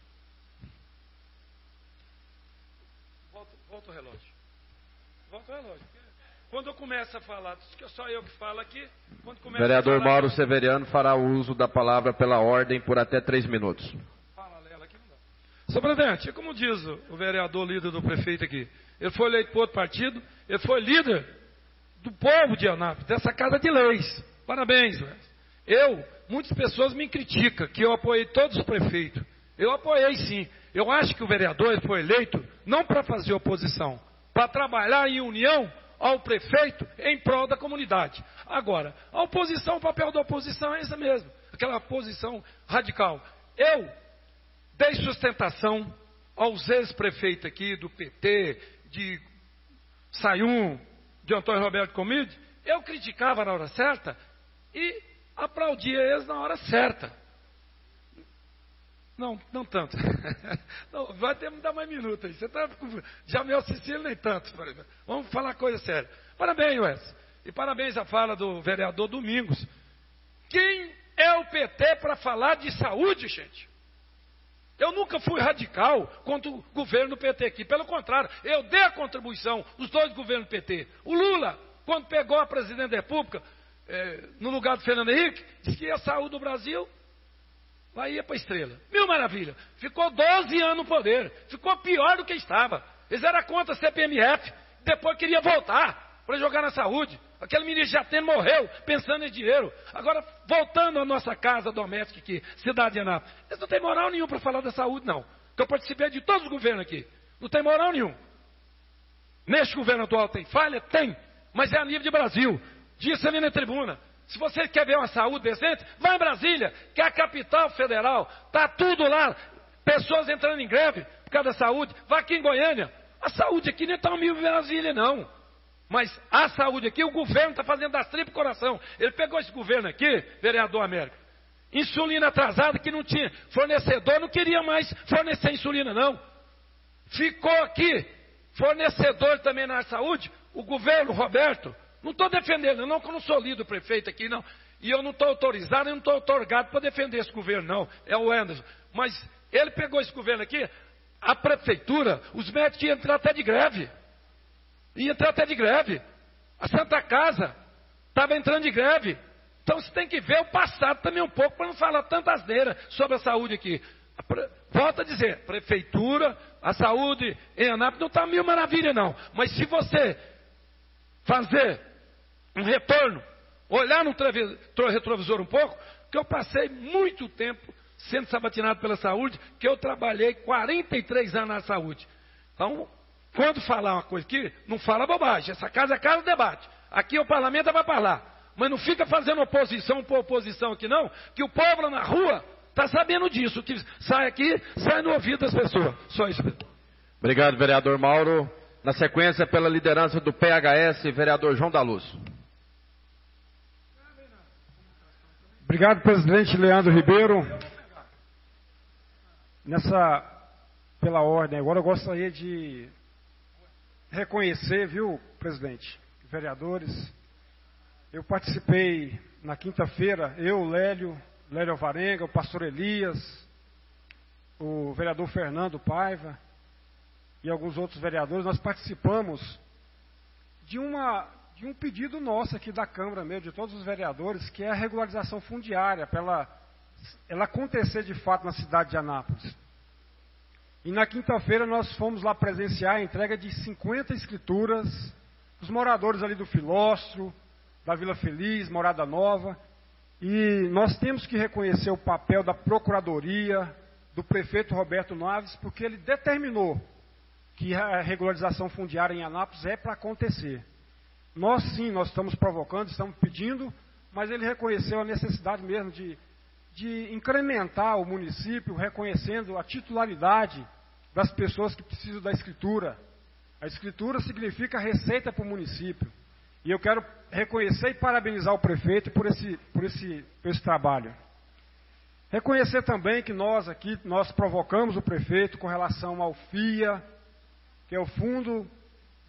Volta o relógio. Volta o relógio. Quando eu começo a falar, que é só eu que falo aqui. Vereador Mauro Severiano fará uso da palavra pela ordem por até 3 minutos. Senhor presidente, como diz o vereador líder do prefeito aqui, ele foi eleito por outro partido, ele foi líder do povo de Anápolis, dessa casa de leis. Parabéns, muitas pessoas me criticam que eu apoiei todos os prefeitos. Eu apoiei sim. Eu acho que o vereador ele foi eleito não para fazer oposição, para trabalhar em união ao prefeito em prol da comunidade. Agora, a oposição, o papel da oposição é esse mesmo, aquela oposição radical. Eu dei sustentação aos ex-prefeitos aqui do PT, de Sayum, de Antônio Roberto Comide. Eu criticava na hora certa e aplaudia eles na hora certa. Não tanto. Não, vai ter que me dar mais minutos aí. Você tá com... Já meu Cecílio nem tanto. Vamos falar coisa séria. Parabéns, Wes. E parabéns à fala do vereador Domingos. Quem é o PT para falar de saúde, gente? Eu nunca fui radical contra o governo PT aqui. Pelo contrário, eu dei a contribuição, os dois governos PT. O Lula, quando pegou a presidente da República, no lugar do Fernando Henrique, disse que a saúde do Brasil lá ia para a estrela. Mil maravilha. Ficou 12 anos no poder. Ficou pior do que estava. Eles eram contra a CPMF. Depois queria voltar para jogar na saúde. Aquele ministro Jatene morreu pensando em dinheiro. Agora, voltando à nossa casa doméstica aqui, cidade de Anápolis. Eles não têm moral nenhuma para falar da saúde, não. Porque eu participei de todos os governos aqui. Não tem moral nenhum. Neste governo atual tem falha? Tem. Mas é a nível de Brasil. Disse ali na tribuna. Se você quer ver uma saúde decente, vai em Brasília, que é a capital federal. Está tudo lá. Pessoas entrando em greve por causa da saúde. Vai aqui em Goiânia. A saúde aqui não é tão mil em Brasília, não. Mas a saúde aqui, o governo está fazendo das tripas coração. Ele pegou esse governo aqui, vereador Américo. Insulina atrasada, que não tinha fornecedor, não queria mais fornecer insulina, não. Ficou aqui, fornecedor também na saúde, o governo, Roberto. Não estou defendendo, não, que eu não sou líder do prefeito aqui, não. E eu não estou autorizado, eu não estou otorgado para defender esse governo, não. É o Anderson. Mas ele pegou esse governo aqui, a prefeitura, os médicos iam entrar até de greve. A Santa Casa estava entrando de greve. Então você tem que ver o passado também um pouco, para não falar tanta asneira sobre a saúde aqui. Volto a dizer, prefeitura, a saúde em Anápolis não está mil maravilha, não. Mas se você fazer um retorno, olhar no retrovisor um pouco, que eu passei muito tempo sendo sabatinado pela saúde, que eu trabalhei 43 anos na saúde. Então, quando falar uma coisa aqui, não fala bobagem. Essa casa é casa de debate. Aqui o parlamento é para falar. Mas não fica fazendo oposição por oposição aqui, não, que o povo lá na rua está sabendo disso. O que sai aqui, sai no ouvido das pessoas. Só isso. Obrigado, vereador Mauro. Na sequência, pela liderança do PHS, vereador João da Luz. Obrigado, presidente Leandro Ribeiro. Pela ordem, agora eu gostaria de reconhecer, viu, presidente, vereadores. Eu participei na quinta-feira, Lélio Alvarenga, o pastor Elias, o vereador Fernando Paiva e alguns outros vereadores, nós participamos de um pedido nosso aqui da Câmara mesmo, de todos os vereadores, que é a regularização fundiária, para ela acontecer de fato na cidade de Anápolis. E na quinta-feira nós fomos lá presenciar a entrega de 50 escrituras, os moradores ali do Filóstro, da Vila Feliz, Morada Nova, e nós temos que reconhecer o papel da Procuradoria, do prefeito Roberto Naves, porque ele determinou que a regularização fundiária em Anápolis é para acontecer. Nós sim, nós estamos provocando, estamos pedindo, mas ele reconheceu a necessidade mesmo de incrementar o município, reconhecendo a titularidade das pessoas que precisam da escritura. A escritura significa receita para o município. E eu quero reconhecer e parabenizar o prefeito por esse trabalho. Reconhecer também que nós aqui, nós provocamos o prefeito com relação ao FIA, que é o Fundo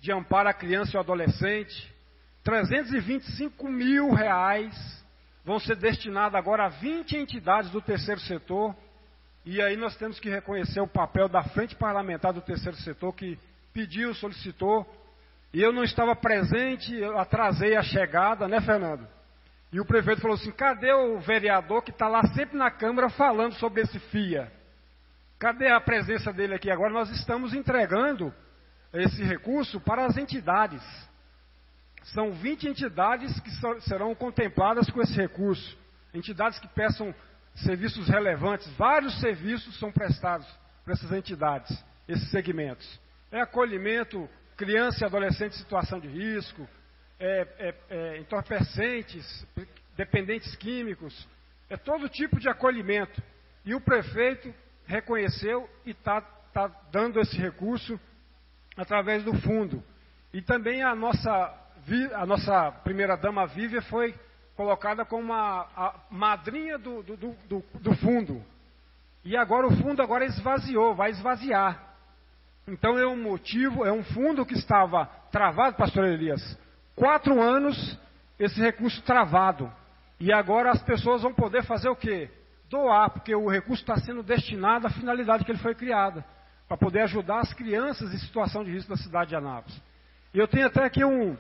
de amparo à criança e ao adolescente. R$325 mil vão ser destinados agora a 20 entidades do terceiro setor. E aí nós temos que reconhecer o papel da Frente Parlamentar do Terceiro Setor, que pediu, solicitou. E eu não estava presente, eu atrasei a chegada, né, Fernando? E o prefeito falou assim, cadê o vereador que está lá sempre na Câmara falando sobre esse FIA? Cadê a presença dele aqui? Agora nós estamos entregando esse recurso para as entidades. São 20 entidades que serão contempladas com esse recurso. Entidades que peçam serviços relevantes. Vários serviços são prestados para essas entidades, esses segmentos. É acolhimento, criança e adolescente em situação de risco, entorpecentes, dependentes químicos, é todo tipo de acolhimento. E o prefeito reconheceu e está dando esse recurso através do fundo. E também a nossa primeira-dama Vívia foi colocada como a madrinha do fundo. E agora o fundo esvaziou, vai esvaziar. Então é um fundo que estava travado, pastor Elias, 4 anos esse recurso travado. E agora as pessoas vão poder fazer o quê? Doar, porque o recurso está sendo destinado à finalidade que ele foi criado, para poder ajudar as crianças em situação de risco da cidade de Anápolis. E eu tenho até aqui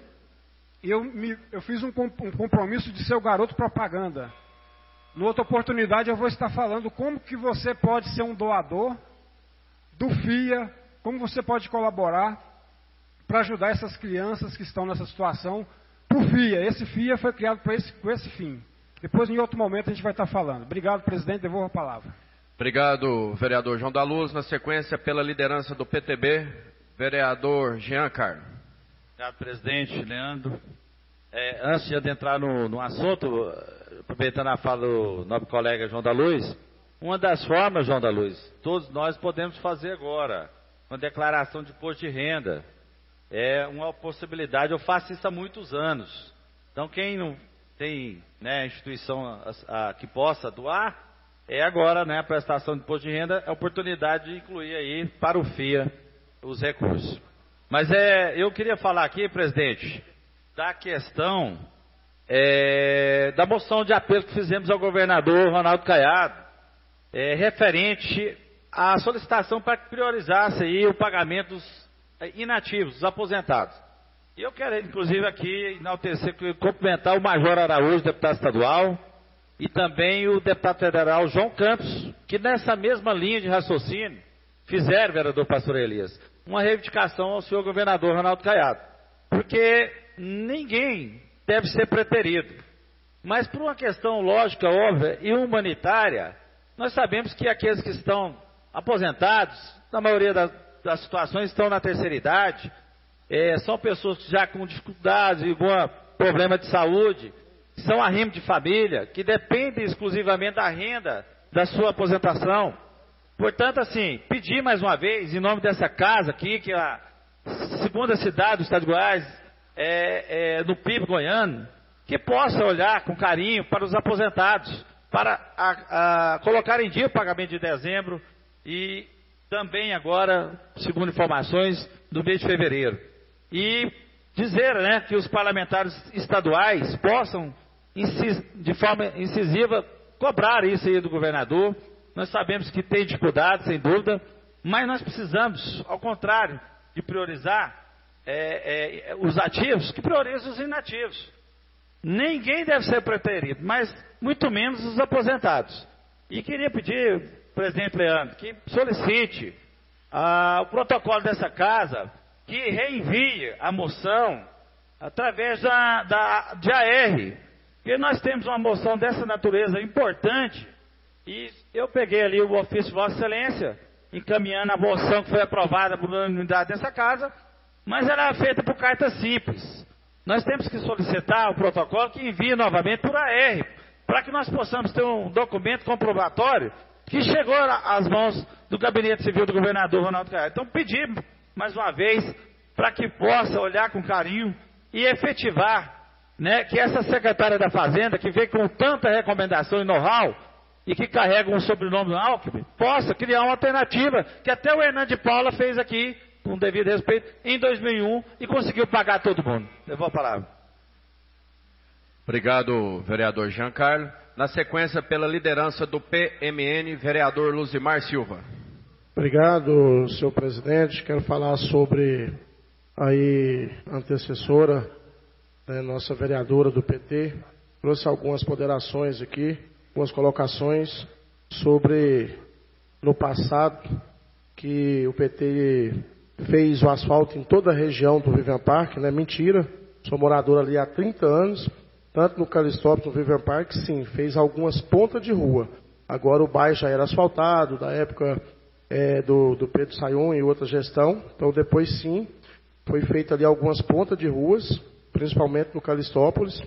eu fiz um compromisso de ser o garoto propaganda. Numa outra oportunidade eu vou estar falando como que você pode ser um doador do FIA, como você pode colaborar para ajudar essas crianças que estão nessa situação para o FIA. Esse FIA foi criado com esse fim. Depois, em outro momento, a gente vai estar falando. Obrigado, presidente. Devolvo a palavra. Obrigado, vereador João da Luz. Na sequência, pela liderança do PTB, vereador Jean Carlos. Obrigado, presidente Leandro. Antes de adentrar no assunto, aproveitando a fala do nobre colega João da Luz, uma das formas, João da Luz, todos nós podemos fazer agora, uma declaração de imposto de renda. É uma possibilidade, eu faço isso há muitos anos. Então, quem não tem instituição que possa doar, agora, a prestação de imposto de renda, é a oportunidade de incluir aí para o FIA os recursos. Mas eu queria falar aqui, presidente, da questão da moção de apelo que fizemos ao governador Ronaldo Caiado, referente à solicitação para que priorizasse aí o pagamento dos inativos, dos aposentados. E eu quero, inclusive, aqui enaltecer, cumprimentar o Major Araújo, deputado estadual, e também o deputado federal João Campos, que nessa mesma linha de raciocínio fizeram, vereador pastor Elias, uma reivindicação ao senhor governador Ronaldo Caiado. Porque ninguém deve ser preterido. Mas por uma questão lógica, óbvia e humanitária, nós sabemos que aqueles que estão aposentados, na maioria das situações, estão na terceira idade, são pessoas já com dificuldades e problema de saúde, são arrimo de família, que dependem exclusivamente da renda da sua aposentação. Portanto, assim, pedir mais uma vez, em nome dessa casa aqui, que é a segunda cidade do estado de Goiás, no PIB goiano, que possa olhar com carinho para os aposentados, para colocar em dia o pagamento de dezembro e também agora, segundo informações, do mês de fevereiro. E dizer que os parlamentares estaduais possam, de forma incisiva, cobrar isso aí do governador. Nós sabemos que tem dificuldade, sem dúvida, mas nós precisamos, ao contrário, de priorizar os ativos, que priorizam os inativos. Ninguém deve ser preterido, mas muito menos os aposentados. E queria pedir, presidente Leandro, que solicite o protocolo dessa casa, que reenvie a moção através de AR, porque nós temos uma moção dessa natureza importante, e eu peguei ali o ofício de Vossa Excelência, encaminhando a moção que foi aprovada por unanimidade dessa casa, mas ela é feita por carta simples. Nós temos que solicitar o protocolo que envie novamente por AR, para que nós possamos ter um documento comprobatório que chegou às mãos do Gabinete Civil do governador Ronaldo Caiado. Então pedimos, mais uma vez, para que possa olhar com carinho e efetivar, que essa secretária da Fazenda, que veio com tanta recomendação e know-how, e que carrega um sobrenome Alckmin, possa criar uma alternativa, que até o Hernando de Paula fez aqui com devido respeito, em 2001 e conseguiu pagar todo mundo. Levou a palavra. Obrigado, vereador Giancarlo. Na sequência, pela liderança do PMN, vereador Luzimar Silva. Obrigado, senhor presidente. Quero falar sobre aí a antecessora, né, nossa vereadora do PT. Trouxe algumas ponderações aqui, algumas colocações sobre no passado que o PT fez o asfalto em toda a região do Vivian Park, né? Mentira. Sou morador ali há 30 anos. Tanto no Calistópolis, no Vivian Park, sim, fez algumas pontas de rua. Agora o bairro já era asfaltado, da época do Pedro Sayun e outra gestão. Então depois sim, foi feita ali algumas pontas de ruas, principalmente no Calistópolis.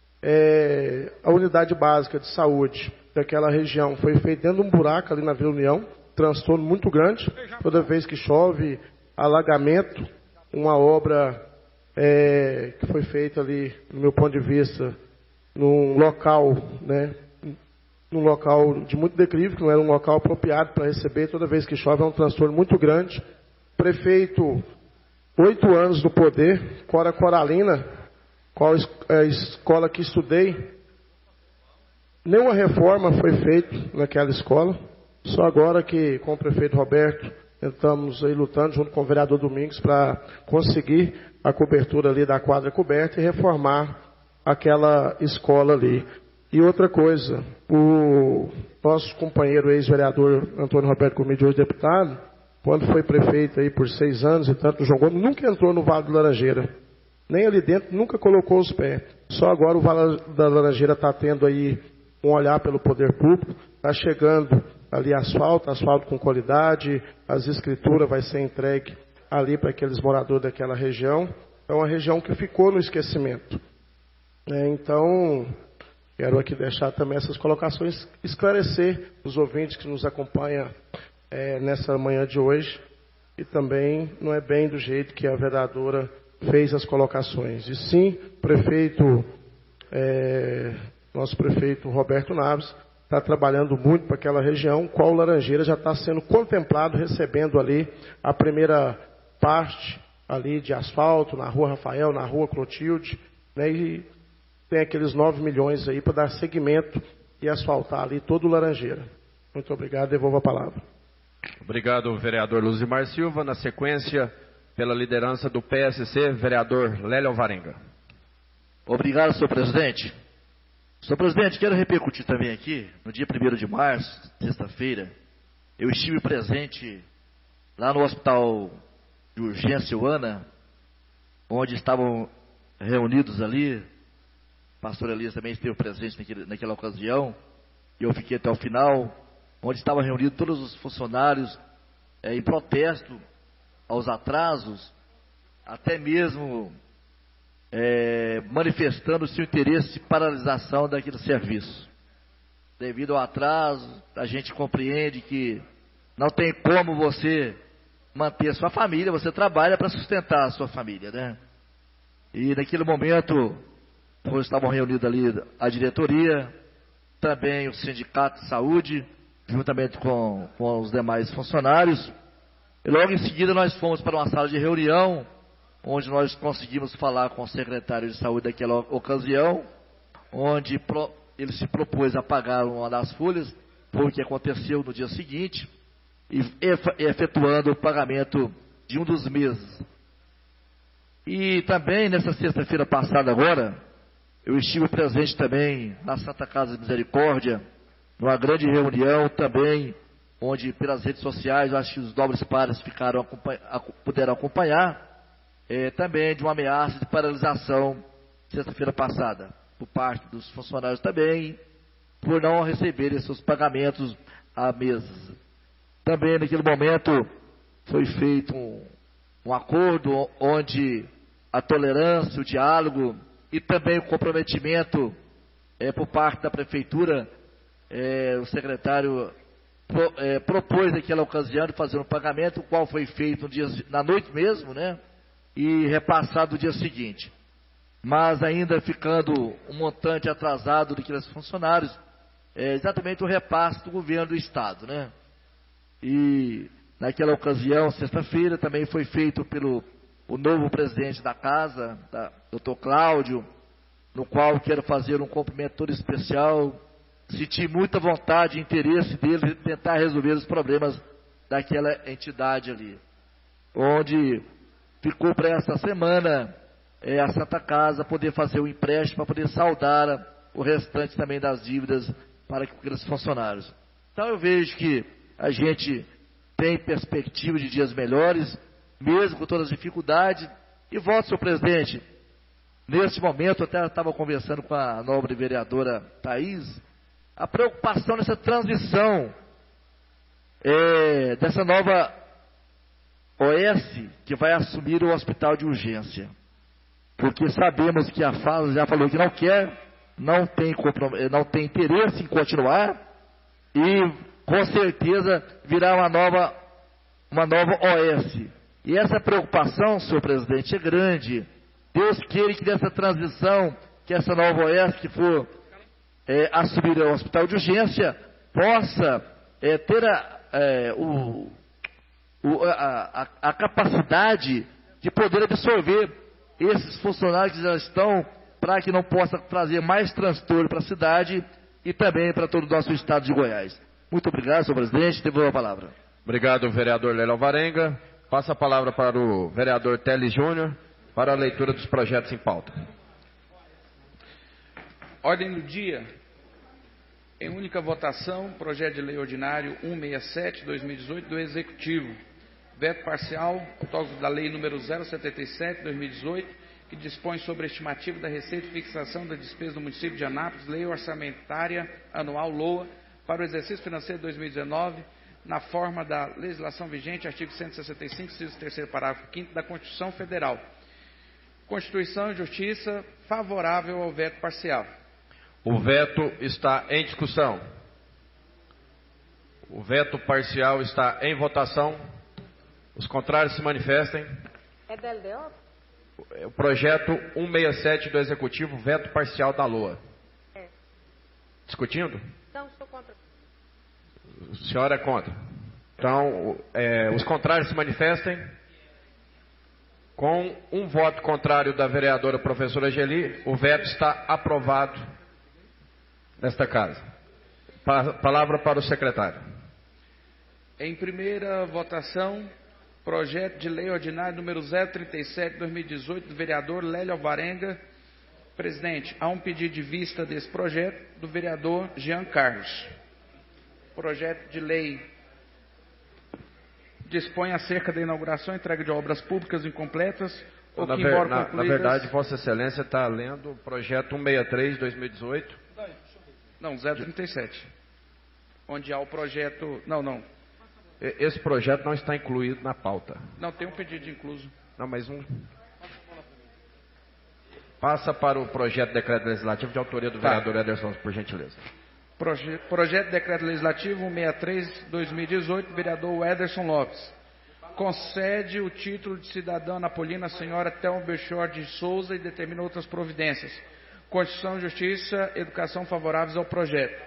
A unidade básica de saúde daquela região foi feita dentro de um buraco ali na Vila União, transtorno muito grande. Toda vez que chove, alagamento, uma obra que foi feita ali, no meu ponto de vista, num local, né, num local de muito declive, que não era um local apropriado para receber. Toda vez que chove é um transtorno muito grande. Prefeito, 8 anos no poder, Cora Coralina, qual a escola que estudei, nenhuma reforma foi feita naquela escola. Só agora que com o prefeito Roberto estamos aí lutando junto com o vereador Domingos para conseguir a cobertura ali da quadra coberta e reformar aquela escola ali. E outra coisa, o nosso companheiro ex-vereador Antônio Roberto Comide, hoje deputado, quando foi prefeito aí por 6 anos e tanto no João Gomes, nunca entrou no Vale do Laranjeira. Nem ali dentro, nunca colocou os pés. Só agora o Vale da Laranjeira está tendo aí um olhar pelo poder público, está chegando ali asfalto com qualidade, as escrituras vai ser entregue ali para aqueles moradores daquela região. É uma região que ficou no esquecimento. Então, quero aqui deixar também essas colocações, esclarecer os ouvintes que nos acompanham nessa manhã de hoje, e também não é bem do jeito que a vereadora fez as colocações. E sim, nosso prefeito Roberto Naves está trabalhando muito para aquela região, qual Laranjeira já está sendo contemplado, recebendo ali a primeira parte ali de asfalto, na Rua Rafael, na Rua Clotilde, né, e tem aqueles 9 milhões aí para dar seguimento e asfaltar ali todo o Laranjeira. Muito obrigado, devolvo a palavra. Obrigado, vereador Luzimar Silva. Na sequência, pela liderança do PSC, vereador Lélio Alvarenga. Obrigado, senhor presidente. Senhor presidente, quero repercutir também aqui, no dia 1º de março, sexta-feira, eu estive presente lá no Hospital de Urgência Uana, onde estavam reunidos ali, o pastor Elias também esteve presente naquela ocasião, e eu fiquei até o final, onde estavam reunidos todos os funcionários em protesto aos atrasos, até mesmo manifestando o seu interesse de paralisação daquele serviço. Devido ao atraso, a gente compreende que não tem como você manter a sua família, você trabalha para sustentar a sua família, né? E naquele momento, estavam reunidos ali a diretoria, também o sindicato de saúde, juntamente com os demais funcionários. E logo em seguida nós fomos para uma sala de reunião, onde nós conseguimos falar com o secretário de saúde daquela ocasião, onde ele se propôs a pagar uma das folhas, foi o que aconteceu no dia seguinte, e efetuando o pagamento de um dos meses. E também, nessa sexta-feira passada agora, eu estive presente também na Santa Casa de Misericórdia, numa grande reunião também, onde pelas redes sociais, eu acho que os nobres pares puderam acompanhar, também de uma ameaça de paralisação, sexta-feira passada, por parte dos funcionários também, por não receberem seus pagamentos há meses. Também naquele momento foi feito um acordo onde a tolerância, o diálogo e também o comprometimento por parte da prefeitura, o secretário propôs naquela ocasião de fazer um pagamento, o qual foi feito na noite mesmo, né? E repassado no dia seguinte. Mas ainda ficando um montante atrasado daqueles funcionários, exatamente o repasse do governo do Estado, né? E naquela ocasião, sexta-feira, também foi feito pelo o novo presidente da casa, Dr. Cláudio, no qual quero fazer um cumprimento todo especial. Senti muita vontade e interesse dele de tentar resolver os problemas daquela entidade ali, onde ficou para esta semana a Santa Casa poder fazer o empréstimo para poder saldar o restante também das dívidas para aqueles funcionários. Então eu vejo que a gente tem perspectiva de dias melhores, mesmo com todas as dificuldades. E voto, senhor presidente, nesse momento, eu até estava conversando com a nobre vereadora Thaís, a preocupação nessa transição dessa nova OS que vai assumir o hospital de urgência. Porque sabemos que a FAS já falou que não quer, não tem interesse em continuar, e com certeza virá uma nova OS. E essa preocupação, senhor presidente, é grande. Deus queira que nessa transição, que essa nova OS que for assumir o hospital de urgência, possa ter a capacidade de poder absorver esses funcionários que já estão, para que não possa trazer mais transtorno para a cidade e também para todo o nosso estado de Goiás. Muito obrigado, senhor presidente. Devolvo a palavra. Obrigado, vereador Lélio Alvarenga. Passa a palavra para o vereador Teles Júnior para a leitura dos projetos em pauta. Ordem do dia. Em única votação, projeto de lei ordinário 167/2018 do Executivo. Veto parcial, autógrafo da lei número 077/2018, que dispõe sobre a estimativa da receita e fixação da despesa do município de Anápolis, lei orçamentária anual LOA, para o exercício financeiro de 2019, na forma da legislação vigente, artigo 165, inciso 3º, parágrafo 5º da Constituição Federal. Constituição e Justiça, favorável ao veto parcial. O veto está em discussão. O veto parcial está em votação. Os contrários se manifestem. É da LDO? O projeto 167 do Executivo, veto parcial da LOA. Discutindo? Não, estou contra. A senhora é contra. Então, os contrários se manifestem. Com um voto contrário da vereadora professora Geli, o veto está aprovado nesta casa. Palavra para o secretário. Em primeira votação, projeto de lei ordinário número 037/2018 do vereador Lélio Alvarenga. Presidente, há um pedido de vista desse projeto do vereador Jean Carlos. Projeto de lei dispõe acerca da inauguração e entrega de obras públicas incompletas ou que, embora concluídas... Na verdade, Vossa Excelência está lendo o projeto 163/2018. Não, 037. Onde há o projeto... Não. Esse projeto não está incluído na pauta. Não, tem um pedido de incluso. Não, mas Passa para o projeto de decreto legislativo de autoria do vereador Ederson, por gentileza. Projeto de decreto legislativo 163/2018, vereador Ederson Lopes. Concede o título de cidadã napolina à senhora Thelma Belchior de Souza e determina outras providências. Constituição, Justiça, Educação favoráveis ao projeto.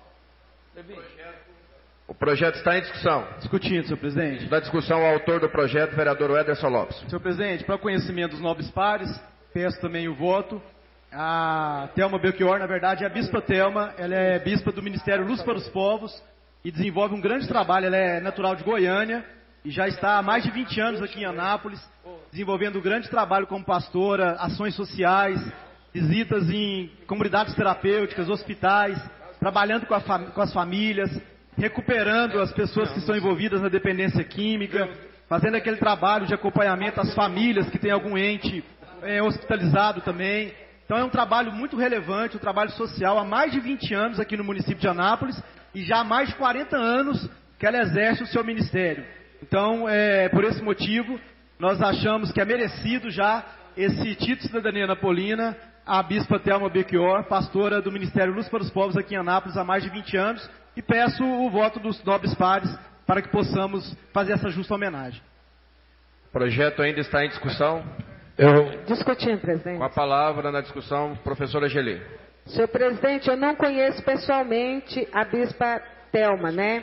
O projeto está em discussão. Discutindo, senhor presidente. Da discussão, o autor do projeto, vereador Ederson Lopes. Senhor presidente, para conhecimento dos nobres pares, peço também o voto. A Thelma Belchior, na verdade, é a Bispa Thelma, ela é bispa do Ministério Luz para os Povos e desenvolve um grande trabalho. Ela é natural de Goiânia e já está há mais de 20 anos aqui em Anápolis, desenvolvendo um grande trabalho como pastora, ações sociais, visitas em comunidades terapêuticas, hospitais, trabalhando com as famílias, recuperando as pessoas que estão envolvidas na dependência química, fazendo aquele trabalho de acompanhamento às famílias que têm algum ente hospitalizado também. Então é um trabalho muito relevante, um trabalho social há mais de 20 anos aqui no município de Anápolis e já há mais de 40 anos que ela exerce o seu ministério. Então, por esse motivo, nós achamos que é merecido já esse título de cidadania napolina à Bispa Thelma Belchior, pastora do Ministério Luz para os Povos aqui em Anápolis há mais de 20 anos, e peço o voto dos nobres pares para que possamos fazer essa justa homenagem. O projeto ainda está em discussão. Discutindo, presidente. Com a palavra na discussão, professora Geli. Senhor presidente, eu não conheço pessoalmente a Bispa Thelma, né?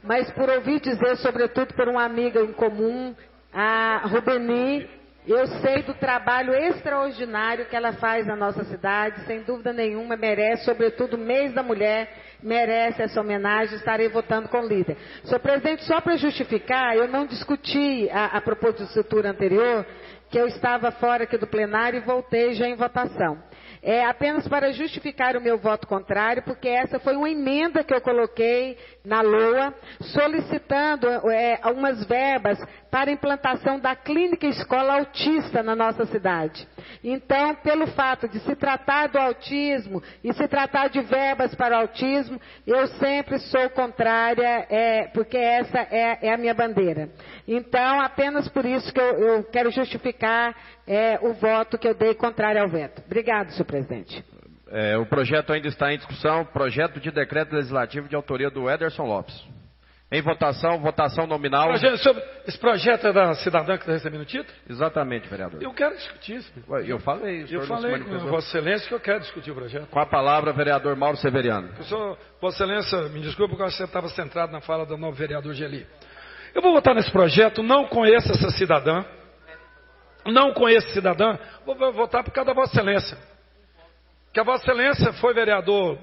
mas por ouvir dizer, sobretudo por uma amiga em comum, a Rubeni, eu sei do trabalho extraordinário que ela faz na nossa cidade, sem dúvida nenhuma, merece, sobretudo o mês da mulher, merece essa homenagem, estarei votando com o líder. Senhor presidente, só para justificar, eu não discuti a propositura anterior, que eu estava fora aqui do plenário e voltei já em votação. É apenas para justificar o meu voto contrário, porque essa foi uma emenda que eu coloquei na LOA, solicitando algumas verbas para a implantação da clínica escola autista na nossa cidade. Então, pelo fato de se tratar do autismo e se tratar de verbas para o autismo, eu sempre sou contrária, porque essa é a minha bandeira. Então, apenas por isso que eu quero justificar o voto que eu dei contrário ao veto. Obrigado, senhor presidente. O projeto ainda está em discussão. Projeto de decreto legislativo de autoria do Ederson Lopes. Em votação, votação nominal. Esse projeto é da cidadã que está recebendo o título? Exatamente, vereador. Eu quero discutir isso. Eu falei. Eu falei com Vossa Excelência que eu quero discutir o projeto. Com a palavra, vereador Mauro Severiano. Vossa Excelência, me desculpe, porque você estava centrado na fala do novo vereador Geli. Eu vou votar nesse projeto, não conheço essa cidadã. Não conheço cidadã, vou votar por causa da Vossa Excelência. Que a Vossa Excelência foi vereador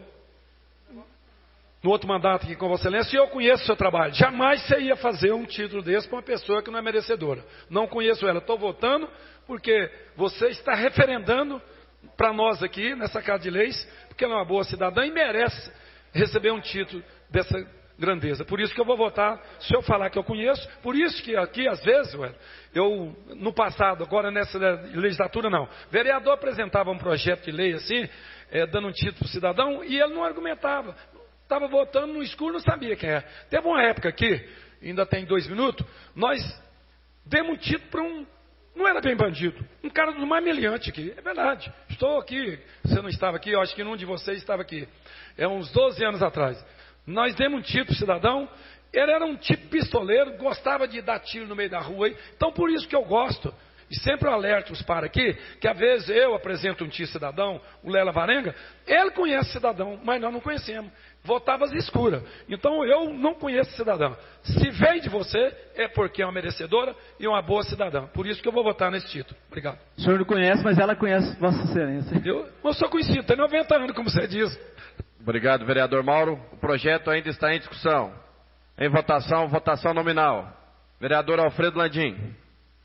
no outro mandato aqui com a Vossa Excelência e eu conheço o seu trabalho. Jamais você ia fazer um título desse para uma pessoa que não é merecedora. Não conheço ela. Estou votando porque você está referendando para nós aqui, nessa Casa de Leis, porque ela é uma boa cidadã e merece receber um título dessa grandeza. Por isso que eu vou votar, se eu falar que eu conheço, por isso que aqui, às vezes, eu, no passado, agora nessa legislatura não, vereador apresentava um projeto de lei assim, dando um título para o cidadão, e ele não argumentava, estava votando no escuro, não sabia quem é. Teve uma época aqui, ainda tem 2 minutos, nós demos um título para não era bem bandido, um cara do mais meliante aqui, é verdade, estou aqui, você não estava aqui, eu acho que nenhum de vocês estava aqui, uns 12 anos atrás. Nós demos um título cidadão, ele era um tipo pistoleiro, gostava de dar tiro no meio da rua. Então, por isso que eu gosto, e sempre eu alerto os para aqui, que às vezes eu apresento um título cidadão, o Lela Varenga, ele conhece cidadão, mas nós não conhecemos. Votava às escuras. Então, eu não conheço cidadão. Se veio de você, é porque é uma merecedora e uma boa cidadã. Por isso que eu vou votar nesse título. Obrigado. O senhor não conhece, mas ela conhece Vossa Excelência. Eu sou conhecido, tenho 90 anos, como você diz. Obrigado, vereador Mauro. O projeto ainda está em discussão. Em votação, votação nominal. Vereador Alfredo Landim.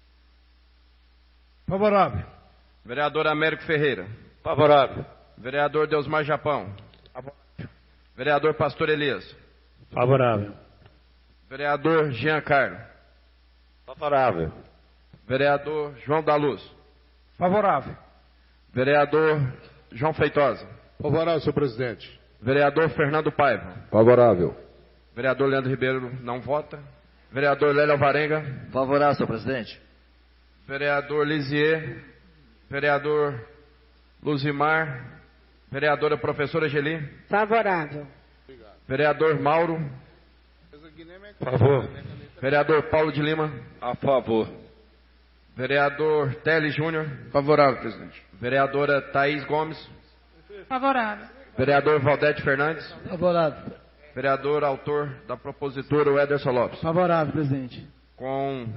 Favorável. Vereador Américo Ferreira. Favorável. Vereador Deusmar Japão. Favorável. Vereador Pastor Elias. Favorável. Vereador Jean Carlos. Favorável. Vereador João da Luz. Favorável. Vereador João Feitosa. Favorável, senhor presidente. Vereador Fernando Paiva. Favorável. Vereador Leandro Ribeiro não vota. Vereador Lélia Varenga. Favorável, senhor presidente. Vereador Lisier. Vereador Luzimar. Vereadora professora Geli. Favorável. Vereador Mauro. A favor. Vereador Paulo de Lima. A favor. Vereador Teles Júnior. Favorável, presidente. Vereadora Thaís Gomes. Favorável. Vereador Valdete Fernandes. Favorável. Vereador autor da propositura, o Ederson Lopes. Favorável, presidente. Com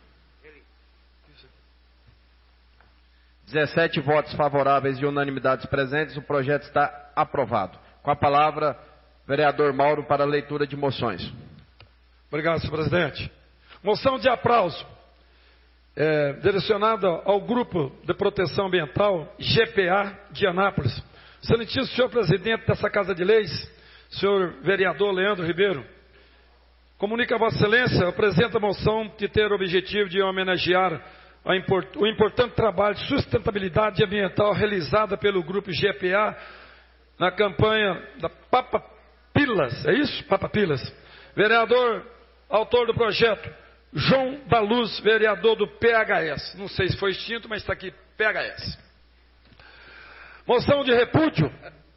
17 votos favoráveis e unanimidades presentes, o projeto está aprovado. Com a palavra, vereador Mauro para a leitura de moções. Obrigado, senhor presidente. Moção de aplauso. Direcionada ao Grupo de Proteção Ambiental, GPA de Anápolis. Excelentíssimo senhor presidente dessa Casa de Leis, senhor vereador Leandro Ribeiro, comunica a Vossa Excelência, apresenta a moção que tem o objetivo de homenagear o importante trabalho de sustentabilidade ambiental realizada pelo Grupo GPA na campanha da Papa Pilas, é isso? Papa Pilas. Vereador, autor do projeto, João da Luz, vereador do PHS. Não sei se foi extinto, mas está aqui, PHS. Moção de repúdio,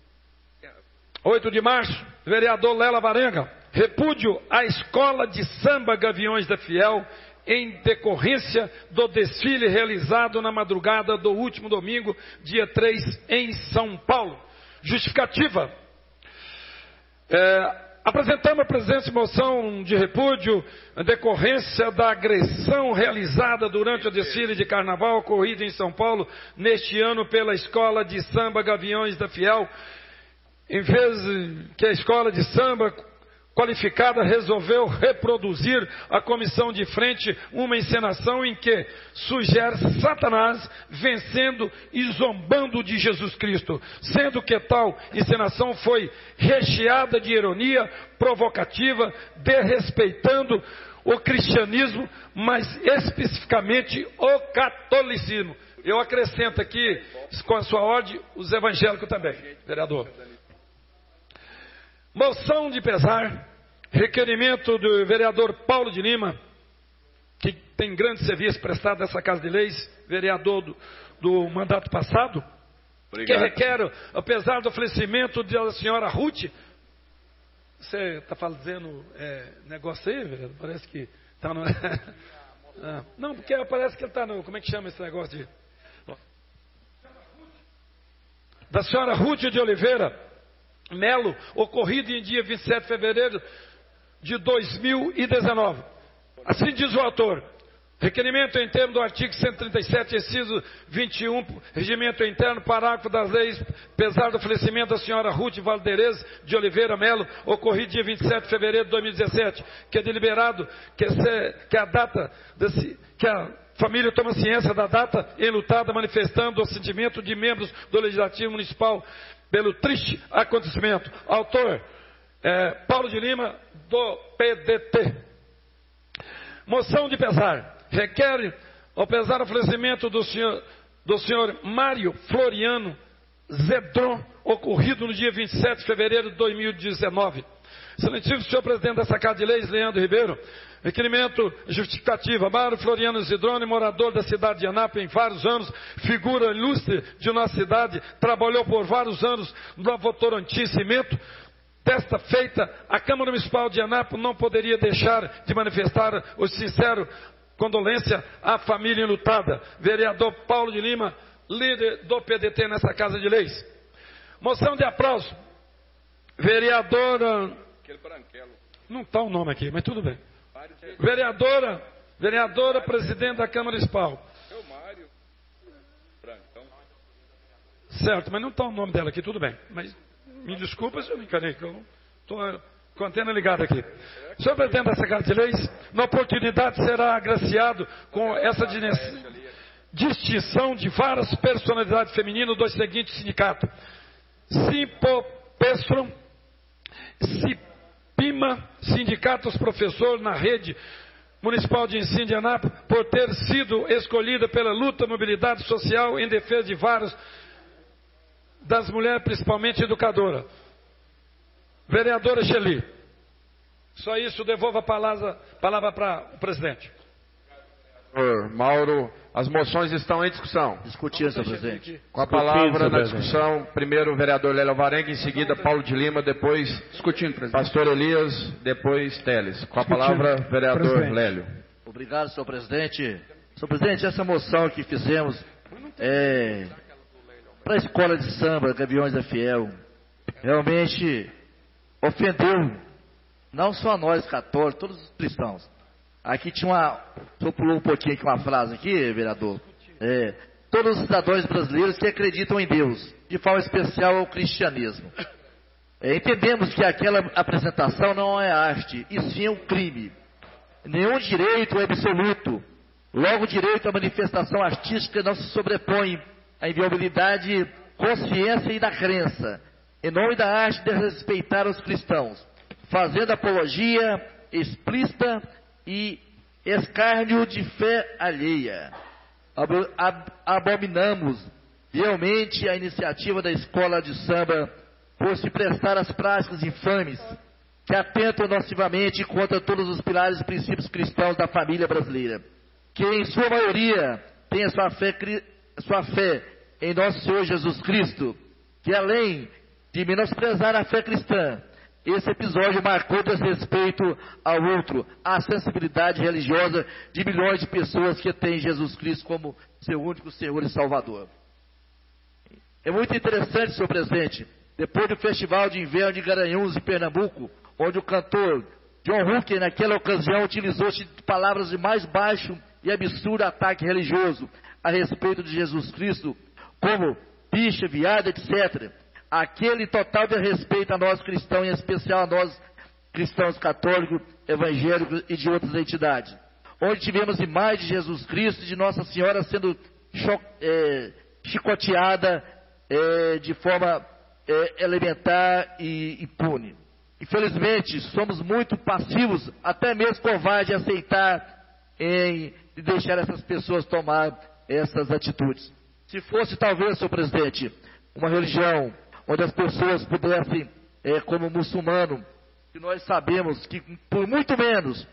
8 de março, vereador Lela Varenga, repúdio à Escola de Samba Gaviões da Fiel, em decorrência do desfile realizado na madrugada do último domingo, dia 3, em São Paulo. Justificativa. Apresentamos a presença moção de repúdio em decorrência da agressão realizada durante o desfile de carnaval ocorrido em São Paulo neste ano pela Escola de Samba Gaviões da Fiel. Em vez que a Escola de Samba qualificada resolveu reproduzir a comissão de frente uma encenação em que sugere Satanás vencendo e zombando de Jesus Cristo, sendo que tal encenação foi recheada de ironia provocativa, desrespeitando o cristianismo, mas especificamente o catolicismo. Eu acrescento aqui, com a sua ordem, os evangélicos também, vereador. Moção de pesar, requerimento do vereador Paulo de Lima, que tem grande serviço prestado nessa Casa de Leis, vereador do mandato passado. Obrigado. Que requer, apesar do falecimento da senhora Ruth. Você está fazendo negócio aí, vereador? Parece que está no... Não, porque parece que ele está no... Como é que chama esse negócio de... Da senhora Ruth de Oliveira Melo, ocorrido em dia 27 de fevereiro de 2019. Assim diz o autor. Requerimento em termos do artigo 137, inciso 21, regimento interno, parágrafo das leis, pesar do falecimento da senhora Ruth Valderez de Oliveira Melo, ocorrido dia 27 de fevereiro de 2017, que é deliberado que a família toma ciência da data enlutada, manifestando o sentimento de membros do Legislativo Municipal pelo triste acontecimento. Autor, Paulo de Lima, do PDT. Moção de pesar. Requer, ao pesar do falecimento do senhor Mário Floriano Zedron, ocorrido no dia 27 de fevereiro de 2019. Excelentíssimo senhor presidente dessa Casa de Leis, Leandro Ribeiro, requerimento justificativa. Mário Floriano Zedron, morador da cidade de Anápolis em vários anos, figura ilustre de nossa cidade, trabalhou por vários anos no Votorantim Cimento. Desta feita, a Câmara Municipal de Anápolis não poderia deixar de manifestar o sincero condolência à família enlutada. Vereador Paulo de Lima, líder do PDT nessa Casa de Leis. Moção de aplauso. Vereadora... Não está o nome aqui, mas tudo bem. Vereadora presidente da Câmara Municipal. Certo, mas não está o nome dela aqui, tudo bem. Mas me desculpa se eu me encanei, que eu estou com a antena ligada aqui. Senhor presidente da Casa de Leis, na oportunidade será agraciado com essa distinção de várias personalidades femininas dos seguintes sindicatos: Simpopestron, Cipima, Sindicato dos Professores na Rede Municipal de Ensino de Anápolis, por ter sido escolhida pela luta mobilidade social em defesa de vários das mulheres, principalmente educadora. Vereadora Geli. Só isso, devolvo a palavra para o presidente. Mauro, as moções estão em discussão. Discutindo, senhor presidente. Com a palavra na discussão, primeiro o vereador Lélio Alvarenga, em seguida Paulo de Lima, depois pastor Elias, depois Teles. Com a palavra, vereador Lélio. Obrigado, senhor presidente. Senhor presidente, essa moção que fizemos para a escola de samba Gaviões da Fiel realmente ofendeu não só nós católicos, todos os cristãos. Aqui tinha o senhor pulou um pouquinho aqui uma frase aqui, vereador. Todos os cidadãos brasileiros que acreditam em Deus, de forma especial ao cristianismo. Entendemos que aquela apresentação não é arte, e sim um crime. Nenhum direito é absoluto. Logo, o direito à manifestação artística não se sobrepõe à inviolabilidade, consciência e da crença, em nome da arte de respeitar os cristãos, fazendo apologia explícita e escárnio de fé alheia. Abominamos realmente a iniciativa da escola de samba por se prestar às práticas infames que atentam nocivamente contra todos os pilares e princípios cristãos da família brasileira, que em sua maioria tem a sua fé em nosso Senhor Jesus Cristo, que além de menosprezar a fé cristã, esse episódio marcou desrespeito ao outro, à sensibilidade religiosa de milhões de pessoas que têm Jesus Cristo como seu único Senhor e Salvador. É muito interessante, senhor presidente, depois do Festival de Inverno de Garanhuns, em Pernambuco, onde o cantor John Hooker, naquela ocasião, utilizou-se de palavras de mais baixo e absurdo ataque religioso a respeito de Jesus Cristo, como bicha, viado, etc. Aquele total de respeito a nós cristãos, em especial a nós cristãos católicos, evangélicos e de outras entidades, onde tivemos imagens de Jesus Cristo e de Nossa Senhora sendo chicoteada de forma elementar e impune. Infelizmente, somos muito passivos, até mesmo covardes, em aceitar e deixar essas pessoas tomar essas atitudes. Se fosse, talvez, senhor presidente, uma religião onde as pessoas pudessem, como muçulmano, que nós sabemos que por muito menos,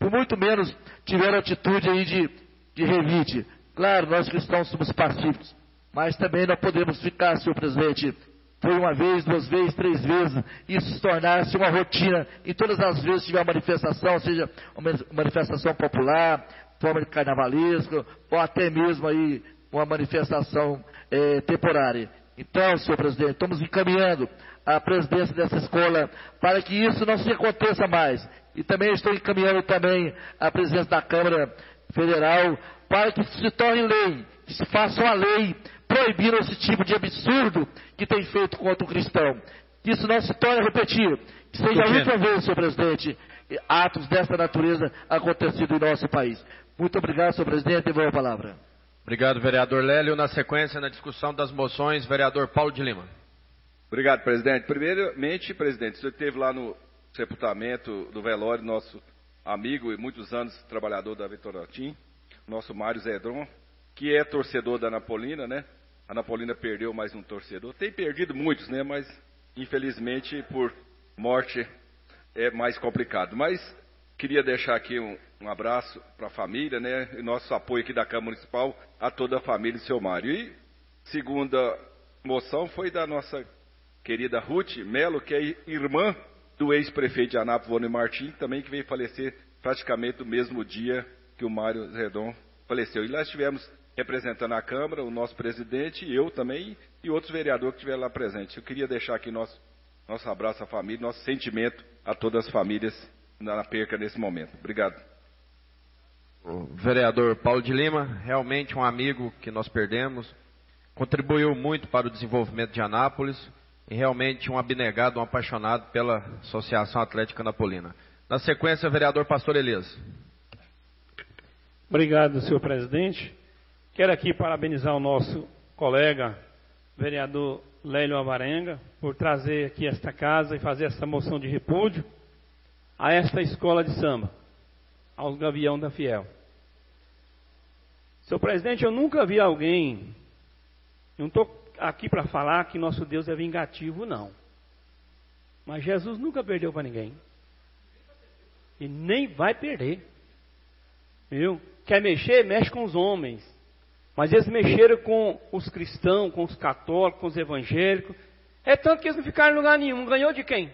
tiveram atitude aí de revide. Claro, nós cristãos somos pacíficos, mas também não podemos ficar, senhor presidente, foi uma vez, 2 vezes, 3 vezes, isso se tornasse uma rotina, e todas as vezes que tiver uma manifestação, seja uma manifestação popular, forma de carnavalesco, ou até mesmo aí uma manifestação temporária. Então, senhor presidente, estamos encaminhando a presidência dessa escola para que isso não se aconteça mais. E também estou encaminhando também a presidência da Câmara Federal para que se torne lei, que se faça uma lei proibindo esse tipo de absurdo que tem feito contra o cristão. Que isso não se torne a repetir. Que seja a última vez, senhor presidente, atos dessa natureza acontecido em nosso país. Muito obrigado, senhor presidente, devolvo a palavra. Obrigado, vereador Lélio. Na sequência, na discussão das moções, vereador Paulo de Lima. Obrigado, presidente. Primeiramente, presidente, o senhor esteve lá no sepultamento do velório, nosso amigo e muitos anos trabalhador da Votorantim, nosso Mário Zedron, que é torcedor da Anapolina, né? A Anapolina perdeu mais um torcedor. Tem perdido muitos, né? Mas, infelizmente, por morte é mais complicado. Mas queria deixar aqui um abraço para a família, né? E nosso apoio aqui da Câmara Municipal a toda a família do seu Mário. E segunda moção foi da nossa querida Ruth Melo, que é irmã do ex-prefeito de Anápolis, Vônio Martins, também que veio falecer praticamente no mesmo dia que o Mário Zedron faleceu. E lá estivemos representando a Câmara, o nosso presidente, eu também, e outros vereadores que estiveram lá presentes. Eu queria deixar aqui nosso abraço à família, nosso sentimento a todas as famílias na perca nesse momento. Obrigado. O vereador Paulo de Lima, realmente um amigo que nós perdemos, contribuiu muito para o desenvolvimento de Anápolis e realmente um abnegado, um apaixonado pela Associação Atlética Anapolina. Na sequência, vereador Pastor Elias. Obrigado, senhor presidente. Quero aqui parabenizar o nosso colega, vereador Lélio Alvarenga, por trazer aqui esta casa e fazer esta moção de repúdio a esta escola de samba, aos Gavião da Fiel. Senhor presidente, eu nunca vi alguém, não estou aqui para falar que nosso Deus é vingativo, não. Mas Jesus nunca perdeu para ninguém. E nem vai perder. Viu? Quer mexer? Mexe com os homens. Mas eles mexeram com os cristãos, com os católicos, com os evangélicos. É tanto que eles não ficaram em lugar nenhum. Ganhou de quem?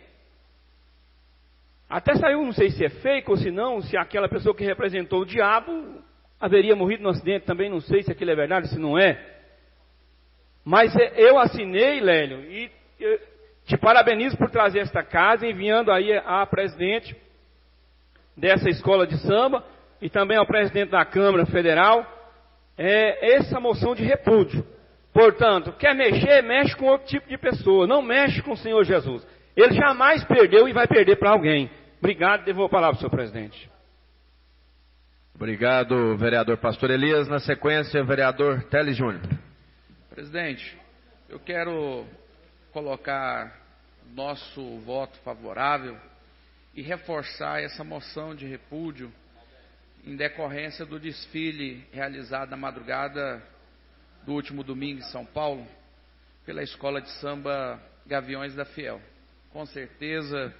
Até saiu, não sei se é fake ou se não, se aquela pessoa que representou o diabo haveria morrido no acidente, também não sei se aquilo é verdade, se não é. Mas eu assinei, Lélio, e te parabenizo por trazer esta casa, enviando aí a presidente dessa escola de samba e também ao presidente da Câmara Federal, essa moção de repúdio. Portanto, quer mexer, mexe com outro tipo de pessoa, não mexe com o Senhor Jesus. Ele jamais perdeu e vai perder para alguém. Obrigado, devolvo a palavra, senhor presidente. Obrigado, vereador Pastor Elias. Na sequência, vereador Teles Júnior. Presidente, eu quero colocar nosso voto favorável e reforçar essa moção de repúdio em decorrência do desfile realizado na madrugada do último domingo em São Paulo pela Escola de Samba Gaviões da Fiel. Com certeza,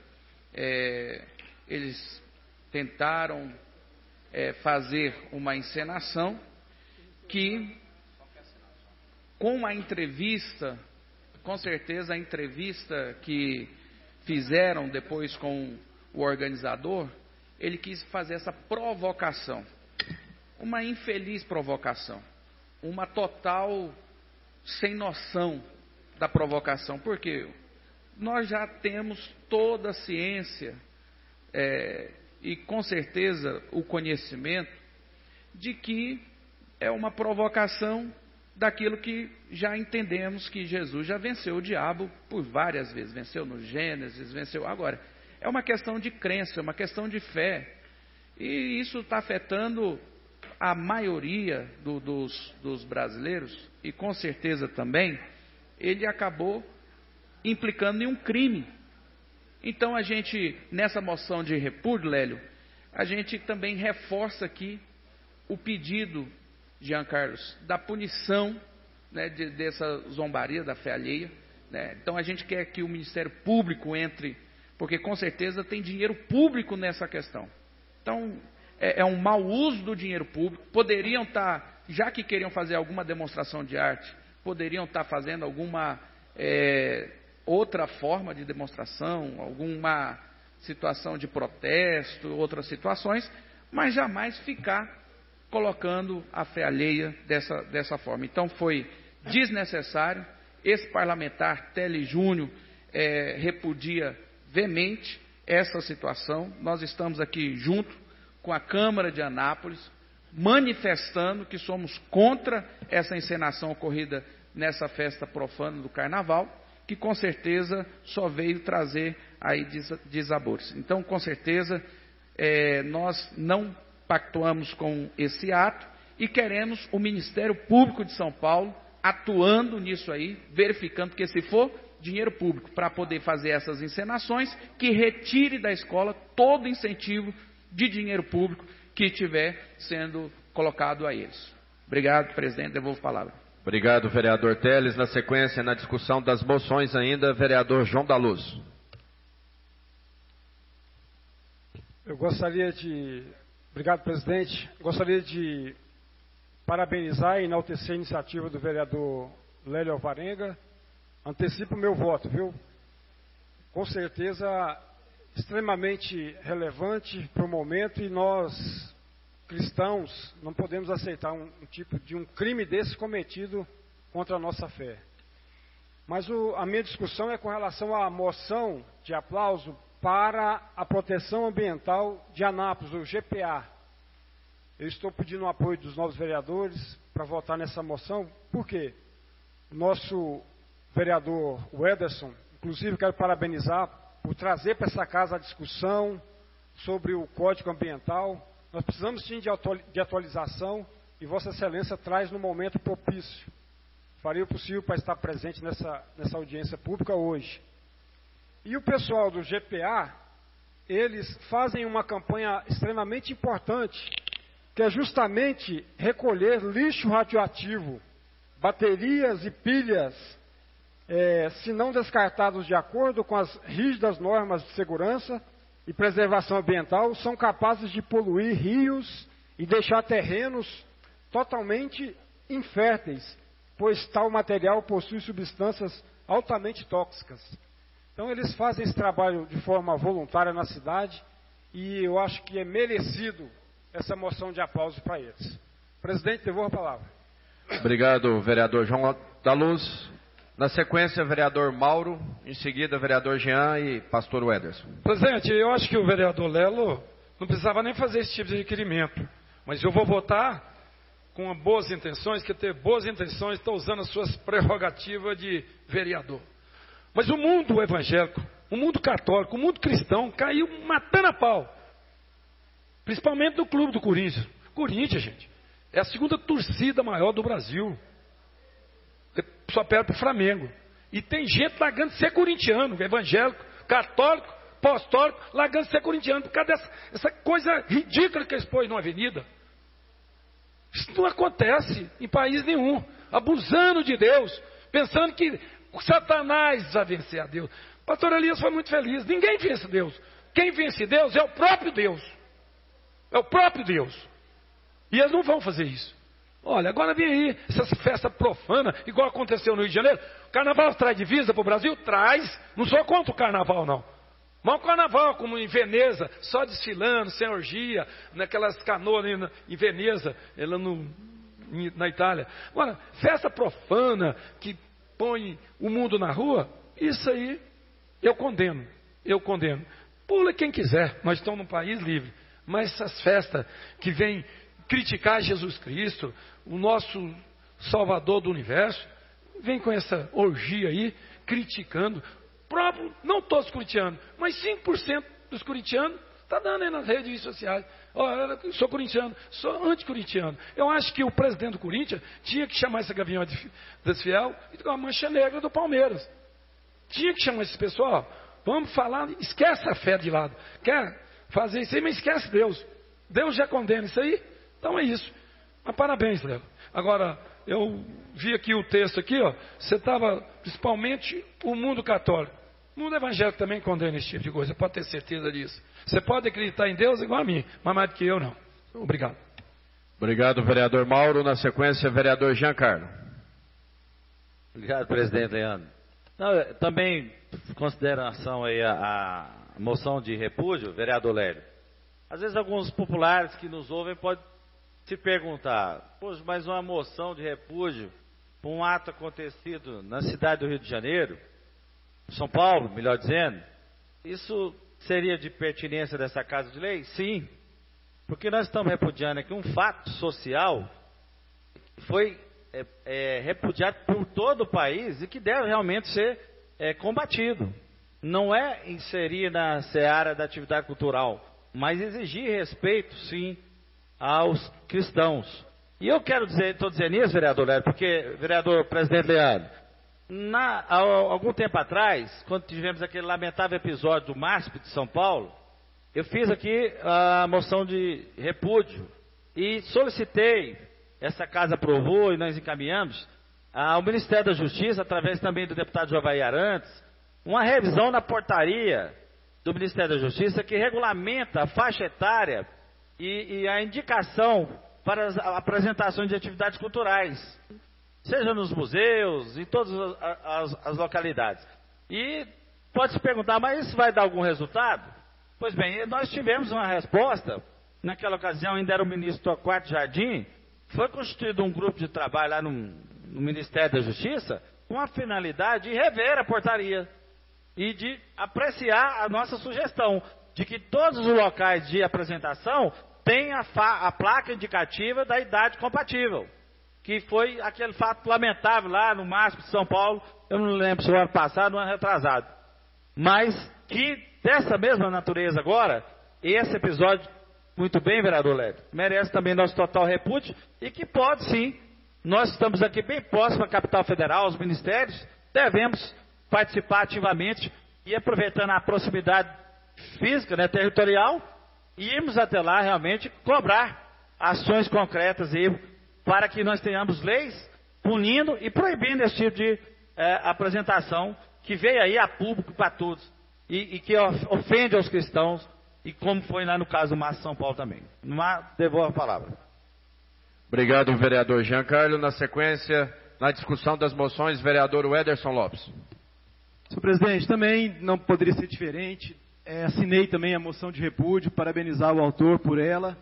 eles tentaram fazer uma encenação que, com a entrevista, com certeza a entrevista que fizeram depois com o organizador, ele quis fazer essa provocação, uma infeliz provocação, uma total sem noção da provocação, porque nós já temos toda a ciência e com certeza o conhecimento de que é uma provocação daquilo que já entendemos que Jesus já venceu o diabo por várias vezes. Venceu no Gênesis, venceu agora. É uma questão de crença, é uma questão de fé. E isso está afetando a maioria dos brasileiros. E com certeza também ele acabou implicando em um crime. Então a gente, nessa moção de repúdio, Lélio, a gente também reforça aqui o pedido, Jean Carlos, da punição, né, dessa zombaria da fé alheia, né? Então a gente quer que o Ministério Público entre, porque com certeza tem dinheiro público nessa questão. Então é um mau uso do dinheiro público. Poderiam estar, já que queriam fazer alguma demonstração de arte, poderiam estar fazendo alguma outra forma de demonstração, alguma situação de protesto, outras situações, mas jamais ficar colocando a fé alheia dessa forma. Então foi desnecessário. Esse parlamentar, Tele Júnior, repudia veemente essa situação. Nós estamos aqui junto com a Câmara de Anápolis, manifestando que somos contra essa encenação ocorrida nessa festa profana do Carnaval, que com certeza só veio trazer aí desabores. Então, com certeza, nós não pactuamos com esse ato e queremos o Ministério Público de São Paulo atuando nisso aí, verificando que se for dinheiro público para poder fazer essas encenações, que retire da escola todo incentivo de dinheiro público que estiver sendo colocado a eles. Obrigado, presidente, devolvo a palavra. Obrigado, vereador Teles. Na sequência, na discussão das moções ainda, vereador João da Luz. Eu gostaria de... Obrigado, presidente. Gostaria de parabenizar e enaltecer a iniciativa do vereador Lélio Alvarenga. Antecipo o meu voto, viu? Com certeza, extremamente relevante para o momento, e nós, cristãos, não podemos aceitar um tipo de um crime desse cometido contra a nossa fé. Mas a minha discussão é com relação à moção de aplauso para a proteção ambiental de Anápolis, o GPA. Eu estou pedindo o apoio dos novos vereadores para votar nessa moção. Por quê? Nosso vereador Wederson, inclusive quero parabenizar por trazer para essa casa a discussão sobre o Código Ambiental. Nós precisamos sim de atualização e Vossa Excelência traz no momento propício. Farei o possível para estar presente nessa audiência pública hoje. E o pessoal do GPA, eles fazem uma campanha extremamente importante, que é justamente recolher lixo radioativo, baterias e pilhas, se não descartados de acordo com as rígidas normas de segurança e preservação ambiental, são capazes de poluir rios e deixar terrenos totalmente inférteis, pois tal material possui substâncias altamente tóxicas. Então eles fazem esse trabalho de forma voluntária na cidade e eu acho que é merecido essa moção de aplauso para eles. Presidente, devolvo a palavra. Obrigado, vereador João da Luz. Na sequência, vereador Mauro, em seguida, vereador Jean e pastor Wederson. Presidente, eu acho que o vereador Lelo não precisava nem fazer esse tipo de requerimento, mas eu vou votar com boas intenções, que ter boas intenções está usando as suas prerrogativas de vereador. Mas o mundo evangélico, o mundo católico, o mundo cristão caiu matando a pau. Principalmente no clube do Corinthians. Corinthians, gente, é a segunda torcida maior do Brasil. Só perde para o Flamengo. E tem gente largando de ser corintiano, evangélico, católico, apostólico, largando de ser corintiano por causa dessa coisa ridícula que eles põem na avenida. Isso não acontece em país nenhum. Abusando de Deus, pensando que Satanás vai vencer a Deus. O pastor Elias foi muito feliz. Ninguém vence Deus. Quem vence Deus é o próprio Deus. É o próprio Deus. E eles não vão fazer isso. Olha, agora vem aí essa festa profana, igual aconteceu no Rio de Janeiro. O carnaval traz divisa para o Brasil? Traz. Não sou contra o carnaval, não. Mas o carnaval, como em Veneza, só desfilando, sem orgia, naquelas canoas em Veneza, na Itália. Agora, festa profana, que põe o mundo na rua, isso aí eu condeno. Pula quem quiser, nós estamos num país livre. Mas essas festas que vêm criticar Jesus Cristo, o nosso Salvador do Universo, vem com essa orgia aí, criticando, próprio, não todos os corintianos, mas 5% dos corintianos, está dando aí nas redes sociais. Olha, eu sou corintiano, sou anticorintiano. Eu acho que o presidente do Corinthians tinha que chamar esse gavião desfiel e com a mancha negra do Palmeiras. Tinha que chamar esse pessoal. Vamos falar, esquece a fé de lado. Quer fazer isso aí, mas esquece Deus. Deus já condena isso aí. Então é isso. Mas parabéns, Léo. Agora, eu vi aqui o texto aqui, ó. Você estava, principalmente, o mundo católico. O mundo evangélico também condena esse tipo de coisa, pode ter certeza disso. Você pode acreditar em Deus igual a mim, mas mais do que eu não. Obrigado. Obrigado, vereador Mauro. Na sequência, vereador Giancarlo. Obrigado, presidente Leandro. Não, também, consideração aí a moção de repúdio, vereador Lélio. Às vezes alguns populares que nos ouvem podem se perguntar, poxa, mas uma moção de repúdio por um ato acontecido na cidade do Rio de Janeiro, São Paulo, melhor dizendo, isso seria de pertinência dessa Casa de Lei? Sim, porque nós estamos repudiando aqui um fato social que foi repudiado por todo o país e que deve realmente ser combatido. Não é inserir na seara da atividade cultural, mas exigir respeito, sim, aos cristãos. E eu quero dizer, estou dizendo isso, vereador Lélio, porque, vereador presidente Leandro, há algum tempo atrás, quando tivemos aquele lamentável episódio do MASP de São Paulo, eu fiz aqui a moção de repúdio e solicitei, essa casa aprovou e nós encaminhamos, ao Ministério da Justiça, através também do deputado Jovair Arantes, uma revisão na portaria do Ministério da Justiça que regulamenta a faixa etária e a indicação para as apresentações de atividades culturais, seja nos museus, em todas as localidades. E pode se perguntar, mas isso vai dar algum resultado? Pois bem, nós tivemos uma resposta, naquela ocasião ainda era o ministro Torquato Jardim, foi constituído um grupo de trabalho lá no Ministério da Justiça, com a finalidade de rever a portaria e de apreciar a nossa sugestão, de que todos os locais de apresentação tenham a placa indicativa da idade compatível, que foi aquele fato lamentável lá no MASP de São Paulo, eu não lembro se o ano passado ou ano retrasado, mas que dessa mesma natureza agora, esse episódio, muito bem, vereador Lélio, merece também nosso total repúdio e que pode sim, nós estamos aqui bem próximos à capital federal, aos ministérios, devemos participar ativamente e aproveitando a proximidade física, né, territorial, irmos até lá realmente cobrar ações concretas aí, para que nós tenhamos leis punindo e proibindo esse tipo de apresentação que veio aí a público para todos e que ofende aos cristãos, e como foi lá no caso do MASP São Paulo também. Devolvo a palavra. Obrigado, vereador Giancarlo. Na sequência, na discussão das moções, vereador Wederson Lopes. Senhor presidente, também não poderia ser diferente. Assinei também a moção de repúdio, parabenizar o autor por ela.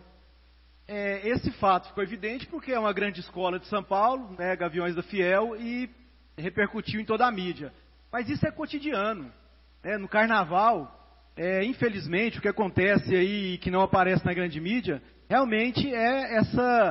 Esse fato ficou evidente porque é uma grande escola de São Paulo, né, Gaviões da Fiel, e repercutiu em toda a mídia. Mas isso é cotidiano. No carnaval, infelizmente, o que acontece aí que não aparece na grande mídia, realmente é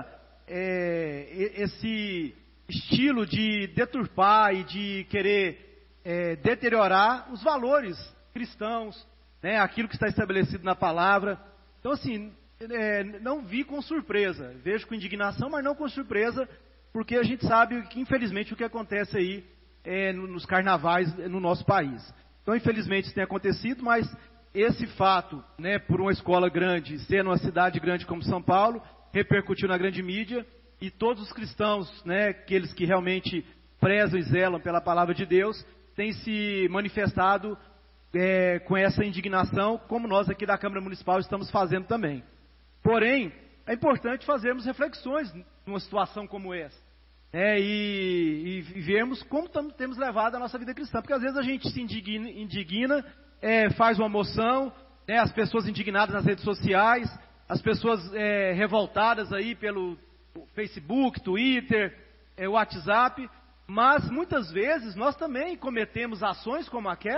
esse estilo de deturpar e de querer deteriorar os valores cristãos, né, aquilo que está estabelecido na palavra. Então, assim, não vi com surpresa, vejo com indignação, mas não com surpresa, porque a gente sabe que, infelizmente, o que acontece aí nos carnavais no nosso país. Então, infelizmente, isso tem acontecido, mas esse fato, né, por uma escola grande, sendo uma cidade grande como São Paulo, repercutiu na grande mídia, e todos os cristãos, né, aqueles que realmente prezam e zelam pela palavra de Deus, têm se manifestado com essa indignação, como nós aqui da Câmara Municipal estamos fazendo também. Porém, é importante fazermos reflexões numa situação como essa, e vermos como temos levado a nossa vida cristã, porque às vezes a gente se indigna, faz uma moção, as pessoas indignadas nas redes sociais, as pessoas revoltadas aí pelo Facebook, Twitter, WhatsApp, mas muitas vezes nós também cometemos ações como aquela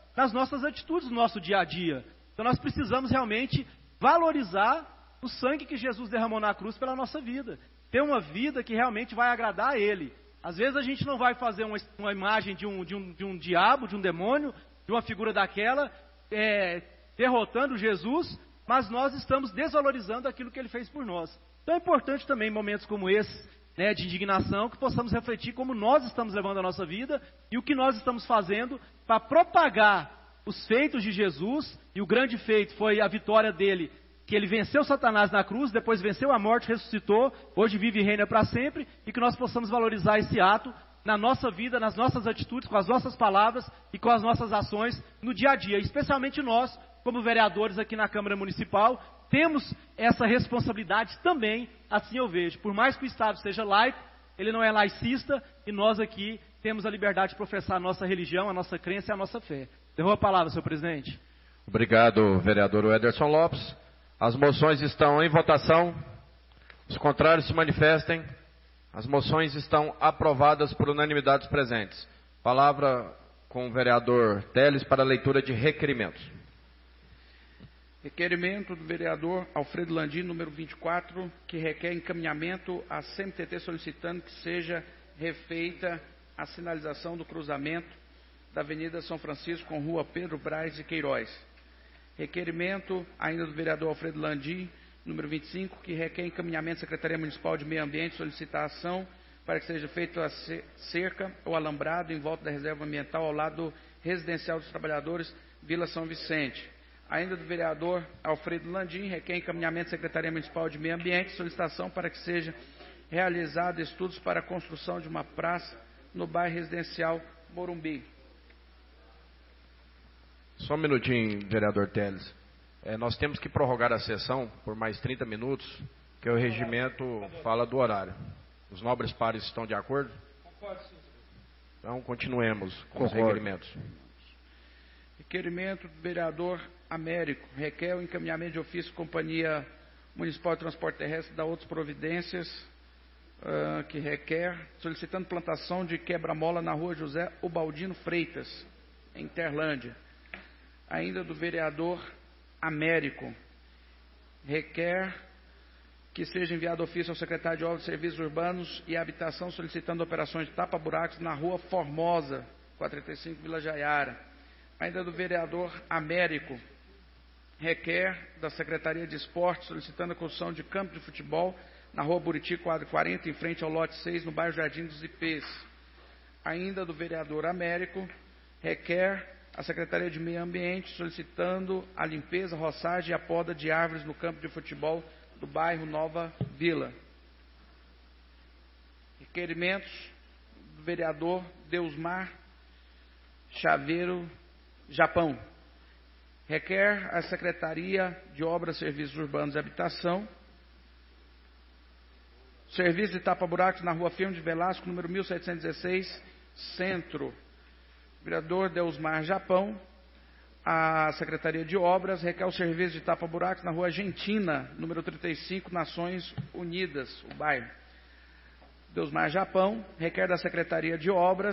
nas nossas atitudes, no nosso dia a dia. Então nós precisamos realmente valorizar o sangue que Jesus derramou na cruz pela nossa vida. Ter uma vida que realmente vai agradar a Ele. Às vezes a gente não vai fazer uma imagem de um diabo, de um demônio, de uma figura daquela, derrotando Jesus, mas nós estamos desvalorizando aquilo que Ele fez por nós. Então é importante também em momentos como esse, né, de indignação, que possamos refletir como nós estamos levando a nossa vida e o que nós estamos fazendo para propagar os feitos de Jesus. E o grande feito foi a vitória dele, que ele venceu Satanás na cruz, depois venceu a morte, ressuscitou, hoje vive e reina para sempre, e que nós possamos valorizar esse ato na nossa vida, nas nossas atitudes, com as nossas palavras e com as nossas ações no dia a dia. Especialmente nós, como vereadores aqui na Câmara Municipal, temos essa responsabilidade também, assim eu vejo. Por mais que o Estado seja laico, ele não é laicista, e nós aqui temos a liberdade de professar a nossa religião, a nossa crença e a nossa fé. Derrou a palavra, senhor presidente. Obrigado, vereador Ederson Lopes. As moções estão em votação. Os contrários se manifestem. As moções estão aprovadas por unanimidade dos presentes. Palavra com o vereador Teles para a leitura de requerimentos. Requerimento do vereador Alfredo Landim, número 24, que requer encaminhamento à CMTT solicitando que seja refeita a sinalização do cruzamento da Avenida São Francisco com Rua Pedro Braz de Queiroz. Requerimento ainda do vereador Alfredo Landim, número 25, que requer encaminhamento à Secretaria Municipal de Meio Ambiente, solicitação para que seja feito a cerca ou alambrado em volta da reserva ambiental ao lado residencial dos trabalhadores, Vila São Vicente. Ainda do vereador Alfredo Landim, requer encaminhamento à Secretaria Municipal de Meio Ambiente, solicitação para que seja realizado estudos para a construção de uma praça no bairro residencial Morumbi. Só um minutinho, vereador Teles. Nós temos que prorrogar a sessão por mais 30 minutos, que o regimento fala do horário. Os nobres pares estão de acordo? Concordo, senhor. Então, continuemos com os requerimentos. Requerimento do vereador Américo. Requer o encaminhamento de ofício Companhia Municipal de Transporte Terrestre da outras providências, que requer, solicitando plantação de quebra-mola na rua José Ubaldino Freitas, em Terlândia. Ainda do vereador Américo, requer que seja enviado ofício ao secretário de Obras, Serviços Urbanos e Habitação, solicitando operações de tapa-buracos na rua Formosa, 435 Vila Jaiara. Ainda do vereador Américo, requer da Secretaria de Esportes, solicitando a construção de campo de futebol na rua Buriti, quadro 40, em frente ao lote 6, no bairro Jardim dos Ipês. Ainda do vereador Américo, requer a Secretaria de Meio Ambiente, solicitando a limpeza, roçagem e a poda de árvores no campo de futebol do bairro Nova Vila. Requerimentos do vereador Deusmar Chaveiro, Japão. Requer a Secretaria de Obras, Serviços Urbanos e Habitação serviço de tapa-buracos na rua Firmo de Velasco, número 1716, Centro. Vereador Deusmar Japão. A Secretaria de Obras requer o serviço de tapa-buracos na rua Argentina, número 35, Nações Unidas, o bairro. Deusmar Japão requer da Secretaria de Obras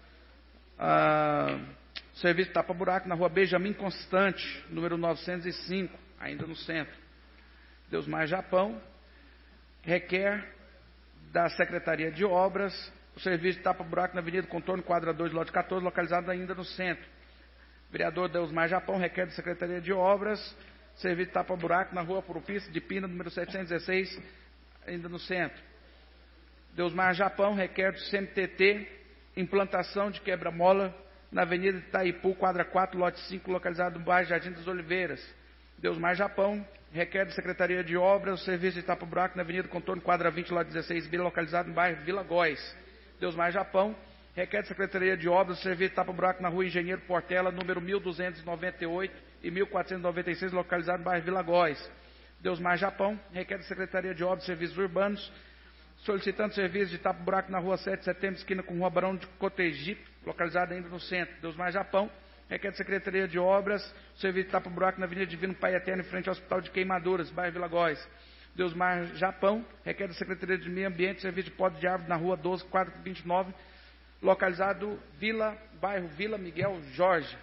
serviço de tapa-buraco na rua Benjamin Constante, número 905, ainda no centro. Deusmar Japão requer da Secretaria de Obras o serviço de tapa-buraco na Avenida Contorno, quadra 2, lote 14, localizado ainda no centro. Vereador Deusmar Japão requer da Secretaria de Obras serviço de tapa-buraco na rua Propício de Pina, número 716, ainda no centro. Deusmar Japão requer do CMTT implantação de quebra-mola na Avenida Itaipu, quadra 4, lote 5, localizado no bairro Jardim das Oliveiras. Deusmar Japão requer da Secretaria de Obras o serviço de tapa-buraco na Avenida Contorno, quadra 20, lote 16B, localizado no bairro Vila Góes. Deusmar Japão requer da Secretaria de Obras o serviço de tapa-buraco na rua Engenheiro Portela, número 1298 e 1496, localizado no bairro Vila Góes. Deusmar Japão requer da Secretaria de Obras e Serviços Urbanos solicitando serviço de tapa-buraco na rua 7 de setembro, esquina com Rua Barão de Cotegipe, localizada ainda no centro. Deusmar Japão requer da Secretaria de Obras serviço de tapa-buraco na Avenida Divino Pai Eterno, em frente ao Hospital de Queimaduras, bairro Vila Góes. Deusmar Japão requer da Secretaria de Meio Ambiente serviço de poda de árvore na rua 12, quadro 29, localizado bairro Vila Miguel Jorge,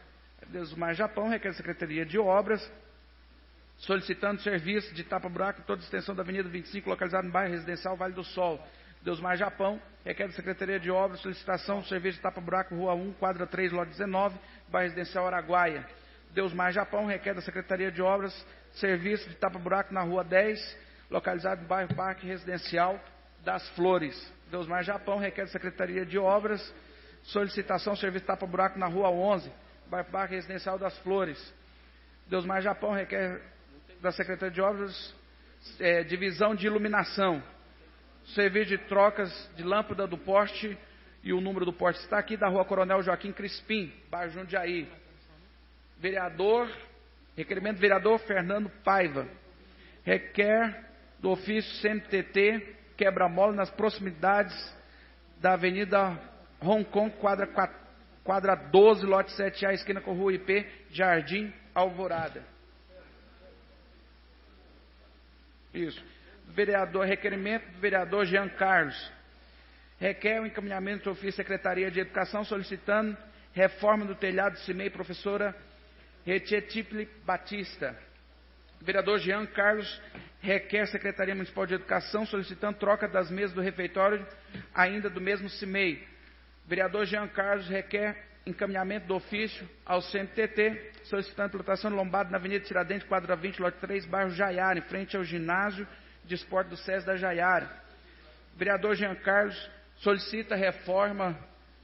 Deusmar Japão requer da Secretaria de Obras, solicitando serviço de tapa-buraco em toda a extensão da Avenida 25, localizado no bairro residencial Vale do Sol. Deusmar Japão requer da Secretaria de Obras solicitação de serviço de tapa-buraco Rua 1, quadra 3, lote 19, bairro residencial Araguaia. Deusmar Japão requer da Secretaria de Obras serviço de tapa-buraco na Rua 10, localizado no bairro Parque Residencial das Flores. Deusmar Japão requer da Secretaria de Obras solicitação de serviço de tapa-buraco na Rua 11, bairro Parque Residencial das Flores. Deusmar Japão requer da Secretaria de Obras divisão de iluminação, serviço de trocas de lâmpada do poste, e o número do poste está aqui, da Rua Coronel Joaquim Crispim, bairro Jundiaí. Requerimento do vereador Fernando Paiva, requer do ofício CMTT quebra-mola nas proximidades da Avenida Hong Kong, quadra 12, lote 7A, esquina com Rua IP, Jardim Alvorada. Isso. Requerimento do vereador Jean Carlos, requer o encaminhamento do ofício Secretaria de Educação solicitando reforma do telhado do CIMEI professora Retietiple Batista. O vereador Jean Carlos requer Secretaria Municipal de Educação solicitando troca das mesas do refeitório ainda do mesmo CIMEI. O vereador Jean Carlos requer encaminhamento do ofício ao CMTT solicitando implantação de lombada na Avenida Tiradentes, quadra 20, lote 3, bairro Jaiara, em frente ao ginásio de esporte do SES da Jaiara. O vereador Jean Carlos solicita reforma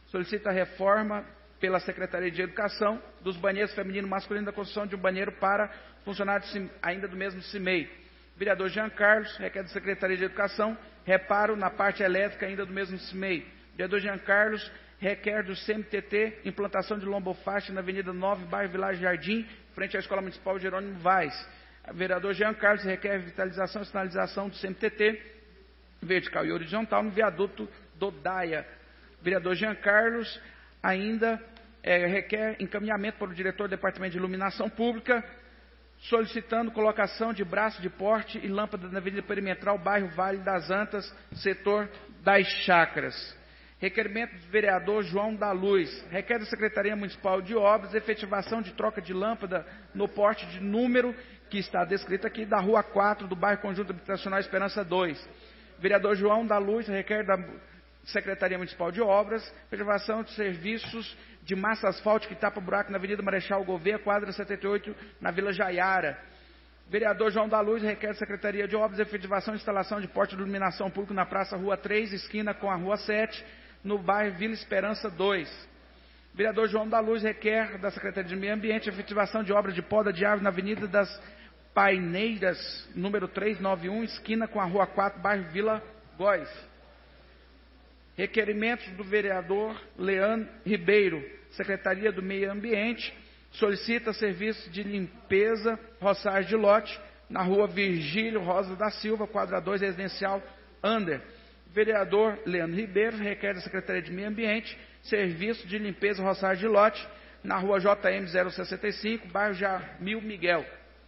pela Secretaria de Educação dos banheiros feminino e masculino da construção de um banheiro para funcionários ainda do mesmo CIMEI. O vereador Jean Carlos requer da Secretaria de Educação reparo na parte elétrica ainda do mesmo CIMEI. O vereador Jean Carlos requer do CMTT implantação de lombofaixa na Avenida 9, bairro Village Jardim, frente à Escola Municipal Jerônimo Vaz. O vereador Jean Carlos requer vitalização e sinalização do CMTT vertical e horizontal no viaduto do Daia. O vereador Jean Carlos ainda requer encaminhamento para o diretor do Departamento de Iluminação Pública, solicitando colocação de braço de porte e lâmpada na Avenida Perimetral, bairro Vale das Antas, setor das Chácaras. Requerimento do vereador João da Luz, requer da Secretaria Municipal de Obras efetivação de troca de lâmpada no porte de número que está descrito aqui da Rua 4 do bairro Conjunto Habitacional Esperança 2. Vereador João da Luz requer da Secretaria Municipal de Obras efetivação de serviços de massa asfáltica e tapa-buraco na Avenida Marechal Gouveia, quadra 78, na Vila Jaiara. Vereador João da Luz requer da Secretaria de Obras efetivação de instalação de porte de iluminação pública na Praça Rua 3, esquina com a Rua 7, no bairro Vila Esperança 2. Vereador João da Luz requer da Secretaria de Meio Ambiente efetivação de obra de poda de árvore na Avenida das Paineiras, número 391, esquina com a Rua 4, bairro Vila Góis. Requerimentos do vereador Leandro Ribeiro, Secretaria do Meio Ambiente, solicita serviço de limpeza, roçagem de lote, na Rua Virgílio Rosa da Silva, quadra 2, residencial Under. Vereador Leandro Ribeiro requer da Secretaria de Meio Ambiente serviço de limpeza e roçagem de lote na Rua JM 065, bairro Jamil Miguel.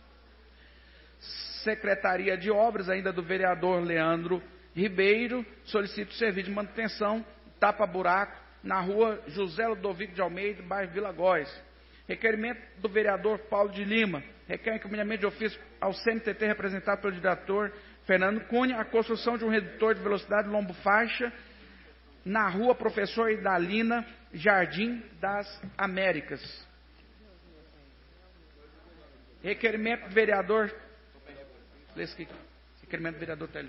Secretaria de Obras, ainda do vereador Leandro Ribeiro, solicita o serviço de manutenção tapa-buraco na Rua José Ludovico de Almeida, bairro Vila Góis. Requerimento do vereador Paulo de Lima, requer encaminhamento de ofício ao CMTT representado pelo diretor Fernando Cunha, a construção de um redutor de velocidade lombo-faixa na Rua Professor Idalina, Jardim das Américas. Requerimento do vereador... Requerimento do vereador Télio.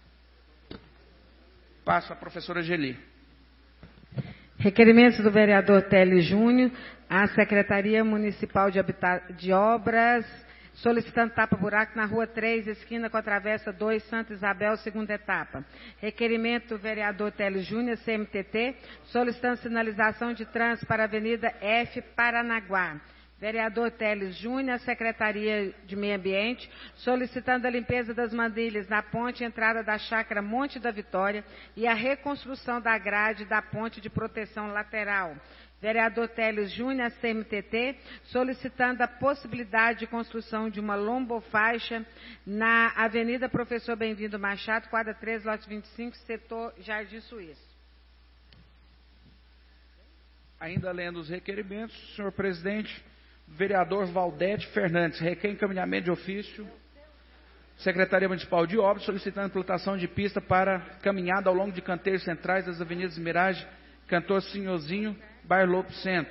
Passo à professora Geli. Requerimentos do vereador Télio Júnior à Secretaria Municipal de Obras, solicitando tapa-buraco na Rua 3, esquina com a Travessa 2, Santa Isabel, segunda etapa. Requerimento do vereador Télio Júnior, CMTT, solicitando sinalização de trânsito para a Avenida F, Paranaguá. Vereador Télio Júnior, Secretaria de Meio Ambiente, solicitando a limpeza das mandilhas na ponte entrada da chácara Monte da Vitória e a reconstrução da grade da ponte de proteção lateral. Vereador Télio Júnior, CMTT, solicitando a possibilidade de construção de uma lombofaixa na Avenida Professor Bem-vindo Machado, quadra 3, lote 25, setor Jardim Suíço. Ainda lendo os requerimentos, senhor presidente, Vereador Valdete Fernandes, requer encaminhamento de ofício. Secretaria Municipal de Obras, solicitando implantação de pista para caminhada ao longo de canteiros centrais das avenidas Mirage, Cantor Sinhozinho, bairro Lopo Centro.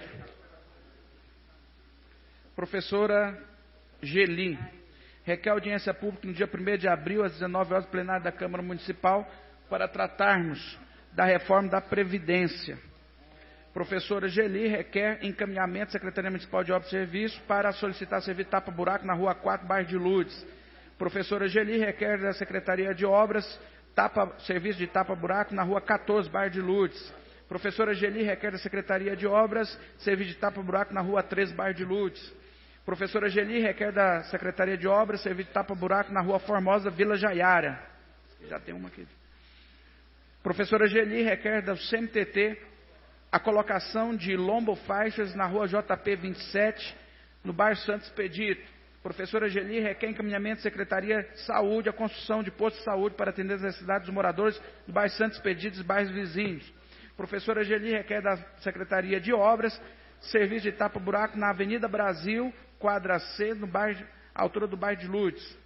Professora Gelim, requer audiência pública no dia 1º de abril, às 19 horas, plenário da Câmara Municipal, para tratarmos da reforma da Previdência. Professora Geli requer encaminhamento da Secretaria Municipal de Obras e Serviços para solicitar serviço tapa-buraco na Rua 4, bairro de Lourdes. Professora Geli requer da Secretaria de Obras serviço de tapa-buraco na Rua 14, bairro de Lourdes. Professora Geli requer da Secretaria de Obras serviço de tapa-buraco na Rua 13, bairro de Lourdes. Professora Geli requer da Secretaria de Obras serviço de tapa-buraco na Rua Formosa, Vila Jaiara. Já tem uma aqui. Professora Geli requer da CMTT a colocação de lombofaixas na Rua JP 27, no bairro Santos Expedito. Professora Geli requer encaminhamento da Secretaria de Saúde a construção de posto de saúde para atender as necessidades dos moradores do bairro Santos Expedito e dos bairros vizinhos. Professora Geli requer da Secretaria de Obras serviço de tapa-buraco na Avenida Brasil, quadra C, no bairro, altura do bairro de Lourdes.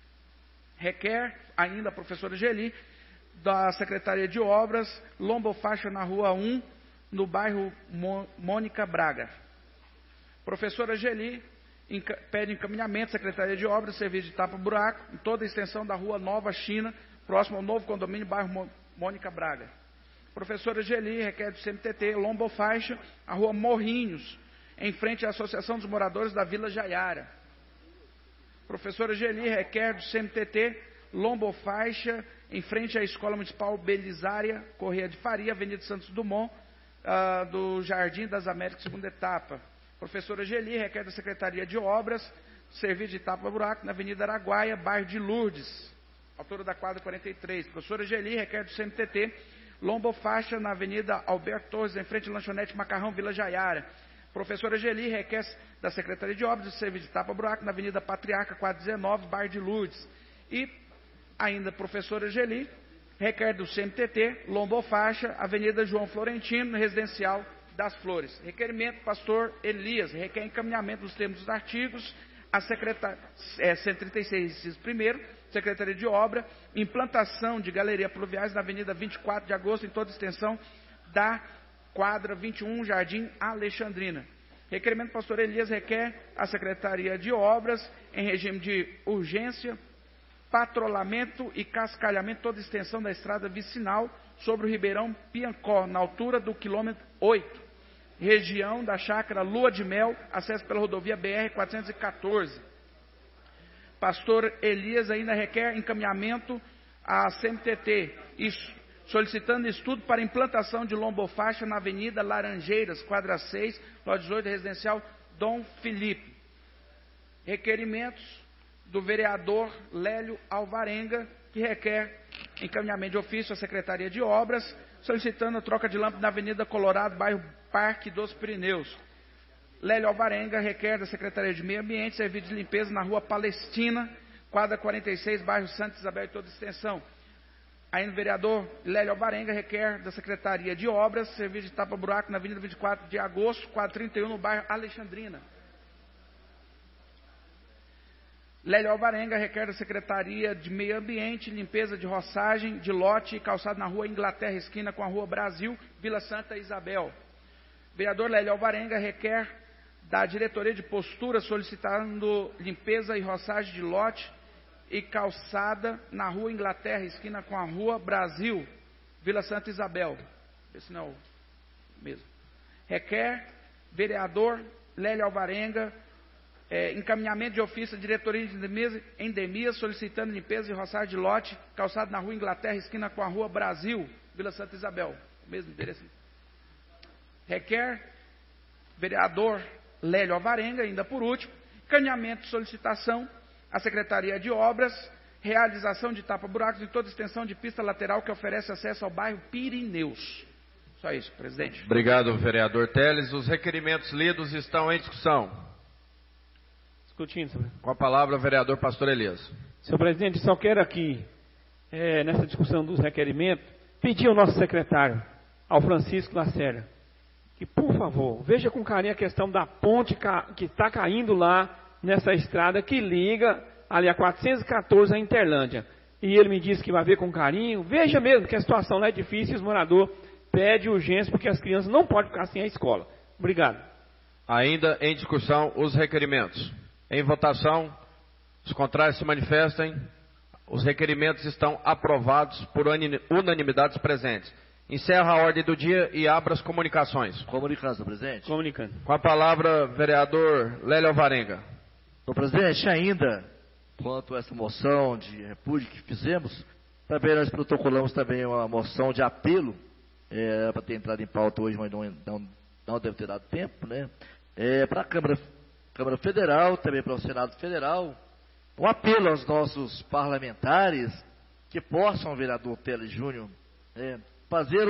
Requer ainda a professora Geli da Secretaria de Obras lombofaixa na Rua 1, no bairro Mônica Braga. Professora Geli pede encaminhamento da Secretaria de Obras, serviço de tapa-buraco, em toda a extensão da Rua Nova China, próximo ao novo condomínio, bairro Mônica Braga. Professora Geli requer do CMTT lombofaixa, a Rua Morrinhos, em frente à Associação dos Moradores da Vila Jaiara. Professora Geli requer do CMTT lombofaixa, em frente à Escola Municipal Belisária Correia de Faria, Avenida Santos Dumont, do Jardim das Américas, segunda etapa. Professora Geli requer da Secretaria de Obras serviço de tapa-buraco na Avenida Araguaia, bairro de Lourdes, altura da quadra 43. Professora Geli requer do CMTT lombofaixa na Avenida Alberto Torres, em frente à Lanchonete Macarrão, Vila Jaiara. Professora Geli requer da Secretaria de Obras serviço de tapa-buraco na Avenida Patriarca, quadra 19, bairro de Lourdes. E ainda professora Geli requer do CMTT lombofaixa, Avenida João Florentino, Residencial das Flores. Requerimento, pastor Elias, requer encaminhamento dos termos dos artigos, a 136, inciso 1º, Secretaria de Obra, implantação de galeria pluviais na Avenida 24 de Agosto, em toda a extensão da quadra 21, Jardim Alexandrina. Requerimento, pastor Elias, requer a Secretaria de Obras, em regime de urgência, patrulhamento e cascalhamento toda a extensão da estrada vicinal sobre o Ribeirão Piancó, na altura do quilômetro 8, região da chácara Lua de Mel, acesso pela rodovia BR-414. Pastor Elias ainda requer encaminhamento à CMTT, solicitando estudo para implantação de lombofaixa na Avenida Laranjeiras, quadra 6, lote 18, residencial Dom Felipe. Requerimentos do vereador Lélio Alvarenga, que requer encaminhamento de ofício à Secretaria de Obras, solicitando a troca de lâmpada na Avenida Colorado, bairro Parque dos Pirineus. Lélio Alvarenga requer da Secretaria de Meio Ambiente serviço de limpeza na Rua Palestina, quadra 46, bairro Santa Isabel e toda extensão. Ainda o vereador Lélio Alvarenga requer da Secretaria de Obras serviço de tapa-buraco na Avenida 24 de Agosto, quadra 31, no bairro Alexandrina. Lélio Alvarenga requer da Secretaria de Meio Ambiente, limpeza de roçagem, de lote e calçado na Rua Inglaterra, esquina com a Rua Brasil, Vila Santa Isabel. Vereador Lélio Alvarenga requer da Diretoria de Postura, solicitando limpeza e roçagem de lote e calçada na Rua Inglaterra, esquina com a Rua Brasil, Vila Santa Isabel. Esse não é o mesmo. Requer, vereador Lélio Alvarenga, encaminhamento de ofício à Diretoria de Endemias, solicitando limpeza e roçagem de lote, calçado na Rua Inglaterra, esquina com a Rua Brasil, Vila Santa Isabel. O mesmo endereço. Requer, vereador Lélio Alvarenga, ainda por último, encaminhamento de solicitação à Secretaria de Obras, realização de tapa-buracos em toda extensão de pista lateral que oferece acesso ao bairro Pirineus. Só isso, presidente. Obrigado, vereador Teles. Os requerimentos lidos estão em discussão. Discutindo, senhor. Com a palavra, o vereador Pastor Elias. Senhor presidente, só quero aqui, nessa discussão dos requerimentos, pedir ao nosso secretário, ao Francisco Lacerda, que, por favor, veja com carinho a questão da ponte que está caindo lá nessa estrada que liga ali a 414 a Interlândia. E ele me disse que vai ver com carinho. Veja mesmo que a situação lá é difícil e os moradores pedem urgência porque as crianças não podem ficar sem a escola. Obrigado. Ainda em discussão os requerimentos. Em votação, os contrários se manifestem. Os requerimentos estão aprovados por unanimidade dos presentes. Encerra a ordem do dia e abra as comunicações. Comunicando, senhor presidente. Comunicando. Com a palavra, vereador Lélio Alvarenga. Senhor presidente, ainda, quanto a essa moção de repúdio que fizemos, também nós protocolamos também uma moção de apelo, para ter entrado em pauta hoje, mas não deve ter dado tempo, né? Para a Câmara Federal, também para o Senado Federal, um apelo aos nossos parlamentares que possam, vereador Teles Júnior, fazer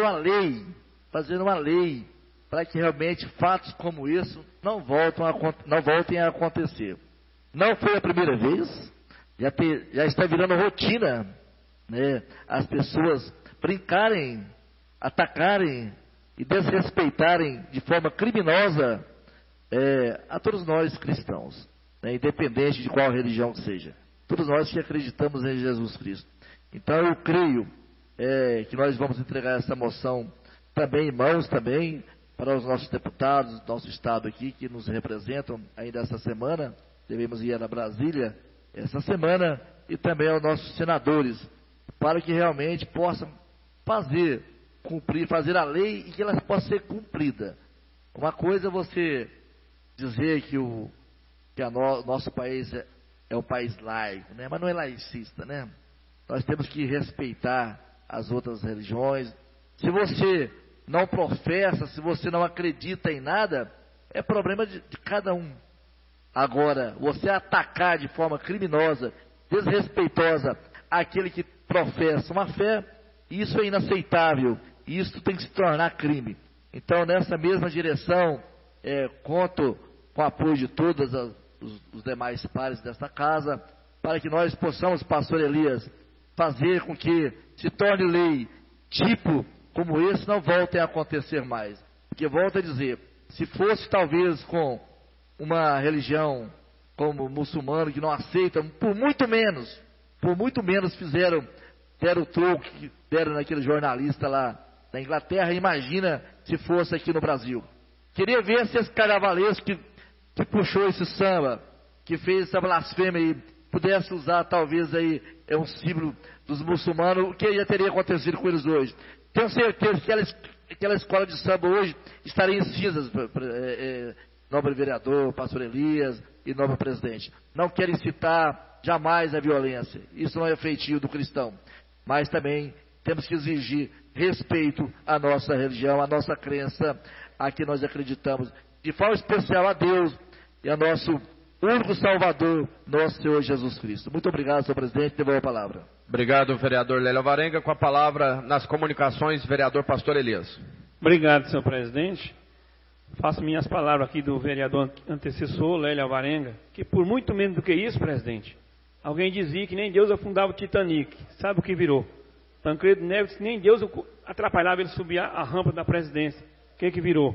uma lei para que realmente fatos como isso não voltem a acontecer. Não foi a primeira vez, já está virando rotina, né, as pessoas brincarem, atacarem e desrespeitarem de forma criminosa a todos nós cristãos, né, independente de qual religião que seja. Todos nós que acreditamos em Jesus Cristo. Então eu creio que nós vamos entregar essa moção também em mãos também para os nossos deputados do nosso estado aqui, que nos representam ainda essa semana. Devemos ir a Brasília essa semana, e também aos nossos senadores, para que realmente possam fazer a lei e que ela possa ser cumprida. Uma coisa é você dizer que o nosso país é um país laico, né? Mas não é laicista, né? Nós temos que respeitar as outras religiões. Se você não professa, se você não acredita em nada, é problema de cada um. Agora, você atacar de forma criminosa, desrespeitosa, aquele que professa uma fé, isso é inaceitável, e isso tem que se tornar crime. Então, nessa mesma direção, conto com o apoio de todos os demais pares desta casa, para que nós possamos, pastor Elias, fazer com que se torne lei, tipo como esse não voltem a acontecer mais. Porque, volto a dizer, se fosse talvez com uma religião como muçulmano, que não aceita, por muito menos deram o troco que deram naquele jornalista lá na Inglaterra. Imagina se fosse aqui no Brasil. Queria ver se esse carnavalesco que puxou esse samba, que fez essa blasfêmia aí, pudesse usar talvez aí um símbolo dos muçulmanos, o que já teria acontecido com eles hoje. Tenho certeza que aquela escola de samba hoje estaria em cinzas, nobre vereador, pastor Elias e nobre presidente. Não quero incitar jamais a violência, isso não é feitio do cristão, mas também temos que exigir respeito à nossa religião, à nossa crença, a que nós acreditamos, de forma especial a Deus e a nosso único Salvador, nosso Senhor Jesus Cristo. Muito obrigado, senhor presidente, devolvo a palavra. Obrigado, vereador Lélio Alvarenga. Com a palavra nas comunicações, vereador pastor Elias. Obrigado, senhor presidente. Faço minhas palavras aqui do vereador antecessor, Lélio Alvarenga, que por muito menos do que isso, presidente, alguém dizia que nem Deus afundava o Titanic. Sabe o que virou? Tancredo Neves, nem Deus atrapalhava ele subir a rampa da presidência. O que virou?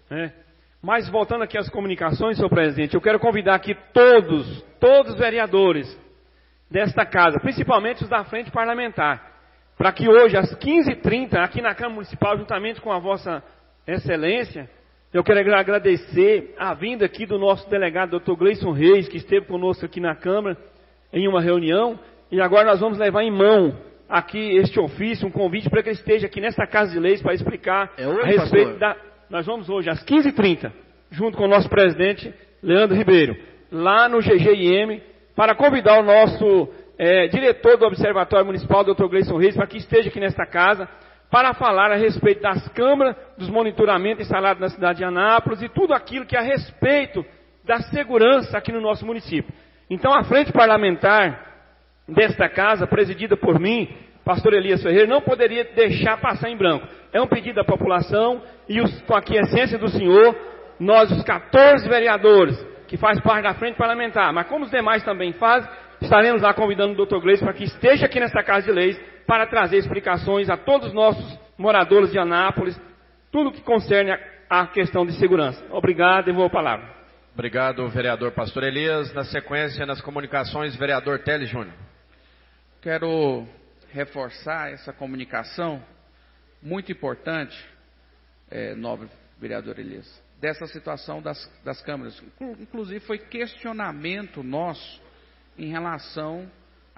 Mas voltando aqui às comunicações, senhor presidente, eu quero convidar aqui todos os vereadores desta casa, principalmente os da frente parlamentar, para que hoje, às 15h30, aqui na Câmara Municipal, juntamente com a vossa excelência, eu quero agradecer a vinda aqui do nosso delegado, Dr. Gleison Reis, que esteve conosco aqui na Câmara, em uma reunião, e agora nós vamos levar em mão aqui este ofício, um convite para que ele esteja aqui nesta Casa de Leis para explicar hoje, a respeito pastor? Nós vamos hoje, às 15h30, junto com o nosso presidente, Leandro Ribeiro, lá no GGIM, para convidar o nosso diretor do Observatório Municipal, Dr. Gleison Reis, para que esteja aqui nesta casa, para falar a respeito das câmaras, dos monitoramentos instalados na cidade de Anápolis e tudo aquilo que é a respeito da segurança aqui no nosso município. Então, a frente parlamentar desta casa, presidida por mim, pastor Elias Ferreira, não poderia deixar passar em branco. É um pedido da população e com a quiescência do senhor, nós, os 14 vereadores que faz parte da frente parlamentar, mas como os demais também fazem, estaremos lá convidando o Dr. Gleison para que esteja aqui nesta Casa de Leis para trazer explicações a todos os nossos moradores de Anápolis, tudo que concerne a questão de segurança. Obrigado, devolvo a palavra. Obrigado, vereador Pastor Elias. Na sequência, nas comunicações, vereador Teles Júnior. Quero reforçar essa comunicação muito importante, nobre vereador Elias, dessa situação das câmeras. Inclusive foi questionamento nosso em relação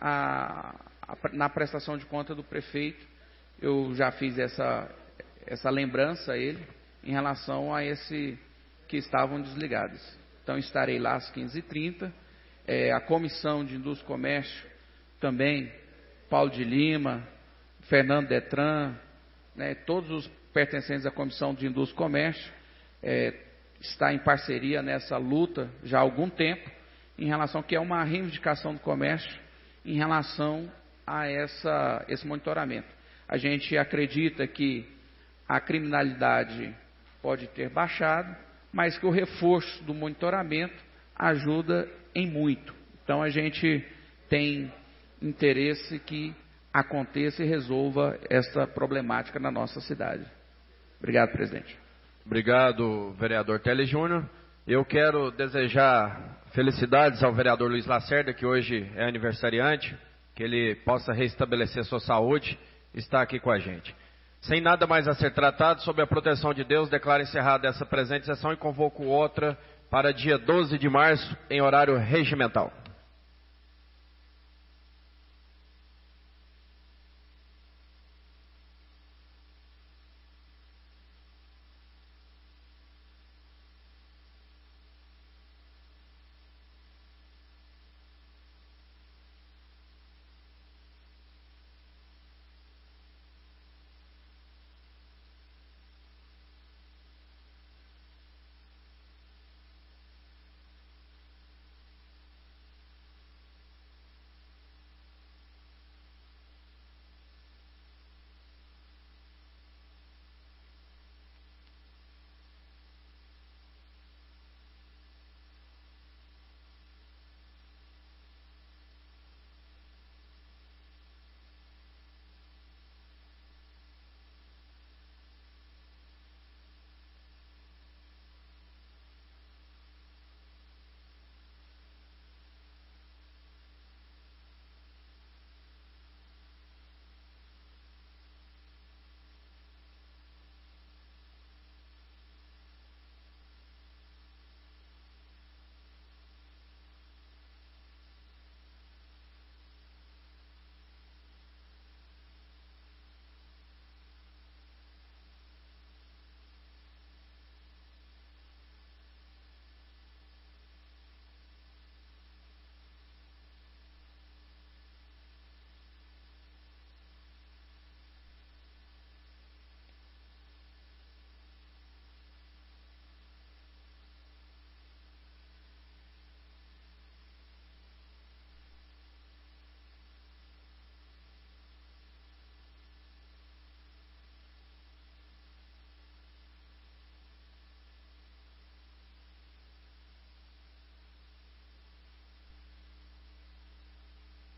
na prestação de conta do prefeito. Eu já fiz essa lembrança a ele em relação a esse que estavam desligados. Então estarei lá às 15h30. A Comissão de Indústria e Comércio também, Paulo de Lima, Fernando Detran, né, todos os pertencentes à Comissão de Indústria e Comércio, está em parceria nessa luta já há algum tempo, em relação que é uma reivindicação do comércio em relação a esse monitoramento. A gente acredita que a criminalidade pode ter baixado, mas que o reforço do monitoramento ajuda em muito. Então a gente tem interesse que aconteça e resolva esta problemática na nossa cidade. Obrigado, presidente. Obrigado, vereador Teles Júnior. Eu quero desejar felicidades ao vereador Luiz Lacerda, que hoje é aniversariante, que ele possa restabelecer sua saúde e estar aqui com a gente. Sem nada mais a ser tratado, sob a proteção de Deus, declaro encerrada essa presente sessão e convoco outra para dia 12 de março, em horário regimental.